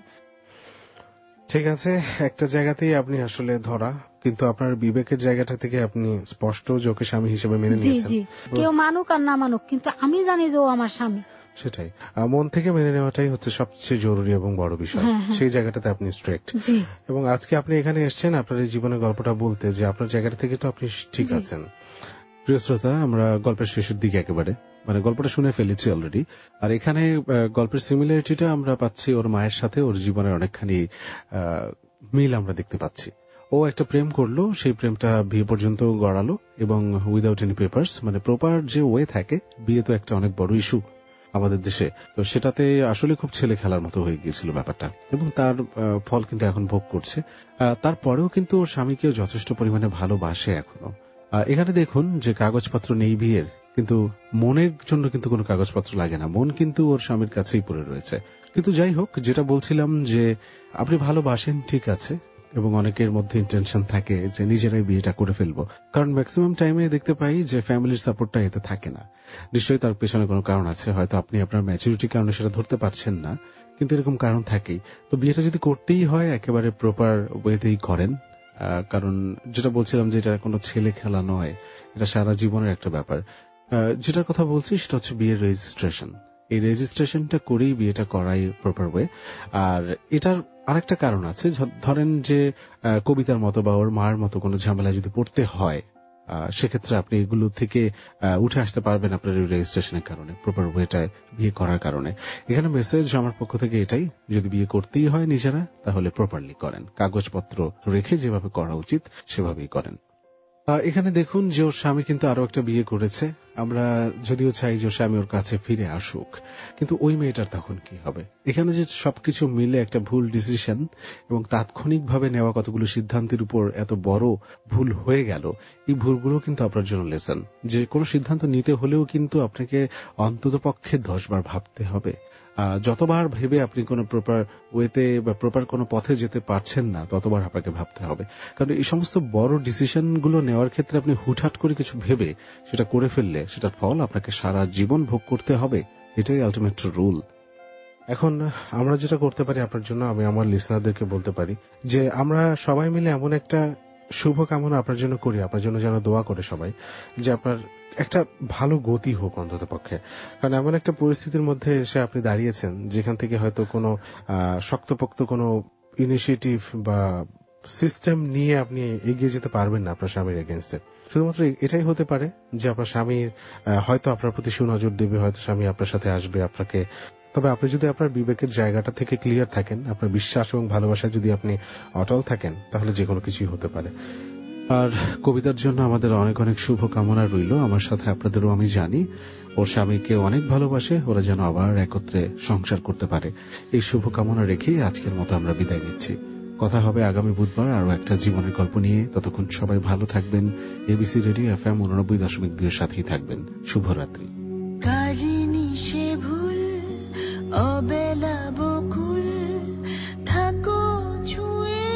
ঠিক আছে, একটা জায়গাতেই আপনি আসলে ধরা, কিন্তু আপনার বিবেকের জায়গাটা থেকে আপনি স্পষ্ট যে ওকে স্বামী হিসেবে মেনে নিয়েছেন। কেউ মানুক আর না মানুক, কিন্তু আমি জানি যে ও আমার স্বামী। সেটাই, মন থেকে মেনে নেওয়াটাই হচ্ছে সবচেয়ে জরুরি এবং বড় বিষয়। সেই জায়গাটাতে আপনি স্ট্রিক্ট, এবং আজকে আপনি এখানে এসেছেন আপনার এই জীবনের গল্পটা বলতে, যে আপনার জায়গাটা থেকে তো আপনি ঠিক আছেন। প্রিয় শ্রোতা, আমরা গল্পের শেষের দিকে একেবারে, মানে গল্পটা শুনে ফেলেছি অলরেডি, আর এখানে গল্পের সিমিলারিটিটা আমরা পাচ্ছি ওর মায়ের সাথে, ওর জীবনের অনেকখানি মিল আমরা দেখতে পাচ্ছি। ও একটা প্রেম করলো, সেই প্রেমটা বিয়ে পর্যন্ত গড়ালো, এবং উইদাউট এনি পেপারস, মানে প্রপার যে ওয়ে থাকে, বিয়ে তো একটা অনেক বড় ইস্যু আমাদের দেশে, তো সেটাতে আসলে খুব ছেলে খেলার মতো হয়ে গিয়েছিল ব্যাপারটা, এবং তার ফল কিন্তু এখন ভোগ করছে। তারপরেও কিন্তু ওর স্বামীকেও যথেষ্ট পরিমাণে ভালোবাসে এখনো। এখানে দেখুন যে কাগজপত্র নেই বিয়ের, কিন্তু মনের জন্য কিন্তু কোনো কাগজপত্র লাগে না, মন কিন্তু ওর স্বামীর কাছেই পড়ে রয়েছে। কিন্তু যাই হোক, যেটা বলছিলাম যে আপনি ভালোবাসেন ঠিক আছে, এবং অনেকের মধ্যে ইন্টেনশন থাকে যে নিজেরাই বিয়েটা করে ফেলবো, কারণ ম্যাক্সিমাম টাইমে দেখতে পাই যে ফ্যামিলির সাপোর্টটা এতে থাকে না। নিশ্চয়ই তার পেছনে কোনো কারণ আছে, হয়তো আপনি আপনার ম্যাচুরিটির কারণে সেটা ধরতে পারছেন না, কিন্তু এরকম কারণ থাকেই। তো বিয়েটা যদি করতেই হয়, একেবারে প্রপার ওয়েতেই করেন, কারণ যেটা বলছিলাম যে এটা কোনো ছেলে খেলা নয়, এটা সারা জীবনের একটা ব্যাপার। যেটার কথা বলছি সেটা হচ্ছে বিয়ের রেজিস্ট্রেশন। এই রেজিস্ট্রেশনটা করেই বিয়েটা করাই প্রপার ওয়ে। আর এটার আরেকটা কারণ আছে, ধরেন যে কবিতার মতো বা ওর মার মতো কোনো ঝামেলা যদি পড়তে হয়, সেক্ষেত্রে আপনি এগুলো থেকে উঠে আসতে পারবেন আপনার রেজিস্ট্রেশনের কারণে, প্রপার ওয়েটায় বিয়ে করার কারণে। এখানে মেসেজ আমার পক্ষ থেকে এটাই, যদি বিয়ে করতেই হয় নিজেরা, তাহলে প্রপারলি করেন, কাগজপত্র রেখে যেভাবে করা উচিত সেভাবেই করেন। এখানে দেখুন যে ওর স্বামী কিন্তু আরো একটা বিয়ে করেছে। আমরা যদিও চাই যে ওর স্বামী ওর কাছে ফিরে আসুক, কিন্তু ওই মেয়েটার তখন কি হবে? এখানে যে সবকিছু মিলে একটা ভুল ডিসিশন এবং তাৎক্ষণিকভাবে নেওয়া কতগুলো সিদ্ধান্তের উপর এত বড় ভুল হয়ে গেল, এই ভুলগুলো কিন্তু আপনার জন্য লেসন। যে কোনো সিদ্ধান্ত নিতে হলেও কিন্তু আপনাকে অন্ততপক্ষে 10 বার ভাবতে হবে। যতবার ভেবে আপনি কোনো প্রপার ওয়েতে বা প্রপার কোনো পথে যেতে পারছেন না, ততবার আপনাকে ভাবতে হবে। কারণ এই সমস্ত বড় ডিসিশনগুলো নেওয়ার ক্ষেত্রে আপনি হুটহাট করে কিছু ভেবে সেটা করে ফেললে সেটার ফল আপনাকে সারা জীবন ভোগ করতে হবে। এটাই আলটিমেট রুল। এখন আমরা যেটা করতে পারি আপনার জন্য, আমি আমার লিসনারদেরকে বলতে পারি যে আমরা সবাই মিলে এমন একটা শুভ কামনা আপনার জন্য করি, আপনার জন্য যেন দোয়া করে সবাই, যে আপনার একটা ভালো গতি হোক অন্তত পক্ষে। কারণ এমন একটা পরিস্থিতির মধ্যে এসে আপনি দাঁড়িয়েছেন যেখান থেকে হয়তো কোনো শক্তপোক্ত কোনো ইনিশিয়েটিভ বা সিস্টেম নিয়ে আপনি এগিয়ে যেতে পারবেন না আপনার স্বামীর এগেনস্টে। শুধুমাত্র এটাই হতে পারে যে আপনার স্বামী হয়তো আপনার প্রতি সুনজর দেবে, হয়তো স্বামী আপনার সাথে আসবে আপনাকে। তবে আপনি যদি আপনার বিবেকের জায়গাটা থেকে ক্লিয়ার থাকেন, আপনার বিশ্বাস এবং ভালোবাসায় যদি আপনি অটল থাকেন, তাহলে যে কোনো কিছুই হতে পারে। আর কবিতার জন্য আমাদের অনেক অনেক শুভ কামনা রইল। আমার সাথে আপনাদেরও আমি জানি ওর স্বামীকে অনেক ভালোবাসে, ওরা যেন আবার একত্রে সংসার করতে পারে, এই শুভ কামনা রেখেই আজকের মতো আমরা বিদায় নিচ্ছি। কথা হবে আগামী বুধবার আরো একটা জীবনের গল্প নিয়ে। ততক্ষণ সবাই ভালো থাকবেন। এবিসি রেডিও FM 89.2 এর সাথেই থাকবেন। শুভরাত্রি। কারিনি সে ভুল অবেলা বকুল থাকো ছুঁয়ে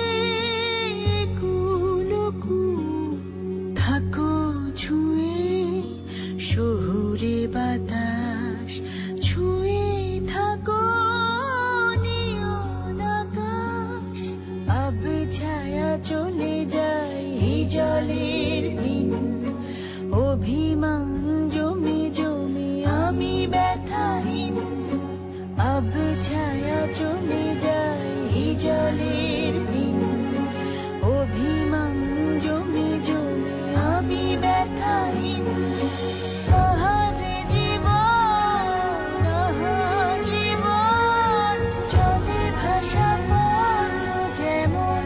কুলকু থাকো ছুঁয়ে শহুরে বাতাস ছুঁয়ে থাকো নিয়ন আকাশ আব ছায়া চলে যায় জলের দিন অভিমান জমে জমে আমি ব্যথাহীন আব ছায়া চলে যায় জলের দিন অভিমান জমে জমে আমি ব্যথাহীন আহারে জীবন আহা জীবন চলে ভাষা পথ যেমন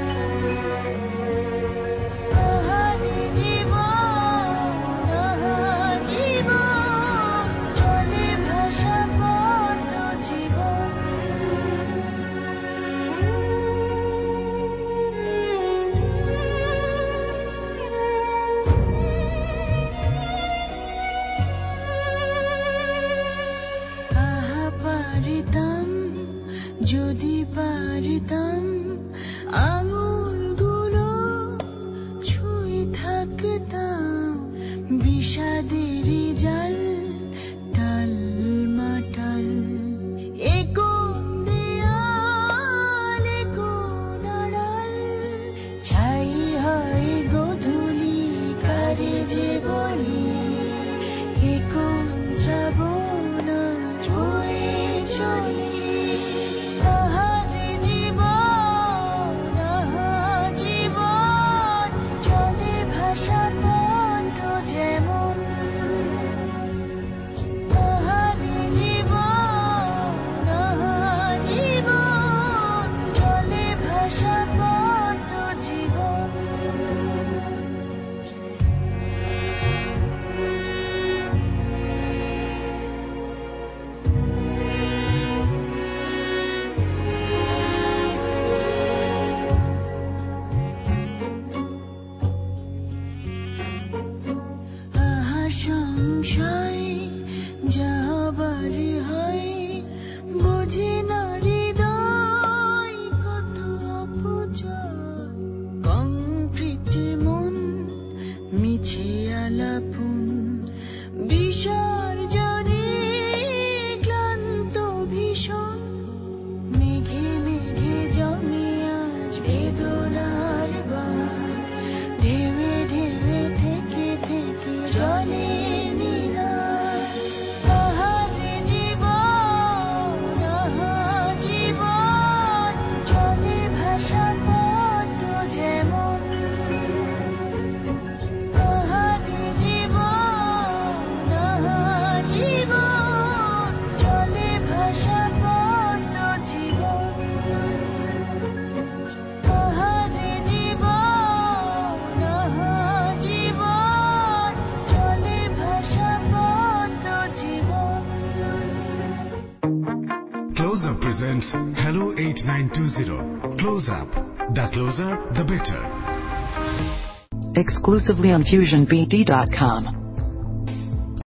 আহারে জীবন আহা জীবন চলে ভাষা পথ জীবন আহা পারিতাম যদি পারিতাম আঙুলগুলো ছুঁয়ে থাকতাম বিষাদের জাল টাল মাটাল এ কোন দেয়াল এ কোন আড়াল ছাই হয় গোধূলি কারে যে বলি এ কোন শ্রাবণ ছুঁয়ে চলি আহারে জীবন আহা জীবন চলে ভাষা পথ যেমন আহারে জীবন আহা জীবন চলে ভাষা পথ জীবন আহা সংশয় যাবার হয় বুঝি না হৃদয় কত অপচয় কংক্রিট মন মিছে আলাপন বিসর্জনে ক্লান্ত ভীষণ মেঘে মেঘে জমে আজ বেদনার বাঁধ ঢেউে ঢেউে থেকে থেকে জলে নিরা presents Hello 8920. Close Up. The closer, the better. Exclusively on FusionBD.com.